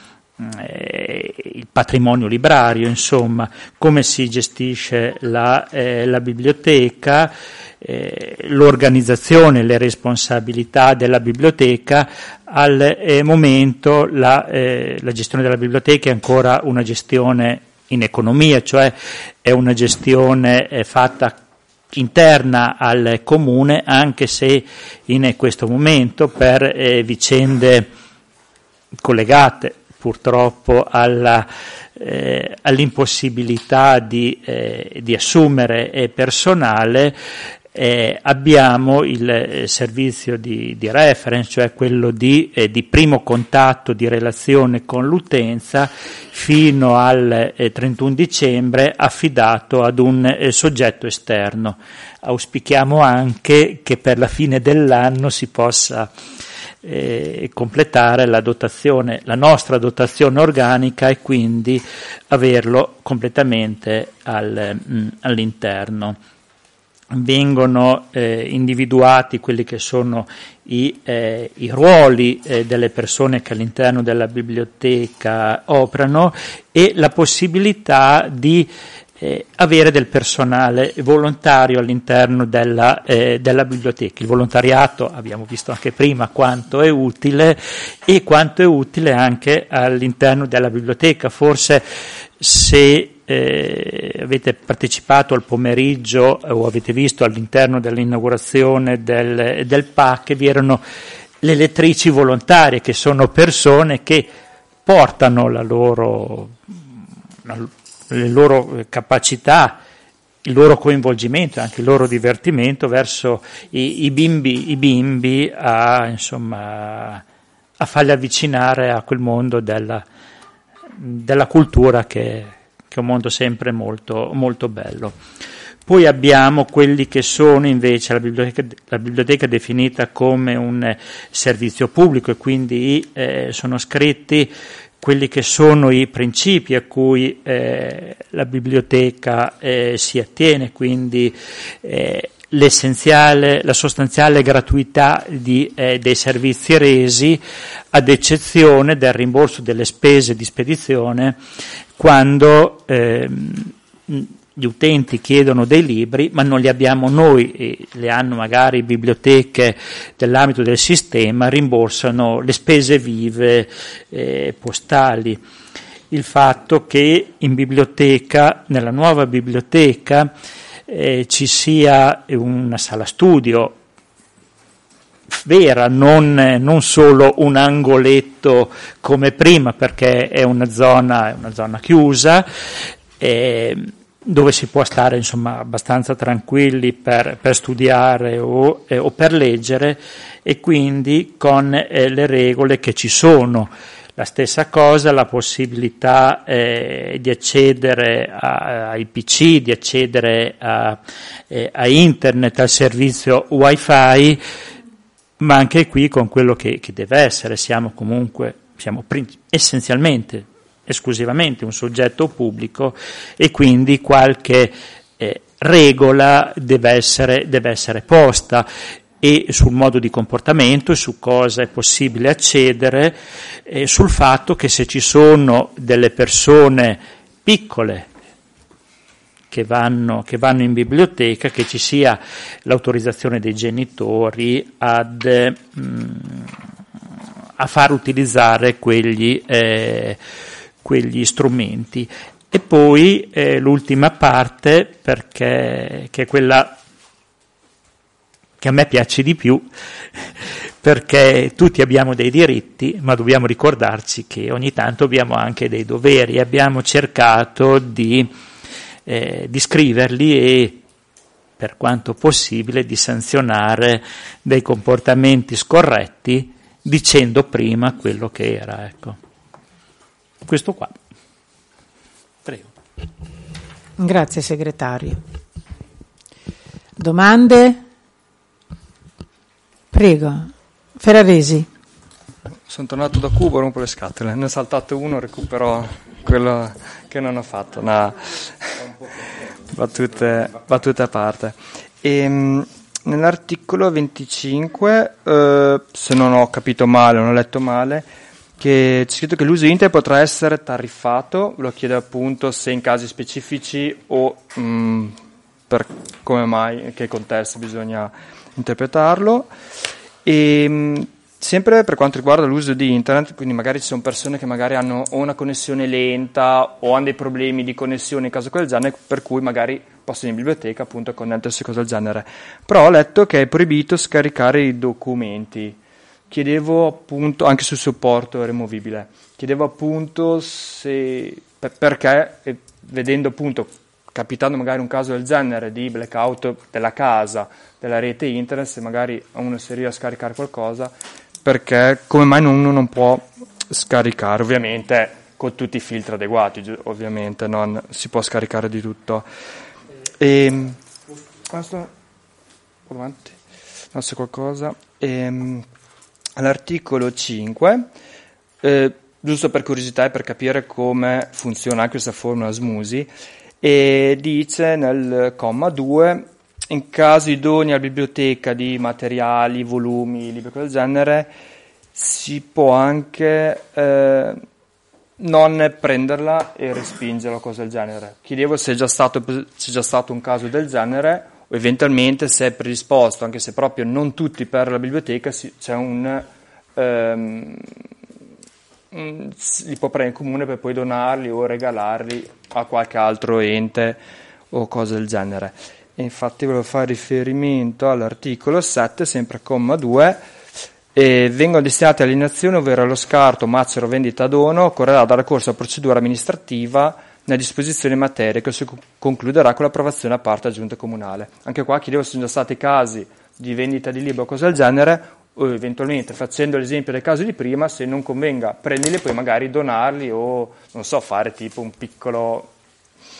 eh, il patrimonio librario, insomma, come si gestisce la, eh, la biblioteca, eh, l'organizzazione, le responsabilità della biblioteca. Al eh, momento la, eh, la gestione della biblioteca è ancora una gestione in economia, cioè è una gestione eh, fatta interna al Comune, anche se in questo momento per eh, vicende collegate purtroppo alla, eh, all'impossibilità di, eh, di assumere eh, personale, Eh, abbiamo il eh, servizio di, di reference, cioè quello di, eh, di primo contatto, di relazione con l'utenza, fino al eh, trentuno dicembre affidato ad un eh, soggetto esterno. Auspichiamo anche che per la fine dell'anno si possa eh, completare la dotazione, la nostra dotazione organica, e quindi averlo completamente al, mh, all'interno. Vengono eh, individuati quelli che sono i, eh, i ruoli eh, delle persone che all'interno della biblioteca operano, e la possibilità di eh, avere del personale volontario all'interno della, eh, della biblioteca. Il volontariato abbiamo visto anche prima quanto è utile, e quanto è utile anche all'interno della biblioteca. Forse se Eh, avete partecipato al pomeriggio o avete visto all'interno dell'inaugurazione del, del P A C, vi erano le lettrici volontarie, che sono persone che portano la loro, la, le loro capacità, il loro coinvolgimento, anche il loro divertimento verso i, i bimbi, i bimbi a, insomma, a farli avvicinare a quel mondo della, della cultura che che è un mondo sempre molto, molto bello. Poi abbiamo quelli che sono invece la biblioteca, la biblioteca definita come un servizio pubblico, e quindi eh, sono scritti quelli che sono i principi a cui eh, la biblioteca eh, si attiene, quindi eh, l'essenziale, la sostanziale gratuità di, eh, dei servizi resi, ad eccezione del rimborso delle spese di spedizione quando eh, gli utenti chiedono dei libri ma non li abbiamo noi e le hanno magari biblioteche dell'ambito del sistema, rimborsano le spese vive eh, postali. Il fatto che in biblioteca, nella nuova biblioteca, eh, ci sia una sala studio vera, non, non solo un angoletto come prima, perché è una zona, è una zona chiusa, eh, dove si può stare insomma abbastanza tranquilli per, per studiare o, eh, o per leggere, e quindi con eh, le regole che ci sono. La stessa cosa, la possibilità eh, di accedere a, ai P C, di accedere a, eh, a internet, al servizio wifi, ma anche qui con quello che, che deve essere. Siamo comunque, siamo essenzialmente, esclusivamente un soggetto pubblico, e quindi qualche eh, regola deve essere, deve essere posta, e sul modo di comportamento, e su cosa è possibile accedere, e sul fatto che se ci sono delle persone piccole che vanno, che vanno in biblioteca, che ci sia l'autorizzazione dei genitori ad, mh, a far utilizzare quegli, eh, quegli strumenti. E poi eh, l'ultima parte, perché che è quella che a me piace di più, perché tutti abbiamo dei diritti, ma dobbiamo ricordarci che ogni tanto abbiamo anche dei doveri. Abbiamo cercato di, eh, di scriverli e, per quanto possibile, di sanzionare dei comportamenti scorretti, dicendo prima quello che era. Ecco. Questo qua. Prego. Grazie segretario. Domande? Prego. Ferraresi. Sono tornato da Cuba, rompo le scatole. Ne ho saltato uno, recupero quello che non ho fatto. No. Battute, battute a parte. E, mh, nell'articolo venticinque, eh, se non ho capito male, non ho letto male, che c'è scritto che l'uso internet potrà essere tariffato, lo chiede appunto se in casi specifici o mh, per come mai, in che contesto bisogna interpretarlo. E mh, sempre per quanto riguarda l'uso di internet, quindi magari ci sono persone che magari hanno o una connessione lenta o hanno dei problemi di connessione in caso del genere, per cui magari possono in biblioteca appunto connettersi, cose del genere. Però ho letto che è proibito scaricare i documenti. Chiedevo appunto, anche sul supporto removibile, chiedevo appunto se, per, perché, e vedendo appunto, capitando magari un caso del genere di blackout della casa, della rete internet, se magari uno si riesce a scaricare qualcosa, perché come mai uno non può scaricare, ovviamente con tutti i filtri adeguati, ovviamente non si può scaricare di tutto. E questo, avanti, non so qualcosa. E, all'articolo cinque, eh, giusto per curiosità e per capire come funziona anche questa formula SMUSI, e dice nel comma due, in caso idonei alla biblioteca di materiali, volumi, libri del genere, si può anche eh, non prenderla e respingerla, cosa del genere. Chiedevo se è già stato, c'è già stato un caso del genere, o eventualmente se è predisposto, anche se proprio non tutti per la biblioteca, si, c'è un, um, un li può prendere in comune per poi donarli o regalarli a qualche altro ente o cose del genere. E infatti volevo fare riferimento all'articolo sette, sempre comma due, e vengono destinati all'alienazione, ovvero allo scarto, macero, vendita a dono, occorrerà dare corso a procedura amministrativa nella disposizione in materia, che si concluderà con l'approvazione a parte aggiunta comunale. Anche qua chiedevo se sono già stati casi di vendita di libro o cose del genere, o eventualmente, facendo l'esempio del caso di prima, se non convenga prenderli e poi magari donarli o, non so, fare tipo un piccolo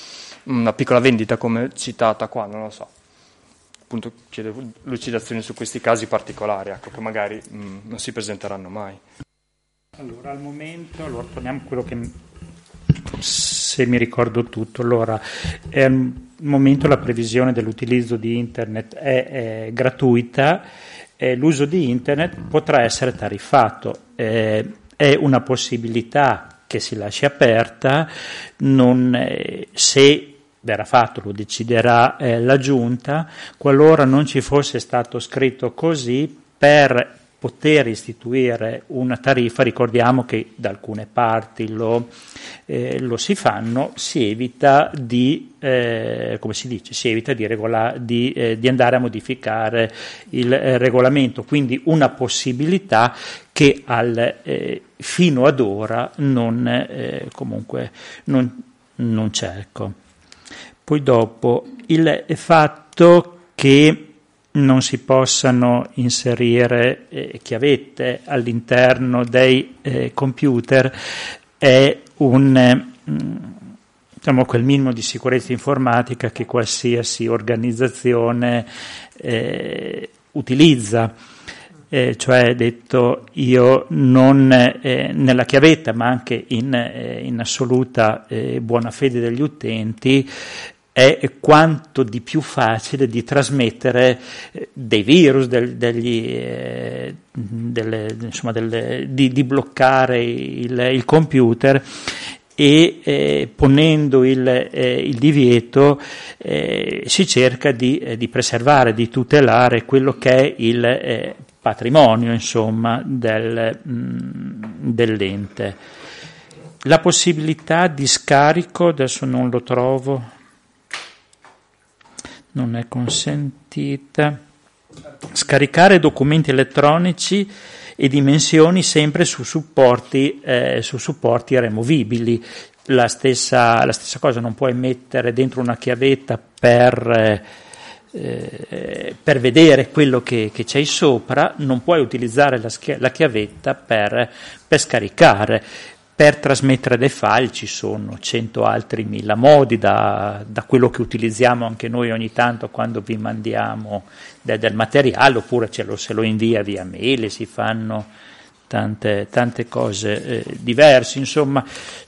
una piccola vendita come citata qua, non lo so. Appunto chiedo lucidazioni su questi casi particolari, ecco, che magari mh, non si presenteranno mai. Allora, al momento, allora, torniamo a quello che, se mi ricordo tutto, allora, è, al momento la previsione dell'utilizzo di internet è, è gratuita, e l'uso di internet potrà essere tariffato, è, è una possibilità che si lascia aperta, non, eh, se verrà fatto, lo deciderà eh, la Giunta, qualora non ci fosse stato scritto così, per poter istituire una tariffa, ricordiamo che da alcune parti lo, eh, lo si fanno, si evita di, eh, come si dice, si evita di, regola, di, eh, di andare a modificare il eh, regolamento, quindi una possibilità che al, eh, fino ad ora non, eh, comunque non, non c'è. Ecco. Poi dopo il fatto che non si possano inserire eh, chiavette all'interno dei eh, computer è un, eh, diciamo, quel minimo di sicurezza informatica che qualsiasi organizzazione eh, utilizza. Eh, cioè detto io non eh, nella chiavetta ma anche in, eh, in assoluta eh, buona fede degli utenti è quanto di più facile di trasmettere dei virus, del, degli, eh, delle, insomma, delle, di, di bloccare il, il computer e eh, ponendo il, eh, il divieto eh, si cerca di, eh, di preservare, di tutelare quello che è il eh, patrimonio, insomma, del, mh, dell'ente. La possibilità di scarico, adesso non lo trovo, non è consentita. Scaricare documenti elettronici e dimensioni sempre su supporti, eh, su supporti removibili. La stessa, la stessa cosa, non puoi mettere dentro una chiavetta per, eh, per vedere quello che, che c'hai sopra, non puoi utilizzare la, schia- la chiavetta per, per scaricare. Per trasmettere dei file ci sono cento altri mila modi, da, da quello che utilizziamo anche noi ogni tanto quando vi mandiamo de, del materiale, oppure ce lo, se lo invia via mail, si fanno tante, tante cose eh, diverse. Insomma,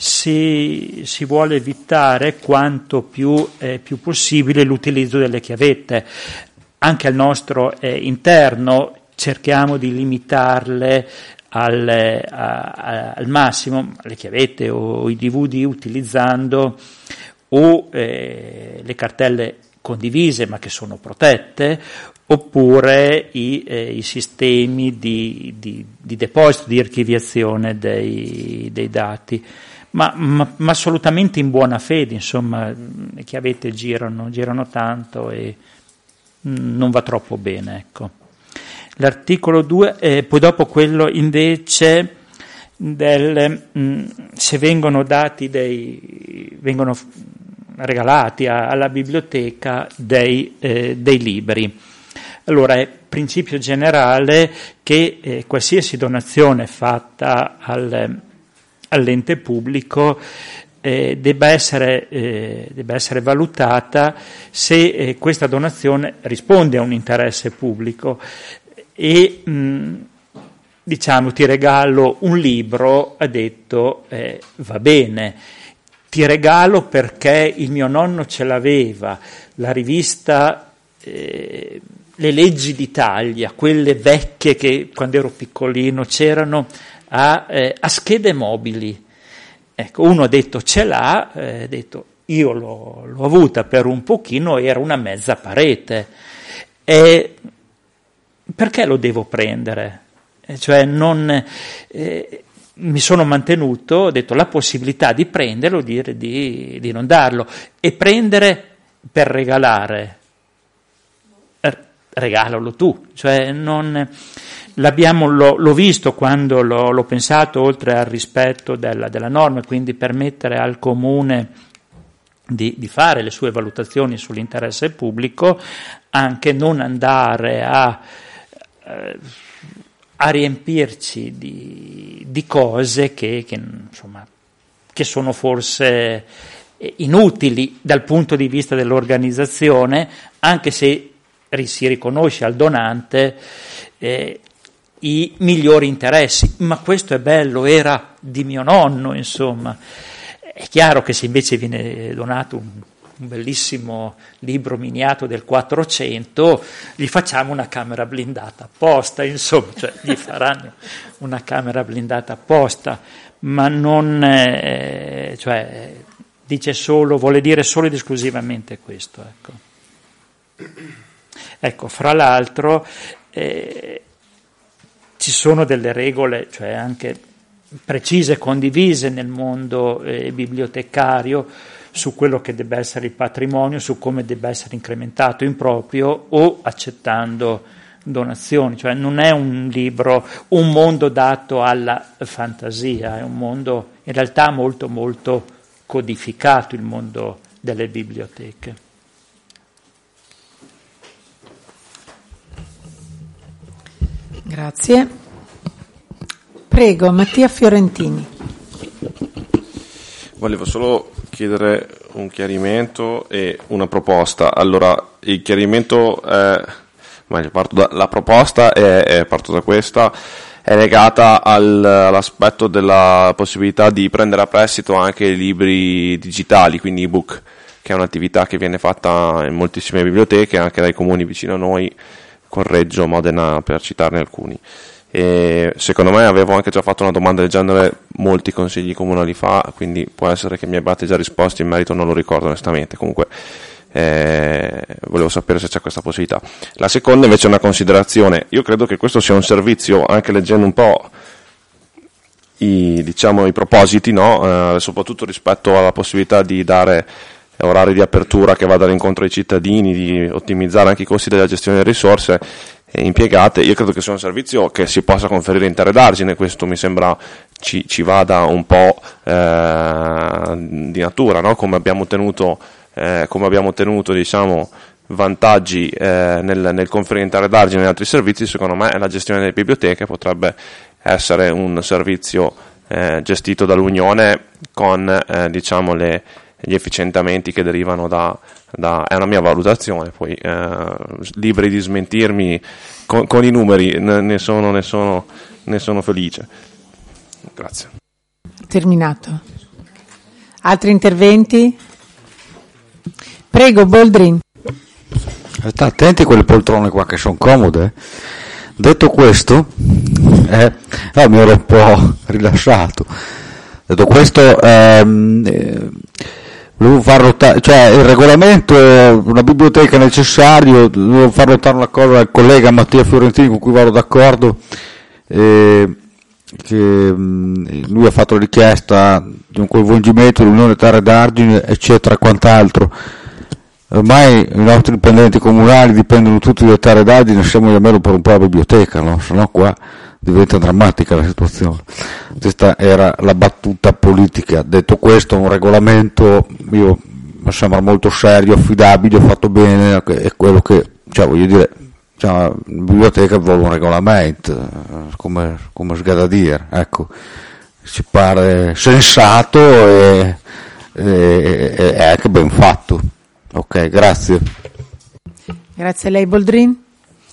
si, si vuole evitare quanto più, eh, più possibile l'utilizzo delle chiavette. Anche al nostro eh, interno cerchiamo di limitarle Al, a, al massimo le chiavette o i D V D, utilizzando o eh, le cartelle condivise ma che sono protette, oppure i, eh, i sistemi di, di, di deposito, di archiviazione dei, dei dati, ma, ma, ma assolutamente in buona fede. Insomma, le chiavette girano, girano tanto e non va troppo bene, ecco. L'articolo due, eh, poi dopo quello invece del mh, se vengono dati dei, vengono regalati a, alla biblioteca dei, eh, dei libri. Allora è principio generale che eh, qualsiasi donazione fatta al, all'ente pubblico eh, debba essere, eh, debba essere valutata se eh, questa donazione risponde a un interesse pubblico. E mh, diciamo ti regalo un libro, ha detto eh, va bene, ti regalo perché il mio nonno ce l'aveva, la rivista eh, Le leggi d'Italia, quelle vecchie che quando ero piccolino c'erano a, eh, a schede mobili. Ecco, uno ha detto ce l'ha, eh, ha detto io l'ho, l'ho avuta per un pochino, era una mezza parete. E perché lo devo prendere? Cioè non, eh, mi sono mantenuto, ho detto la possibilità di prenderlo, dire di, di non darlo, e prendere per regalare, regalalo tu, cioè non, l'abbiamo, l'ho, l'ho visto quando l'ho, l'ho pensato, oltre al rispetto della, della norma, quindi permettere al comune di, di fare le sue valutazioni sull'interesse pubblico, anche non andare a a riempirci di, di cose che, che, insomma, che sono forse eh, inutili dal punto di vista dell'organizzazione, anche se si riconosce al donante eh, i migliori interessi, ma questo è bello, era di mio nonno, insomma. È chiaro che se invece viene donato un, un bellissimo libro miniato del quattrocento, gli facciamo una camera blindata apposta, insomma, cioè gli faranno una camera blindata apposta, ma non, eh, cioè, dice solo, vuole dire solo ed esclusivamente questo, ecco. Ecco, fra l'altro eh, ci sono delle regole, cioè anche precise, condivise nel mondo eh, bibliotecario su quello che debba essere il patrimonio, su come debba essere incrementato in proprio o accettando donazioni, cioè non è un libro, un mondo dato alla fantasia, è un mondo in realtà molto molto codificato, il mondo delle biblioteche. Grazie. Prego, Mattia Fiorentini. Volevo solo chiedere un chiarimento e una proposta. Allora, il chiarimento è, meglio, parto da, la proposta è, è, parto da questa, è legata al, all'aspetto della possibilità di prendere a prestito anche i libri digitali, quindi ebook, che è un'attività che viene fatta in moltissime biblioteche, anche dai comuni vicino a noi, Correggio, Modena, per citarne alcuni. E secondo me avevo anche già fatto una domanda del genere molti consigli comunali fa, quindi può essere che mi abbiate già risposto in merito, non lo ricordo onestamente. Comunque eh, volevo sapere se c'è questa possibilità. La seconda invece è una considerazione. Io credo che questo sia un servizio, anche leggendo un po' i, diciamo, i propositi, no? Eh, soprattutto rispetto alla possibilità di dare orari di apertura che vadano incontro ai cittadini, di ottimizzare anche i costi della gestione delle risorse impiegate. Io credo che sia un servizio che si possa conferire in terre d'argine, questo mi sembra ci, ci vada un po' eh, di natura, no? Come abbiamo ottenuto, eh, come abbiamo ottenuto diciamo, vantaggi eh, nel, nel conferire in terre d'argine e altri servizi. Secondo me la gestione delle biblioteche potrebbe essere un servizio eh, gestito dall'Unione con eh, diciamo le gli efficientamenti che derivano da, da è una mia valutazione, poi eh, liberi di smentirmi con, con i numeri, ne, ne, sono, ne, sono, ne sono felice. Grazie. Terminato. Altri interventi? Prego, Boldrin. State attenti a quelle poltrone qua che sono comode. Detto questo, eh, no, mi ero un po' rilassato. Detto questo, ehm, eh, volevo far notare, cioè il regolamento è una biblioteca necessario, devo far notare una cosa al collega Mattia Fiorentini con cui vado d'accordo, eh, che mh, lui ha fatto la richiesta di un coinvolgimento dell'Unione Terre d'Argine, eccetera, quant'altro. Ormai i nostri dipendenti comunali dipendono tutti dalle terre d'Argine, siamo almeno per un po' la biblioteca, no? Se no qua diventa drammatica la situazione. Questa era la battuta politica. Detto questo, un regolamento io mi sembra molto serio, affidabile, fatto bene, è quello che, cioè voglio dire, cioè, la biblioteca vuole un regolamento, come, come sgada dire, ecco, ci pare sensato e, e, e è anche ben fatto. Ok, grazie. Grazie a lei, Boldrin.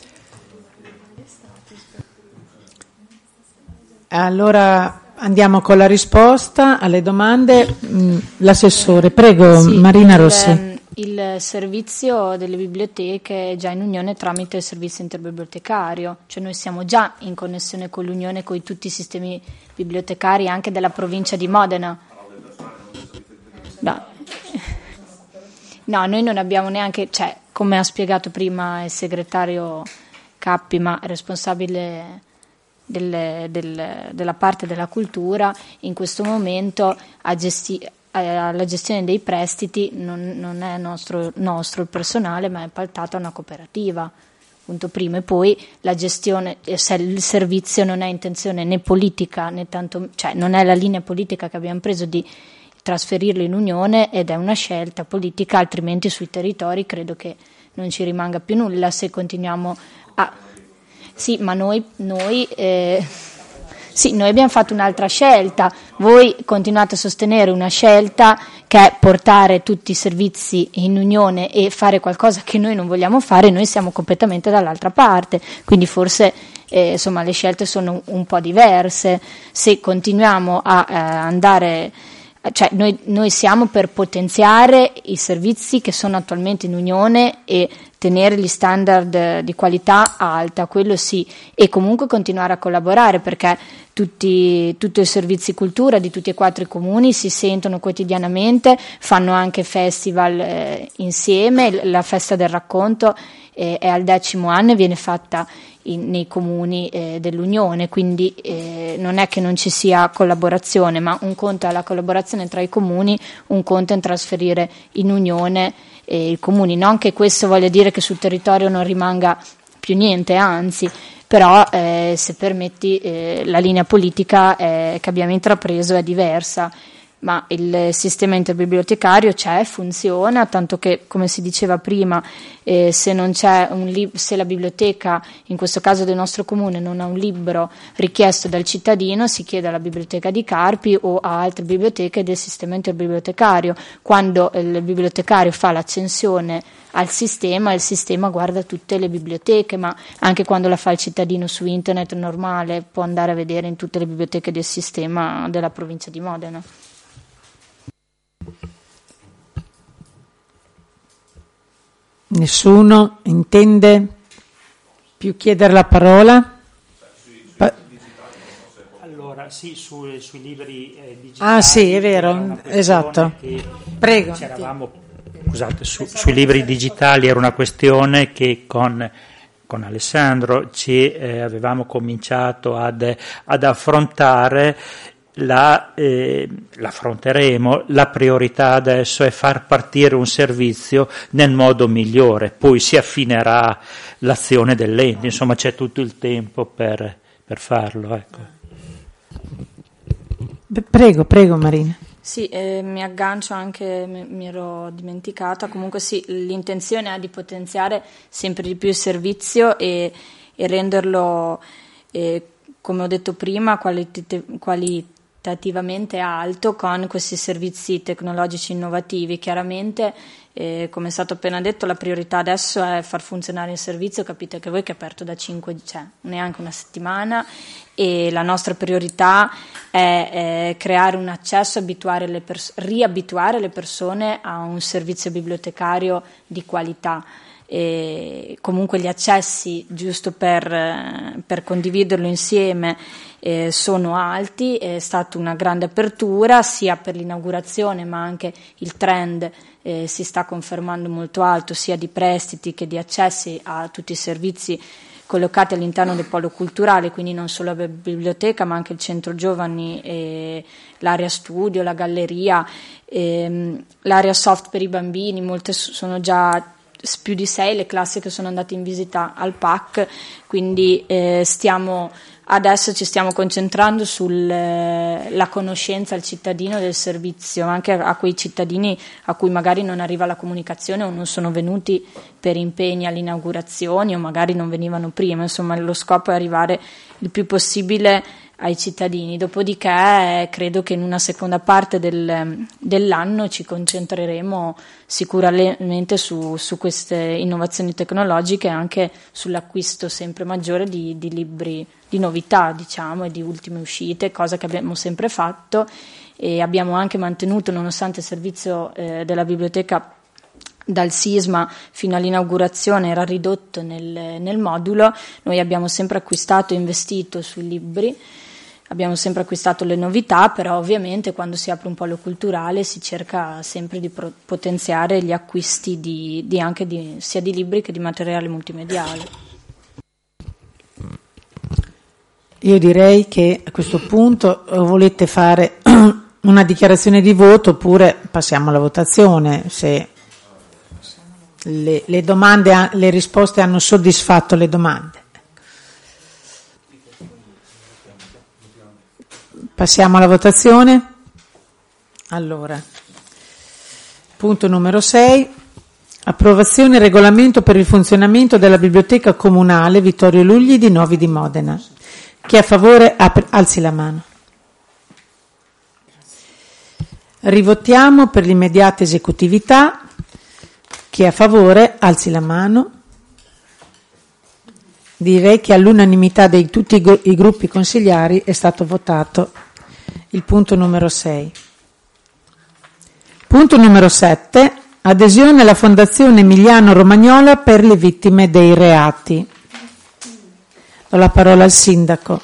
Allora andiamo con la risposta alle domande. L'assessore, prego, sì, Marina il, Rossi. Il servizio delle biblioteche è già in unione tramite il servizio interbibliotecario, cioè noi siamo già in connessione con l'unione, con tutti i sistemi bibliotecari anche della provincia di Modena. No. No, noi non abbiamo neanche, cioè, come ha spiegato prima il segretario Cappi, ma responsabile del, del, della parte della cultura, in questo momento a gesti, alla gestione dei prestiti non, non è nostro, nostro il personale, ma è impaltata una cooperativa, punto primo. E poi la gestione, se il servizio non è intenzione né politica, né tanto, cioè non è la linea politica che abbiamo preso di trasferirlo in unione, ed è una scelta politica, altrimenti sui territori credo che non ci rimanga più nulla se continuiamo a... Sì, ma noi, noi eh, Sì, noi abbiamo fatto un'altra scelta, voi continuate a sostenere una scelta che è portare tutti i servizi in unione e fare qualcosa che noi non vogliamo fare, noi siamo completamente dall'altra parte, quindi forse eh, insomma le scelte sono un po' diverse. Se continuiamo a eh, andare, cioè noi, noi siamo per potenziare i servizi che sono attualmente in unione e tenere gli standard di qualità alta, quello sì, e comunque continuare a collaborare, perché tutti, tutti i servizi cultura di tutti e quattro i comuni si sentono quotidianamente, fanno anche festival eh, insieme, la festa del racconto eh, è al decimo anno e viene fatta in, nei comuni eh, dell'Unione, quindi eh, non è che non ci sia collaborazione, ma un conto è la collaborazione tra i comuni, un conto è trasferire in Unione eh, i comuni, non che questo voglia dire che sul territorio non rimanga più niente, anzi, però eh, se permetti eh, la linea politica eh, che abbiamo intrapreso è diversa, ma il sistema interbibliotecario c'è, funziona, tanto che, come si diceva prima, eh, se non c'è un lib- se la biblioteca, in questo caso del nostro comune, non ha un libro richiesto dal cittadino, si chiede alla biblioteca di Carpi o a altre biblioteche del sistema interbibliotecario. Quando il bibliotecario fa l'accensione al sistema, il sistema guarda tutte le biblioteche, ma anche quando la fa il cittadino su internet normale può andare a vedere in tutte le biblioteche del sistema della provincia di Modena. Nessuno intende più chiedere la parola? Pa- allora, sì, su, sui libri eh, digitali. Ah, sì, è vero, esatto. Prego. C'eravamo, scusate, su, sui libri digitali era una questione che con, con Alessandro ci eh, avevamo cominciato ad, ad affrontare. La, eh, l'affronteremo, la priorità adesso è far partire un servizio nel modo migliore, poi si affinerà l'azione dell'ente, insomma c'è tutto il tempo per, per farlo. Ecco. Prego, prego Marina. Sì, eh, mi aggancio anche, mi, mi ero dimenticata, comunque sì, l'intenzione è di potenziare sempre di più il servizio e, e renderlo, eh, come ho detto prima, qualitativamente quali, alto con questi servizi tecnologici innovativi. Chiaramente, eh, come è stato appena detto, la priorità adesso è far funzionare il servizio. Capite che voi che è aperto da cinque, cioè neanche una settimana, e la nostra priorità è, è creare un accesso, abituare le pers- riabituare le persone a un servizio bibliotecario di qualità. E comunque gli accessi, giusto per, per condividerlo insieme, eh, sono alti, è stata una grande apertura sia per l'inaugurazione, ma anche il trend eh, si sta confermando molto alto, sia di prestiti che di accessi a tutti i servizi collocati all'interno del polo culturale, quindi non solo la biblioteca ma anche il centro giovani, e l'area studio, la galleria, e l'area soft per i bambini. Molte sono già più di sei le classi che sono andate in visita al P A C, quindi eh, stiamo adesso ci stiamo concentrando sulla eh, conoscenza al cittadino del servizio, anche a, a quei cittadini a cui magari non arriva la comunicazione o non sono venuti per impegni alle inaugurazioni o magari non venivano prima. Insomma, lo scopo è arrivare il più possibile ai cittadini. Dopodiché credo che in una seconda parte del, dell'anno ci concentreremo sicuramente su, su queste innovazioni tecnologiche e anche sull'acquisto sempre maggiore di, di libri di novità, diciamo, e di ultime uscite, cosa che abbiamo sempre fatto, e abbiamo anche mantenuto, nonostante il servizio eh, della biblioteca dal sisma fino all'inaugurazione era ridotto nel, nel modulo, noi abbiamo sempre acquistato e investito sui libri. Abbiamo sempre acquistato le novità, però ovviamente quando si apre un polo culturale si cerca sempre di pro- potenziare gli acquisti di, di anche di, sia di libri che di materiale multimediale. Io direi che a questo punto volete fare una dichiarazione di voto oppure passiamo alla votazione, se le, le domande, le risposte hanno soddisfatto le domande. Passiamo alla votazione. Allora, punto numero sei, approvazione regolamento per il funzionamento della biblioteca comunale Vittorio Lugli di Novi di Modena. Chi è a favore alzi la mano. Rivotiamo per l'immediata esecutività. Chi è a favore alzi la mano. Direi che all'unanimità di tutti i, gru- i gruppi consigliari è stato votato il punto numero sei. Punto numero sette. Adesione alla Fondazione Emiliano Romagnola per le vittime dei reati. Do la parola al sindaco.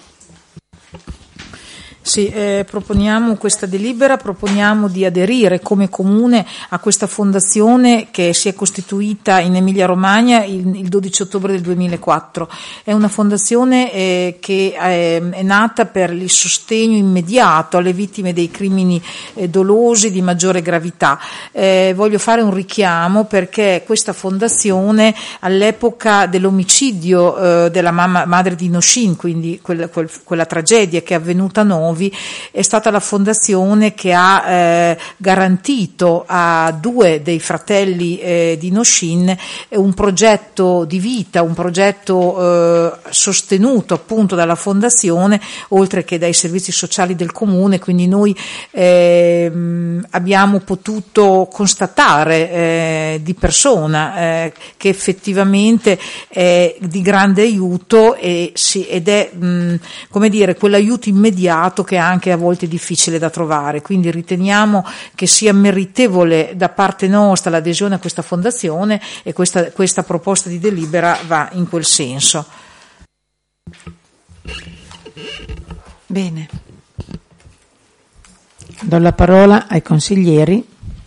Sì, eh, proponiamo questa delibera, proponiamo di aderire come comune a questa fondazione che si è costituita in Emilia Romagna il, il dodici ottobre del duemilaquattro. È una fondazione eh, che è, è nata per il sostegno immediato alle vittime dei crimini eh, dolosi di maggiore gravità. Eh, voglio fare un richiamo perché questa fondazione all'epoca dell'omicidio eh, della mamma, madre di Noshin, quindi quella, quel, quella tragedia che è avvenuta a Novi, è stata la fondazione che ha eh, garantito a due dei fratelli eh, di Noshin un progetto di vita, un progetto eh, sostenuto appunto dalla fondazione oltre che dai servizi sociali del comune, quindi noi eh, abbiamo potuto constatare eh, di persona eh, che effettivamente è di grande aiuto e si, ed è mh, come dire quell'aiuto immediato che è anche a volte difficile da trovare, quindi riteniamo che sia meritevole da parte nostra l'adesione a questa fondazione e questa, questa proposta di delibera va in quel senso. Bene, do la parola ai consiglieri.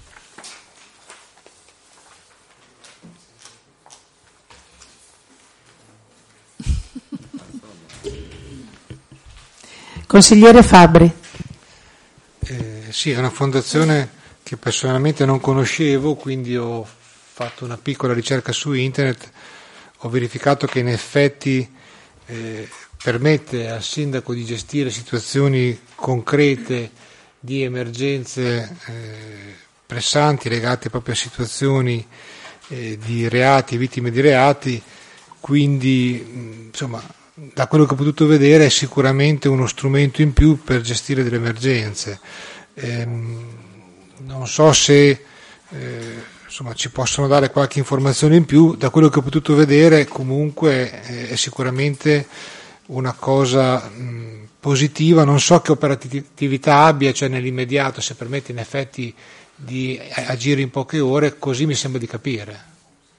Consigliere Fabbri. Eh, sì, è una fondazione che personalmente non conoscevo, quindi ho fatto una piccola ricerca su internet, ho verificato che in effetti eh, permette al sindaco di gestire situazioni concrete di emergenze eh, pressanti legate proprio a situazioni eh, di reati, vittime di reati, quindi insomma da quello che ho potuto vedere è sicuramente uno strumento in più per gestire delle emergenze. Ehm, non so se eh, insomma, ci possono dare qualche informazione in più, da quello che ho potuto vedere comunque eh, è sicuramente una cosa mh, positiva, non so che operatività abbia, cioè nell'immediato, se permette in effetti di agire in poche ore, così mi sembra di capire.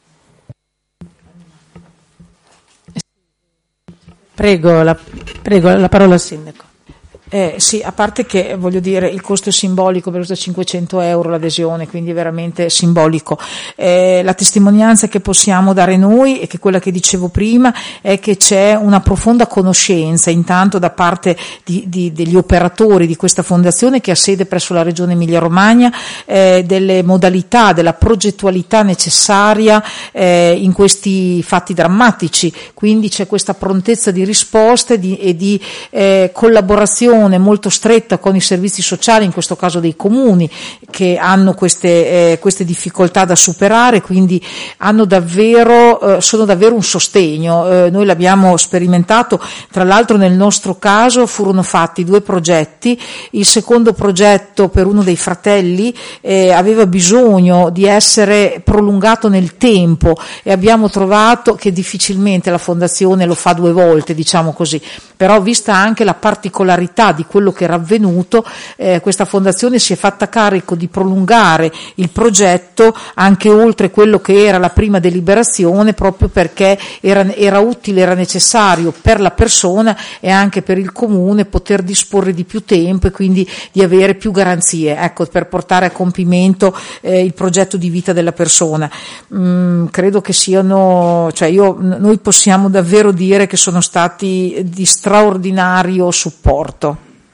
Prego la, prego la parola al sindaco. Eh, sì, a parte che voglio dire il costo è simbolico, per cinquecento euro l'adesione, quindi è veramente simbolico. Eh, la testimonianza che possiamo dare noi e che quella che dicevo prima è che c'è una profonda conoscenza intanto da parte di, di, degli operatori di questa fondazione che ha sede presso la regione Emilia Romagna eh, delle modalità, della progettualità necessaria eh, in questi fatti drammatici, quindi c'è questa prontezza di risposte e di, e di eh, collaborazione molto stretta con i servizi sociali, in questo caso dei comuni, che hanno queste, eh, queste difficoltà da superare, quindi hanno davvero, eh, sono davvero un sostegno. Eh, noi l'abbiamo sperimentato, tra l'altro nel nostro caso furono fatti due progetti, il secondo progetto per uno dei fratelli eh, aveva bisogno di essere prolungato nel tempo e abbiamo trovato che difficilmente la fondazione lo fa due volte, diciamo così, però vista anche la particolarità di quello che era avvenuto, eh, questa fondazione si è fatta carico di prolungare il progetto anche oltre quello che era la prima deliberazione, proprio perché era, era utile, era necessario per la persona e anche per il comune poter disporre di più tempo e quindi di avere più garanzie, ecco, per portare a compimento eh, il progetto di vita della persona. Mm, credo che siano, cioè io, noi possiamo davvero dire che sono stati di straordinario supporto.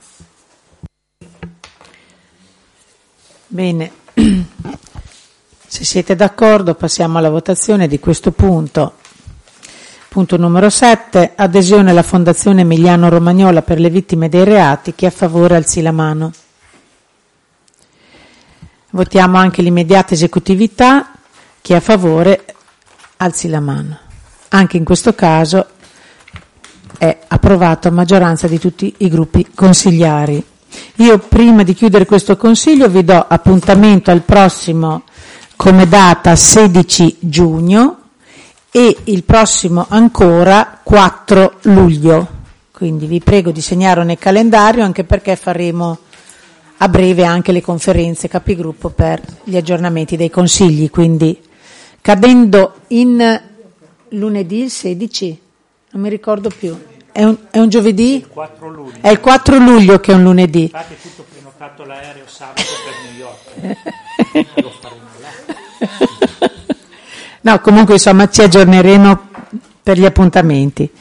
Bene, se siete d'accordo passiamo alla votazione di questo punto. Punto numero sette, adesione alla Fondazione Emiliano Romagnola per le vittime dei reati. Chi è a favore alzi la mano. Votiamo anche l'immediata esecutività. Chi è a favore alzi la mano. Anche in questo caso è approvato a maggioranza di tutti i gruppi consigliari. Io prima di chiudere questo consiglio vi do appuntamento al prossimo come data sedici giugno e il prossimo ancora quattro luglio, quindi vi prego di segnarlo nel calendario, anche perché faremo a breve anche le conferenze capigruppo per gli aggiornamenti dei consigli, quindi cadendo in lunedì il sedici, non mi ricordo più, è un, è un giovedì? Il quattro luglio. È il quattro luglio che è un lunedì. Infatti tutto prenotato l'aereo sabato per New York. Lo faremo là. No, comunque insomma ci aggiorneremo per gli appuntamenti.